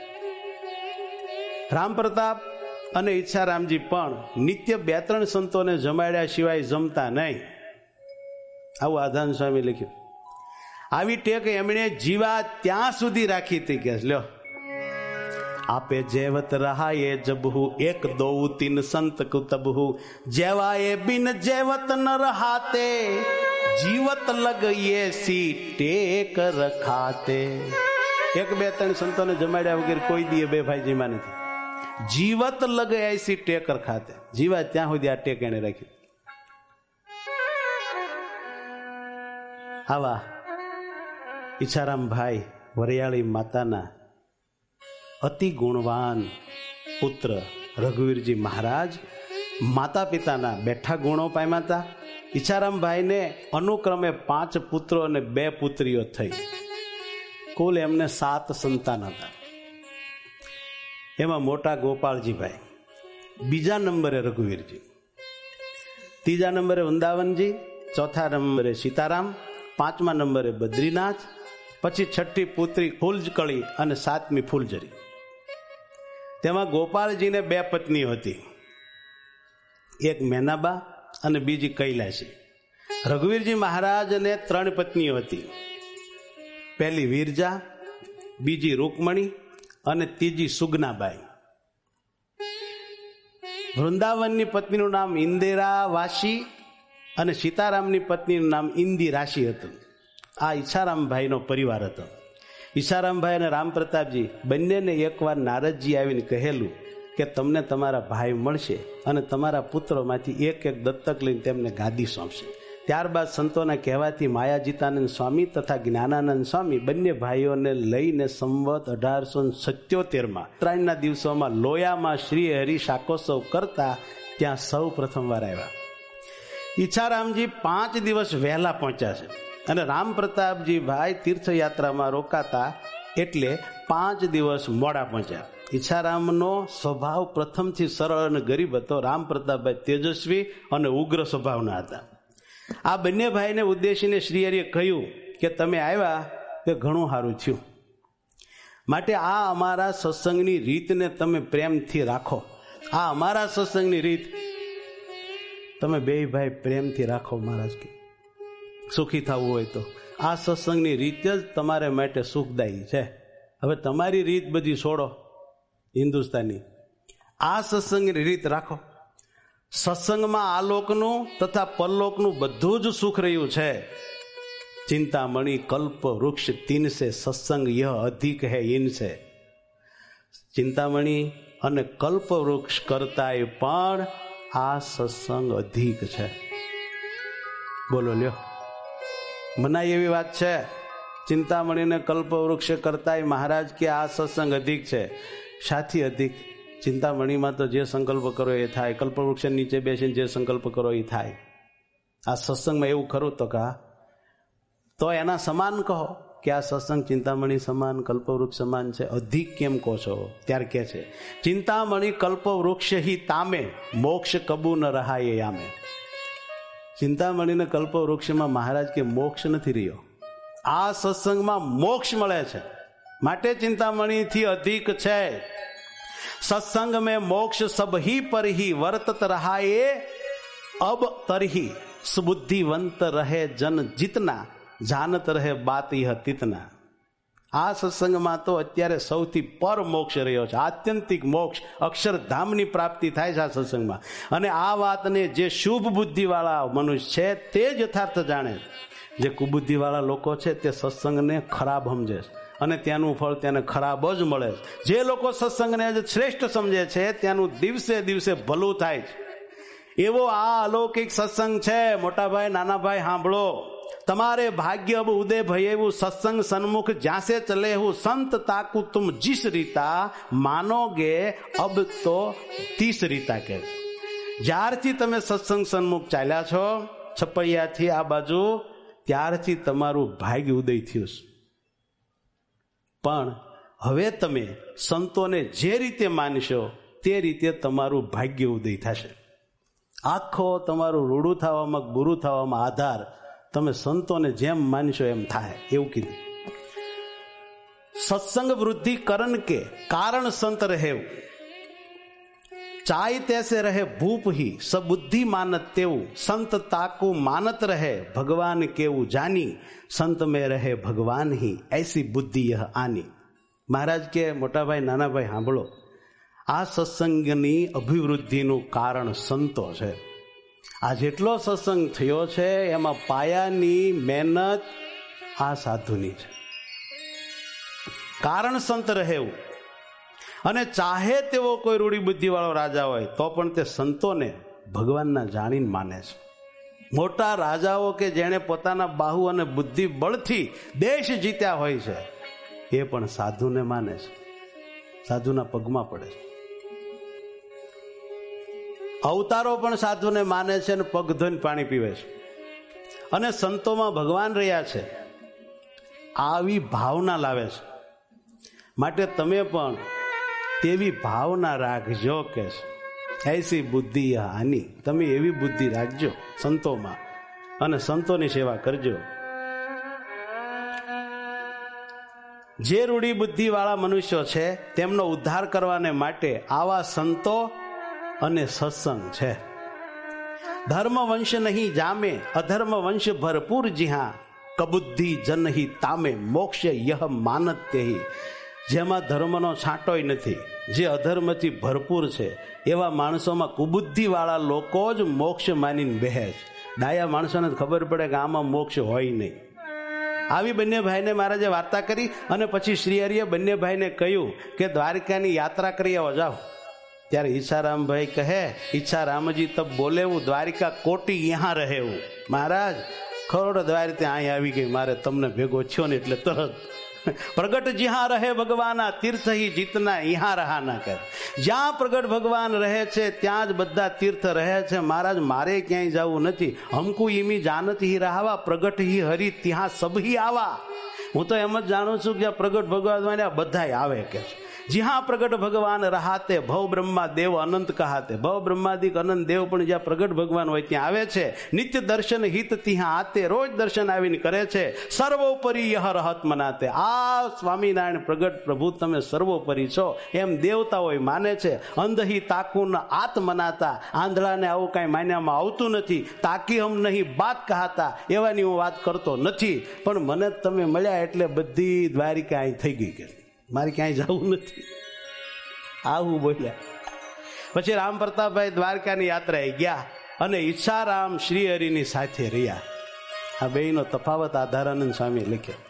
રામ પ્રતાપ અને ઈચ્છારામજી પણ નિત્ય 2-3 સંતોને જમાડ્યા સિવાય જમતા નહીં. આવું આધાન સ્વામી લખ્યું. આવી ટેક એમણે જીવા ત્યાં સુધી રાખી હતી કે લ્યો આપે જેવત રહાયે જબહુ 1 2 3 સંત કુતબહુ જેવાએ બિન જેવત ન રહાતે જીવત લગયે સી ટેક રખાતે. 1 2 3 સંતોને જમાડ્યા વગર કોઈ દીએ બે ભાઈજીમાં નથી. જીવત લગ એસી ટેકર ખાતે, જીવા ત્યાં સુધી આ ટેક એને રાખી. આવા ઈચ્છારામભાઈ વરિયાળી માતાના અતિ ગુણવાન પુત્ર રઘુવીરજી મહારાજ માતા પિતાના બેઠા ગુણો પામ્યા હતા. ઈચ્છારામભાઈને અનુક્રમે 5 પુત્રો અને 2 પુત્રીઓ થઈ. કુલ એમને 7 સંતાન હતા. એમાં મોટા ગોપાળજીભાઈ, બીજા નંબરે રઘુવીરજી, ત્રીજા નંબરે વૃંદાવનજી, ચોથા નંબરે સીતારામ, 5મા નંબરે બદ્રીનાથ, પછી 6ઠી પુત્રી ફૂલકળી અને 7મી ફૂલઝરી. તેમાં ગોપાળજીને 2 પત્નીઓ હતી, એક મેનાબા અને બીજી કૈલાસી. રઘુવીરજી મહારાજને 3 પત્નીઓ હતી, પહેલી વીરજા, બીજી રૂકમણી અને ત્રીજી સુગનાબાઈ. વૃંદાવનની પત્નીનું નામ ઇન્દિરા વાસી અને સીતારામની પત્નીનું નામ ઇન્દી રાશિ હતું. આ ઈચ્છારામભાઈનો પરિવાર હતો. ઈચ્છારામભાઈ અને રામ પ્રતાપજી બંનેને એકવાર નારદજી આવીને કહેલું કે તમને તમારા ભાઈ મળશે અને તમારા પુત્રોમાંથી એક દત્તક લઈને તેમને ગાદી સોંપશે. ત્યારબાદ સંતોના કહેવાથી માયાજીતાનંદ સ્વામી તથા જ્ઞાનાનંદ સ્વામી બંને ભાઈઓને લઈને સંવત 1877 ઉત્તરાયણના દિવસોમાં લોયામાં શ્રી હરિ શાકોત્સવ કરતા ત્યાં સૌ પ્રથમવાર આવ્યા. ઈચ્છારામજી 5 દિવસ વહેલા પહોંચ્યા છે અને રામ પ્રતાપજી ભાઈ તીર્થયાત્રામાં રોકાતા એટલે 5 દિવસ મોડા પહોંચ્યા. ઈચ્છારામનો સ્વભાવ પ્રથમથી સરળ અને ગરીબ હતો. રામ પ્રતાપભાઈ તેજસ્વી અને ઉગ્ર સ્વભાવના હતા. આ બંને ભાઈને ઉદ્દેશીને શ્રીહરિએ કહ્યું કે તમે આવ્યા તે ઘણું સારું થયું, માટે આ અમારા સત્સંગની રીતને તમે પ્રેમથી રાખો. આ અમારા સત્સંગની રીત તમે 2 ભાઈ પ્રેમથી રાખો મહારાજ. કે સુખી થવું હોય તો આ સત્સંગની રીત જ તમારે માટે સુખદાયી છે. હવે તમારી રીત બધી છોડો હિન્દુસ્તાની, આ સત્સંગની રીત રાખો. સત્સંગમાં આલોકનું તથા પરલોકનું બધું જ સુખ રહ્યું છે. ચિંતામણી કલ્પ વૃક્ષ 3 સે સત્સંગ યહ અધિક હૈ ઇનસે. ચિંતામણી અને કલ્પ વૃક્ષ કરતાય પણ આ સત્સંગ અધિક છે. બોલો લ્યો, મનાય એવી વાત છે. ચિંતામણીને કલ્પ વૃક્ષ કરતાય મહારાજ કે આ સત્સંગ અધિક છે. સાથી અધિક? ચિંતામણીમાં તો જે સંકલ્પ કરો એ થાય, કલ્પવૃક્ષ નીચે બેસીને જે સંકલ્પ કરો એ થાય. આ સત્સંગમાં એવું ખરું તો કા તો એના સમાન કહો કે આ સત્સંગ ચિંતામણી સમાન કલ્પવૃક્ષ સમાન છે. અધિક કેમ કહો છો? ત્યારે કે છે ચિંતામણી કલ્પવૃક્ષ હિ તામે મોક્ષ કબૂ ન રહાય યામે. ચિંતામણીને કલ્પવૃક્ષમાં મહારાજ કે મોક્ષ નથી રહ્યો, આ સત્સંગમાં મોક્ષ મળે છે, માટે ચિંતામણીથી અધિક છે. सत्संग में मोक्ष सब ही पर ही वर्तत रहाये अब तरही सुबुद्धिवंत रहे जन जितना जानत રહે બાત યહ તિતના. આ સત્સંગમાં તો અત્યારે સૌથી પર મોક્ષ રહ્યો છે, આત્યંતિક મોક્ષ, અક્ષરધામની પ્રાપ્તિ થાય છે આ સત્સંગમાં. અને આ વાતને જે શુભ બુદ્ધિવાળા મનુષ્ય છે તે જ યથાર્થ જાણે. જે કુબુદ્ધિવાળા લોકો છે તે સત્સંગને ખરાબ સમજે છે અને ત્યાંનું ફળ તેને ખરાબ જ મળે છે. જે લોકો સત્સંગને શ્રેષ્ઠ સમજે છે ત્યાંનું દિવસે દિવસે ભલું થાય છે. એવો આ અલૌકિક સત્સંગ છે. મોટા ભાઈ નાના ભાઈ સાંભળો, તમારે ભાગ્ય અબ ઉદય ભયેવું સત્સંગ સન્મુખ જ્યાં સે ચલે હું સંત તાકુ તુમ જીસ રીતા માનોગે અબ તો 30 રીતા કે જ્યારથી તમે સત્સંગ સન્મુખ ચાલ્યા છો છપૈયાથી આ બાજુ ત્યારથી તમારું ભાગ્ય ઉદય થયું. પણ હવે તમે સંતોને જે રીતે માનશો તે રીતે તમારું ભાગ્ય ઉદય થશે. આખો તમારું રૂડું થવામાં બુરું થવામાં આધાર તમે સંતોને જેમ માનશો એમ થાય એવું કીધું. સત્સંગ વૃદ્ધિ કરણ કે કારણ સંત રહેવું ચાય તૈસે રહે ભૂપ હી સબુદ્ધિ માનત તેવું સંત તાકુ માનત રહે ભગવાન કેવું જાની સંત में રહે ભગવાન હી એસી બુદ્ધિ યહ આની. મહારાજ કે મોટા ભાઈ નાના ભાઈ સાંભળો, આ સત્સંગની અભિવૃદ્ધિનું કારણ સંતો છે. આ જેટલો સત્સંગ થયો છે એમાં પાયાની મહેનત આ સાધુની છે. કારણ સંત રહેવું. અને ચાહે તેવો કોઈ રૂડી બુદ્ધિ વાળો રાજા હોય તો પણ તે સંતોને ભગવાનના જાણીને માને છે. મોટા રાજાઓ કે જેણે પોતાના બાહુ અને બુદ્ધિ બળથી દેશ જીત્યા હોય છે એ પણ સાધુને માને છે, સાધુના પગમાં પડે છે. અવતારો પણ સાધુને માને છે અને પગ ધોઈને પાણી પીવે છે. અને સંતોમાં ભગવાન રહ્યા છે આવી ભાવના લાવે છે. માટે તમે પણ તેવી ભાવના રાખજો કે એસી બુદ્ધિ આની, તમે એવી બુદ્ધિ રાખજો સંતોમાં અને સંતોની સેવા કરજો. જે રૂડી બુદ્ધિ વાળા મનુષ્યો છે તેમનો ઉદ્ધાર કરવાને માટે આવા સંતો અને સત્સંગ છે. ધર્મ વંશ નહીં જામે અધર્મ વંશ ભરપૂર જીહા કબુદ્ધિ જનહી તામે મોક્ષ યહ માનત તેહી. જેમાં ધર્મનો છાંટોય નથી, જે અધર્મથી ભરપૂર છે એવા માણસોમાં કુબુદ્ધિ વાળા લોકો જ મોક્ષ માનીને બેહે છે. ડાયા માણસોને ખબર પડે કે આમાં મોક્ષ હોય નહીં. આવી બંને ભાઈને મહારાજે વાર્તા કરી અને પછી શ્રી હરિએ બંને ભાઈને કહ્યું કે દ્વારકાની યાત્રા કરી આવો જાઓ. ત્યારે ઈચ્છારામભાઈ કહે ઈચ્છા રામજી તબ બોલે હું દ્વારિકા કોટી યહાં રહેવું. મહારાજ ખરોડ દ્વારિકા અહીં આવી ગઈ, મારે તમને ભેગો થયો ને એટલે તરત પ્રગટ જ્યાં રહે ભગવાના તીર્થ હી જીતના યહાં રહા ના કર. જ્યાં પ્રગટ ભગવાન રહે છે ત્યાં જ બધા તીર્થ રહે છે. મહારાજ મારે ક્યાંય જવું નથી. હમકુ ઈમી જાનત હી રહાવા પ્રગટ હી હરી ત્યાં સબ હી આવા. હું તો એમ જ જાણું છું કે પ્રગટ ભગવાન બધા આવે કે જ્યાં પ્રગટ ભગવાન રહાતે ભવ બ્રહ્મા દેવ અનંત કહાતે. ભવ બ્રહ્માદિક અનંત દેવ પણ જ્યાં પ્રગટ ભગવાન હોય ત્યાં આવે છે. નિત્ય દર્શન હિત ત્યાં આતે, રોજ દર્શન આવીને કરે છે. સર્વોપરી યહ રહત મનાતે. આ સ્વામિનારાયણ પ્રગટ પ્રભુ તમે સર્વોપરી છો એમ દેવતાઓ માને છે. અંધહી તાકુન આત મનાતા. આંધળાને આવું કાંઈ માન્યામાં આવતું નથી. તાકી હમ નહીં બાત કહાતા, એવાની હું વાત કરતો નથી. પણ મને તમે મળ્યા એટલે બધી દ્વારિકા અહીં થઈ ગઈ કે મારે ક્યાંય જવું નથી, આવું બોલ્યા. પછી રામ પ્રતાપભાઈ દ્વારકાની યાત્રાએ ગયા અને ઈચ્છારામ શ્રી હરિની સાથે રહ્યા. આ બેનો તફાવત આધારાનંદ સ્વામી લખ્યો.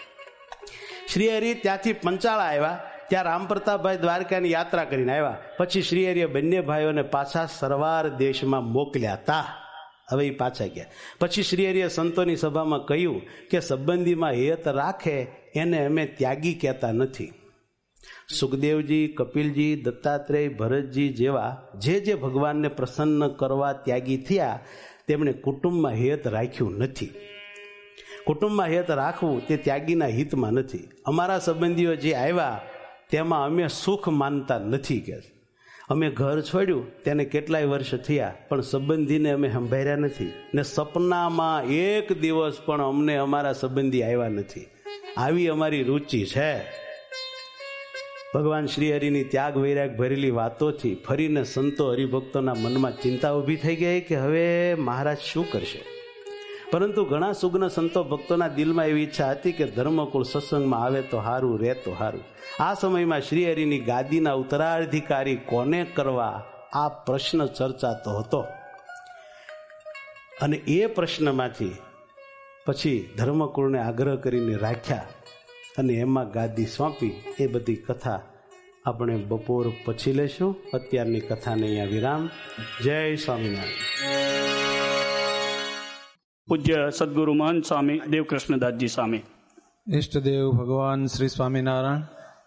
શ્રી હરિ ત્યાંથી પંચાળા આવ્યા, ત્યાં રામ પ્રતાપભાઈ દ્વારકાની યાત્રા કરીને આવ્યા. પછી શ્રી હરિએ બંને ભાઈઓને પાછા સરવાર દેશમાં મોકલ્યા હતા. હવે એ પાછા ગયા. પછી શ્રી હરિએ સંતોની સભામાં કહ્યું કે સંબંધીમાં હેત રાખે એને અમે ત્યાગી કહેતા નથી. સુખદેવજી, કપિલજી, દત્તાત્રેય, ભરતજી જેવા જે ભગવાનને પ્રસન્ન કરવા ત્યાગી થયા તેમણે કુટુંબમાં હેત રાખ્યું નથી. કુટુંબમાં હેત રાખવું તે ત્યાગીના હિતમાં નથી. અમારા સંબંધીઓ જે આવ્યા તેમાં અમે સુખ માનતા નથી કે અમે ઘર છોડ્યું તેને કેટલાય વર્ષ થયા પણ સંબંધીને અમે સંભાળ્યા નથી ને સપનામાં એક દિવસ પણ અમને અમારા સંબંધી આવ્યા નથી. આવી અમારી રુચિ છે. ભગવાન શ્રી હરિની ત્યાગ વૈરાગ ભરેલી વાતોથી ફરીને સંતો હરિભક્તોના મનમાં ચિંતા ઊભી થઈ ગઈ કે હવે મહારાજ શું કરશે. પરંતુ ઘણા સુગ્ન સંતો ભક્તોના દિલમાં એવી ઈચ્છા હતી કે ધર્મકુળ સત્સંગમાં આવે તો હારું, રહે તો હારું. આ સમયમાં શ્રી હરિની ગાદીના ઉત્તરાધિકારી કોને કરવા આ પ્રશ્ન ચર્ચાતો હતો. અને એ પ્રશ્નમાંથી પછી ધર્મકુળને આગ્રહ કરીને રાખ્યા અને એમાં ગાદી સોંપી. એ બધી કથા આપણે બપોર પછી લેશું. અત્યારની કથાને અહીંયા વિરામ. જય સ્વામિનારાયણ. પૂજ્ય સદગુરુ મહંત સ્વામી દેવકૃષ્ણદાસજી સ્વામી. ઈષ્ટદેવ ભગવાન શ્રી સ્વામિનારાયણ,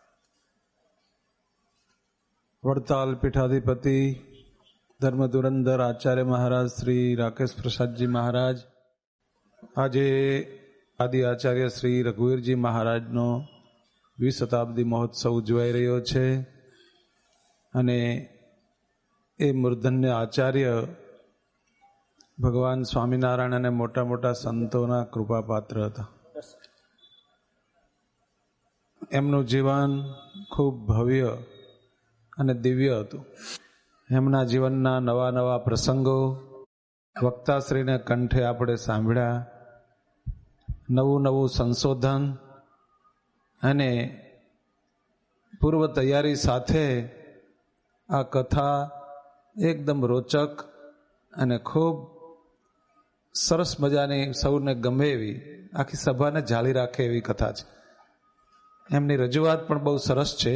વડતાલ પીઠાધિપતિ ધર્મધુરંધર આચાર્ય મહારાજ શ્રી રાકેશ પ્રસાદજી મહારાજ, આજે આદિ આચાર્ય શ્રી રઘુવીરજી મહારાજનો દ્વિશતાબ્દી મહોત્સવ ઉજવાઈ રહ્યો છે અને એ મૂર્ધન્ય આચાર્ય ભગવાન સ્વામિનારાયણ અને મોટા મોટા સંતોના કૃપાપાત્ર હતા. એમનું જીવન ખૂબ ભવ્ય અને દિવ્ય હતું. એમના જીવનના નવા નવા પ્રસંગો વક્તાશ્રીને કંઠે આપણે સાંભળ્યા. નવું નવું સંશોધન અને પૂર્વ તૈયારી સાથે આ કથા એકદમ રોચક અને ખૂબ સરસ મજાની, સૌને ગમે એવી, આખી સભાને જાળી રાખે એવી કથા છે. એમની રજૂઆત પણ બહુ સરસ છે.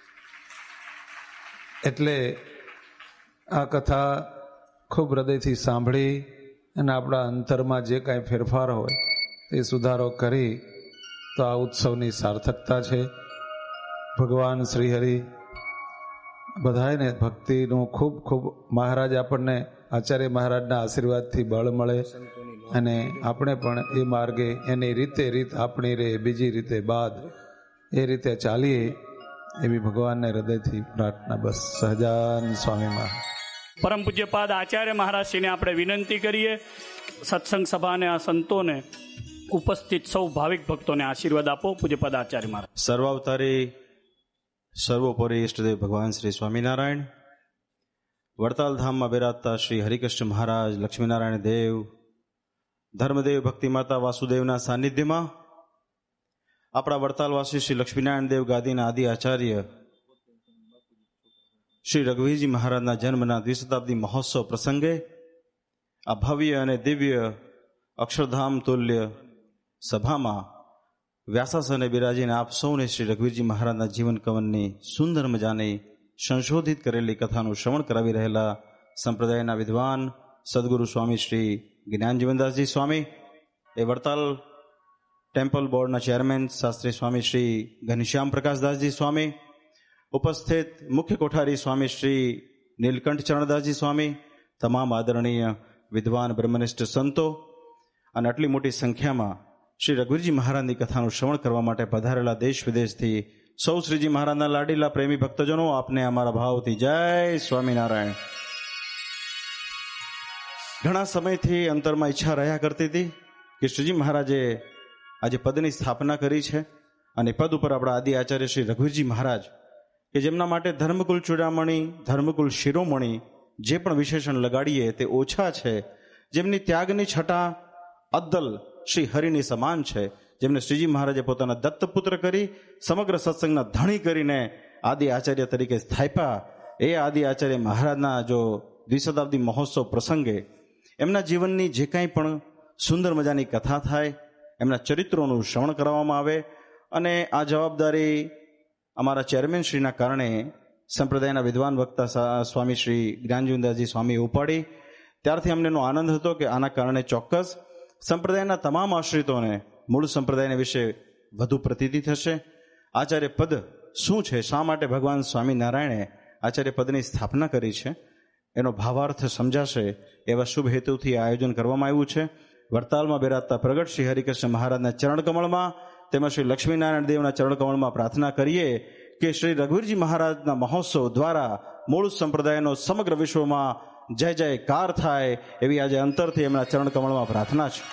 એટલે આ કથા ખૂબ હૃદયથી સાંભળી અને આપણા અંતરમાં જે કાંઈ ફેરફાર હોય તે સુધારો કરી તો આ ઉત્સવની સાર્થકતા છે. ભગવાન શ્રીહરિ બધાને ભક્તિનું ખૂબ ખૂબ, મહારાજ આપણને આચાર્ય મહારાજના આશીર્વાદથી બળ મળે અને આપણે પણ એ માર્ગે એની રીત આપણી રે બીજી રીતે બાદ એ રીતે ચાલીએ એવી ભગવાનને હૃદયથી પ્રાર્થના. બસ સહજાન સ્વામી મહારાજ. પરમ પૂજ્યપાદ આચાર્ય મહારાજશ્રીને આપણે વિનંતી કરીએ, સત્સંગ સભાને આ સંતોને ઉપસ્થિત સૌ ભાવિક ભક્તોને આશીર્વાદ આપો. પૂજ્યપાદ આચાર્ય મહારાજ. સર્વાવતારી સર્વોપરી ઇષ્ટદેવ ભગવાન શ્રી સ્વામિનારાયણ, વડતાલ ધામમાં બિરાજતા શ્રી હરિકૃષ્ણ મહારાજ, લક્ષ્મીનારાયણ દેવ, ધર્મદેવ ભક્તિમાતા વાસુદેવના સાનિધ્યમાં આપણા વડતાલવાસી શ્રી લક્ષ્મીનારાયણ દેવ ગાદીના આદિ આચાર્ય શ્રી રઘુવીરજી મહારાજના જન્મના દ્વિશતાબ્દી મહોત્સવ પ્રસંગે આ ભવ્ય અને દિવ્ય અક્ષરધામ તુલ્ય સભામાં વ્યાસાસને બિરાજીને આપ સૌને શ્રી રઘુવીરજી મહારાજના જીવન કવનની સુંદર મજાની સંશોધિત કરેલી કથાનું શ્રવણ કરાવી રહેલા સંપ્રદાયના વિદ્વાન સદગુરુ સ્વામી શ્રી જ્ઞાનજીવનદાસજી સ્વામી, એ વડતાલ ટેમ્પલ બોર્ડના ચેરમેન શાસ્ત્રી સ્વામી શ્રી ઘનશ્યામ પ્રકાશદાસજી સ્વામી, ઉપસ્થિત મુખ્ય કોઠારી સ્વામી શ્રી નીલકંઠ ચરણદાસજી સ્વામી, તમામ આદરણીય વિદ્વાન બ્રહ્મનિષ્ઠ સંતો અને આટલી મોટી સંખ્યામાં શ્રી રઘુવીરજી મહારાજની કથાનું શ્રવણ કરવા માટે પધારેલા દેશ વિદેશથી સૌ શ્રીજી મહારાજના લાડીલા પ્રેમી ભક્તજનો, આપને અમારા ભાવથી જય સ્વામિનારાયણ. ઘણા સમયથી અંતરમાં ઈચ્છા રહ્યા કરતી હતી કે શ્રીજી મહારાજે આજે પદની સ્થાપના કરી છે અને પદ ઉપર આપણા આદિ આચાર્ય શ્રી રઘુવીરજી મહારાજ, કે જેમના માટે ધર્મકુલ ચૂડામણી, ધર્મકુલ શિરોમણી જે પણ વિશેષણ લગાડીએ તે ઓછા છે, જેમની ત્યાગની છટા અદ્દલ શ્રી હરિની સમાન છે, જેમને શ્રીજી મહારાજે પોતાના દત્તપુત્ર કરી સમગ્ર સત્સંગના ધણી કરીને આદિ આચાર્ય તરીકે સ્થાપ્યા. એ આદિ આચાર્ય મહારાજના જો દ્વિશતાબ્દી મહોત્સવ પ્રસંગે એમના જીવનની જે કાંઈ પણ સુંદર મજાની કથા થાય, એમના ચરિત્રોનું શ્રવણ કરવામાં આવે અને આ જવાબદારી અમારા ચેરમેન શ્રીના કારણે સંપ્રદાયના વિદ્વાન વક્તા સ્વામી શ્રી જ્ઞાનજીવનદાસજી સ્વામીએ ઉપાડી, ત્યારથી અમને એનો આનંદ હતો કે આના કારણે ચોક્કસ સંપ્રદાયના તમામ આશ્રિતોને મૂળ સંપ્રદાયને વિશે વધુ પ્રતીતિ થશે. આચાર્ય પદ શું છે, શા માટે ભગવાન સ્વામિનારાયણે આચાર્ય પદની સ્થાપના કરી છે, એનો ભાવાર્થ સમજાશે એવા શુભ હેતુથી આયોજન કરવામાં આવ્યું છે. વડતાલમાં બિરાજતા પ્રગટ શ્રી હરિકૃષ્ણ મહારાજના ચરણકમળમાં તેમજ શ્રી લક્ષ્મીનારાયણ દેવના ચરણકમળમાં પ્રાર્થના કરીએ કે શ્રી રઘુવીરજી મહારાજના મહોત્સવ દ્વારા મૂળ સંપ્રદાયનો સમગ્ર વિશ્વમાં જય જયકાર થાય એવી આજે અંતરથી એમના ચરણકમળમાં પ્રાર્થના છે.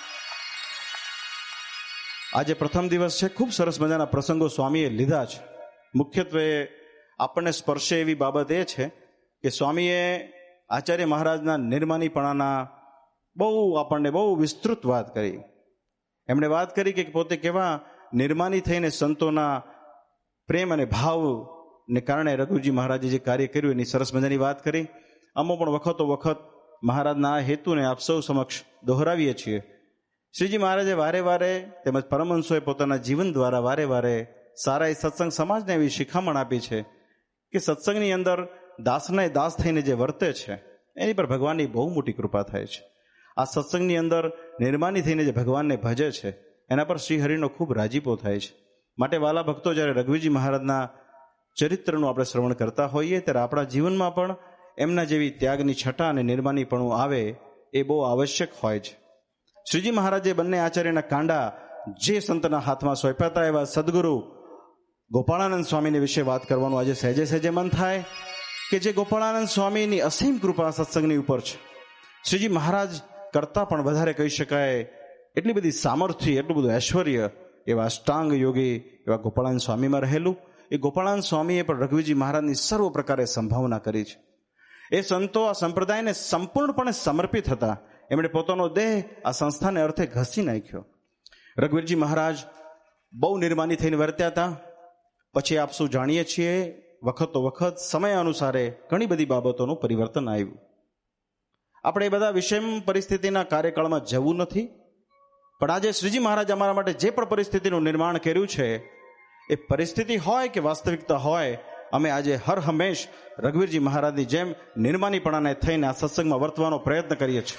આજે પ્રથમ દિવસ છે. ખૂબ સરસ મજાના પ્રસંગો સ્વામીએ લીધા છે. મુખ્યત્વે આપણને સ્પર્શે એવી બાબત એ છે કે સ્વામીએ આચાર્ય મહારાજના નિર્માનીપણાના આપણને બહુ વિસ્તૃત વાત કરી. એમણે વાત કરી કે પોતે કેવા નિર્માની થઈને સંતોના પ્રેમ અને ભાવને કારણે રઘુજી મહારાજે જે કાર્ય કર્યું એની સરસ મજાની વાત કરી. અમો પણ વખતો વખત મહારાજના આ હેતુને આપ સૌ સમક્ષ દોહરાવીએ છીએ. શ્રીજી મહારાજે વારે વારે તેમજ પરમહંસોએ પોતાના જીવન દ્વારા વારે વારે સારા એ સત્સંગ સમાજને એવી શિખામણ આપી છે કે સત્સંગની અંદર દાસને દાસ થઈને જે વર્તે છે એની પર ભગવાનની બહુ મોટી કૃપા થાય છે. આ સત્સંગની અંદર નિર્માની થઈને જે ભગવાનને ભજે છે એના પર શ્રીહરિનો ખૂબ રાજીપો થાય છે. માટે વાલા ભક્તો, જ્યારે રઘુવીરજી મહારાજના ચરિત્રનું આપણે શ્રવણ કરતા હોઈએ ત્યારે આપણા જીવનમાં પણ એમના જેવી ત્યાગની છટા અને નિર્માનીપણું આવે એ બહુ આવશ્યક હોય છે. શ્રીજી મહારાજે બંને આચાર્યના કાંડા જે સંતના હાથમાં સોંપ્યા હતા એવા સદગુરુ ગોપાળાનંદ સ્વામીને વિશે વાત કરવાનું આજે સહેજે સહેજે મન થાય કે જે ગોપાળાનંદ સ્વામીની અસીમ કૃપા સત્સંગની ઉપર છે. શ્રીજી મહારાજ કરતાં પણ વધારે કહી શકાય એટલી બધી સામર્થ્ય, એટલું બધું ઐશ્વર્ય એવા અષ્ટાંગ યોગી એવા ગોપાળાનંદ સ્વામીમાં રહેલું. એ ગોપાળાનંદ સ્વામીએ પણ રઘુવીરજી મહારાજની સર્વ પ્રકારે સંભાવના કરી છે. એ સંતો આ સંપ્રદાયને સંપૂર્ણપણે સમર્પિત હતા. એમણે પોતાનો દેહ આ સંસ્થાને અર્થે ઘસી નાખ્યો. રઘુવીરજી મહારાજ બહુ નિર્માની થઈને વર્ત્યા હતા. પછી આપ શું જાણીએ છીએ, વખતો વખત સમય અનુસારે ઘણી બધી બાબતોનું પરિવર્તન આવ્યું. આપણે એ બધા વિષમ પરિસ્થિતિના કાર્યકાળમાં જવું નથી, પણ આજે શ્રીજી મહારાજ અમારા માટે જે પણ પરિસ્થિતિનું નિર્માણ કર્યું છે, એ પરિસ્થિતિ હોય કે વાસ્તવિકતા હોય, અમે આજે હર હંમેશ રઘુવીરજી મહારાજની જેમ નિર્માનીપણાને થઈને આ સત્સંગમાં વર્તવાનો પ્રયત્ન કરીએ છીએ.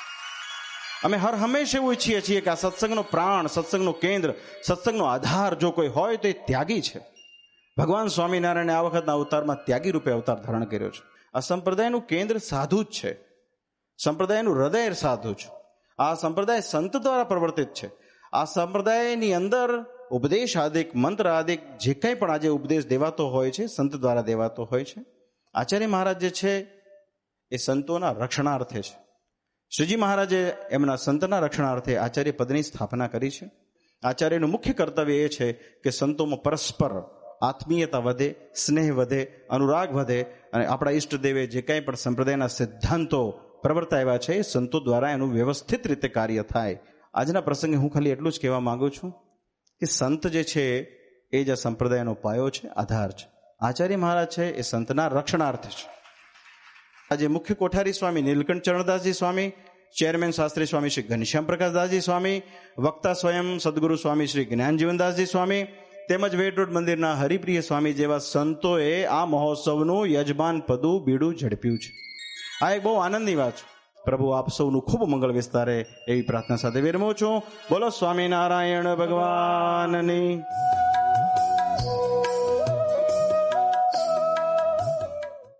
અમે હર હંમેશ એવું ઈચ્છીએ છીએ કે આ સત્સંગનો પ્રાણ, સત્સંગનું કેન્દ્ર, સત્સંગનો આધાર જો કોઈ હોય તો એ ત્યાગી છે. ભગવાન સ્વામિનારાયણે આ વખતના અવતારમાં ત્યાગી રૂપે અવતાર ધારણ કર્યો છે. આ સંપ્રદાયનું કેન્દ્ર સાધુ જ છે, સંપ્રદાયનું હૃદય સાધુ છે. આ સંપ્રદાય સંત દ્વારા પ્રવર્તિત છે. આ સંપ્રદાયની અંદર ઉપદેશ આદિક, મંત્ર આદિક જે કંઈ પણ આજે ઉપદેશ દેવાતો હોય છે, સંત દ્વારા દેવાતો હોય છે. આચાર્ય મહારાજ જે છે એ સંતોના રક્ષણાર્થે છે. શ્રીજી મહારાજે એમના સંતના રક્ષણાર્થે આચાર્ય પદની સ્થાપના કરી છે. આચાર્યનું મુખ્ય કર્તવ્ય એ છે કે સંતોમાં પરસ્પર આત્મીયતા વધે, સ્નેહ વધે, અનુરાગ વધે, અને આપણા ઈષ્ટદેવે જે કંઈ પણ સંપ્રદાયના સિદ્ધાંતો પ્રવર્તાવ્યા છે એ સંતો દ્વારા એનું વ્યવસ્થિત રીતે કાર્ય થાય. આજના પ્રસંગે હું ખાલી એટલું જ કહેવા માંગુ છું કે સંત જે છે એ જ આ સંપ્રદાયનો પાયો છે, આધાર છે. આચાર્ય મહારાજ છે એ સંતના રક્ષણાર્થે છે. આજે મુખ્ય કોઠારી સ્વામી નીલકંઠ ચરણદાસજી સ્વામી, ચેરમેન શાસ્ત્રી સ્વામી શ્રી ઘનશ્યામ પ્રકાશદાસજી સ્વામી, વક્તા સ્વયં સદગુરુ સ્વામી શ્રી જ્ઞાનજીવનદાસજી સ્વામી તેમજ વેટરોડ મંદિરના હરિપ્રિય સ્વામી જેવા સંતોએ આ મહોત્સવનું યજમાન પદું બીડું ઝડપ્યું છે. આ એક બહુ આનંદની વાત છે. પ્રભુ આપ સૌનું ખૂબ મંગળ વિસ્તારે એવી પ્રાર્થના સાથે વિરમું છું. બોલો સ્વામિનારાયણ ભગવાનની.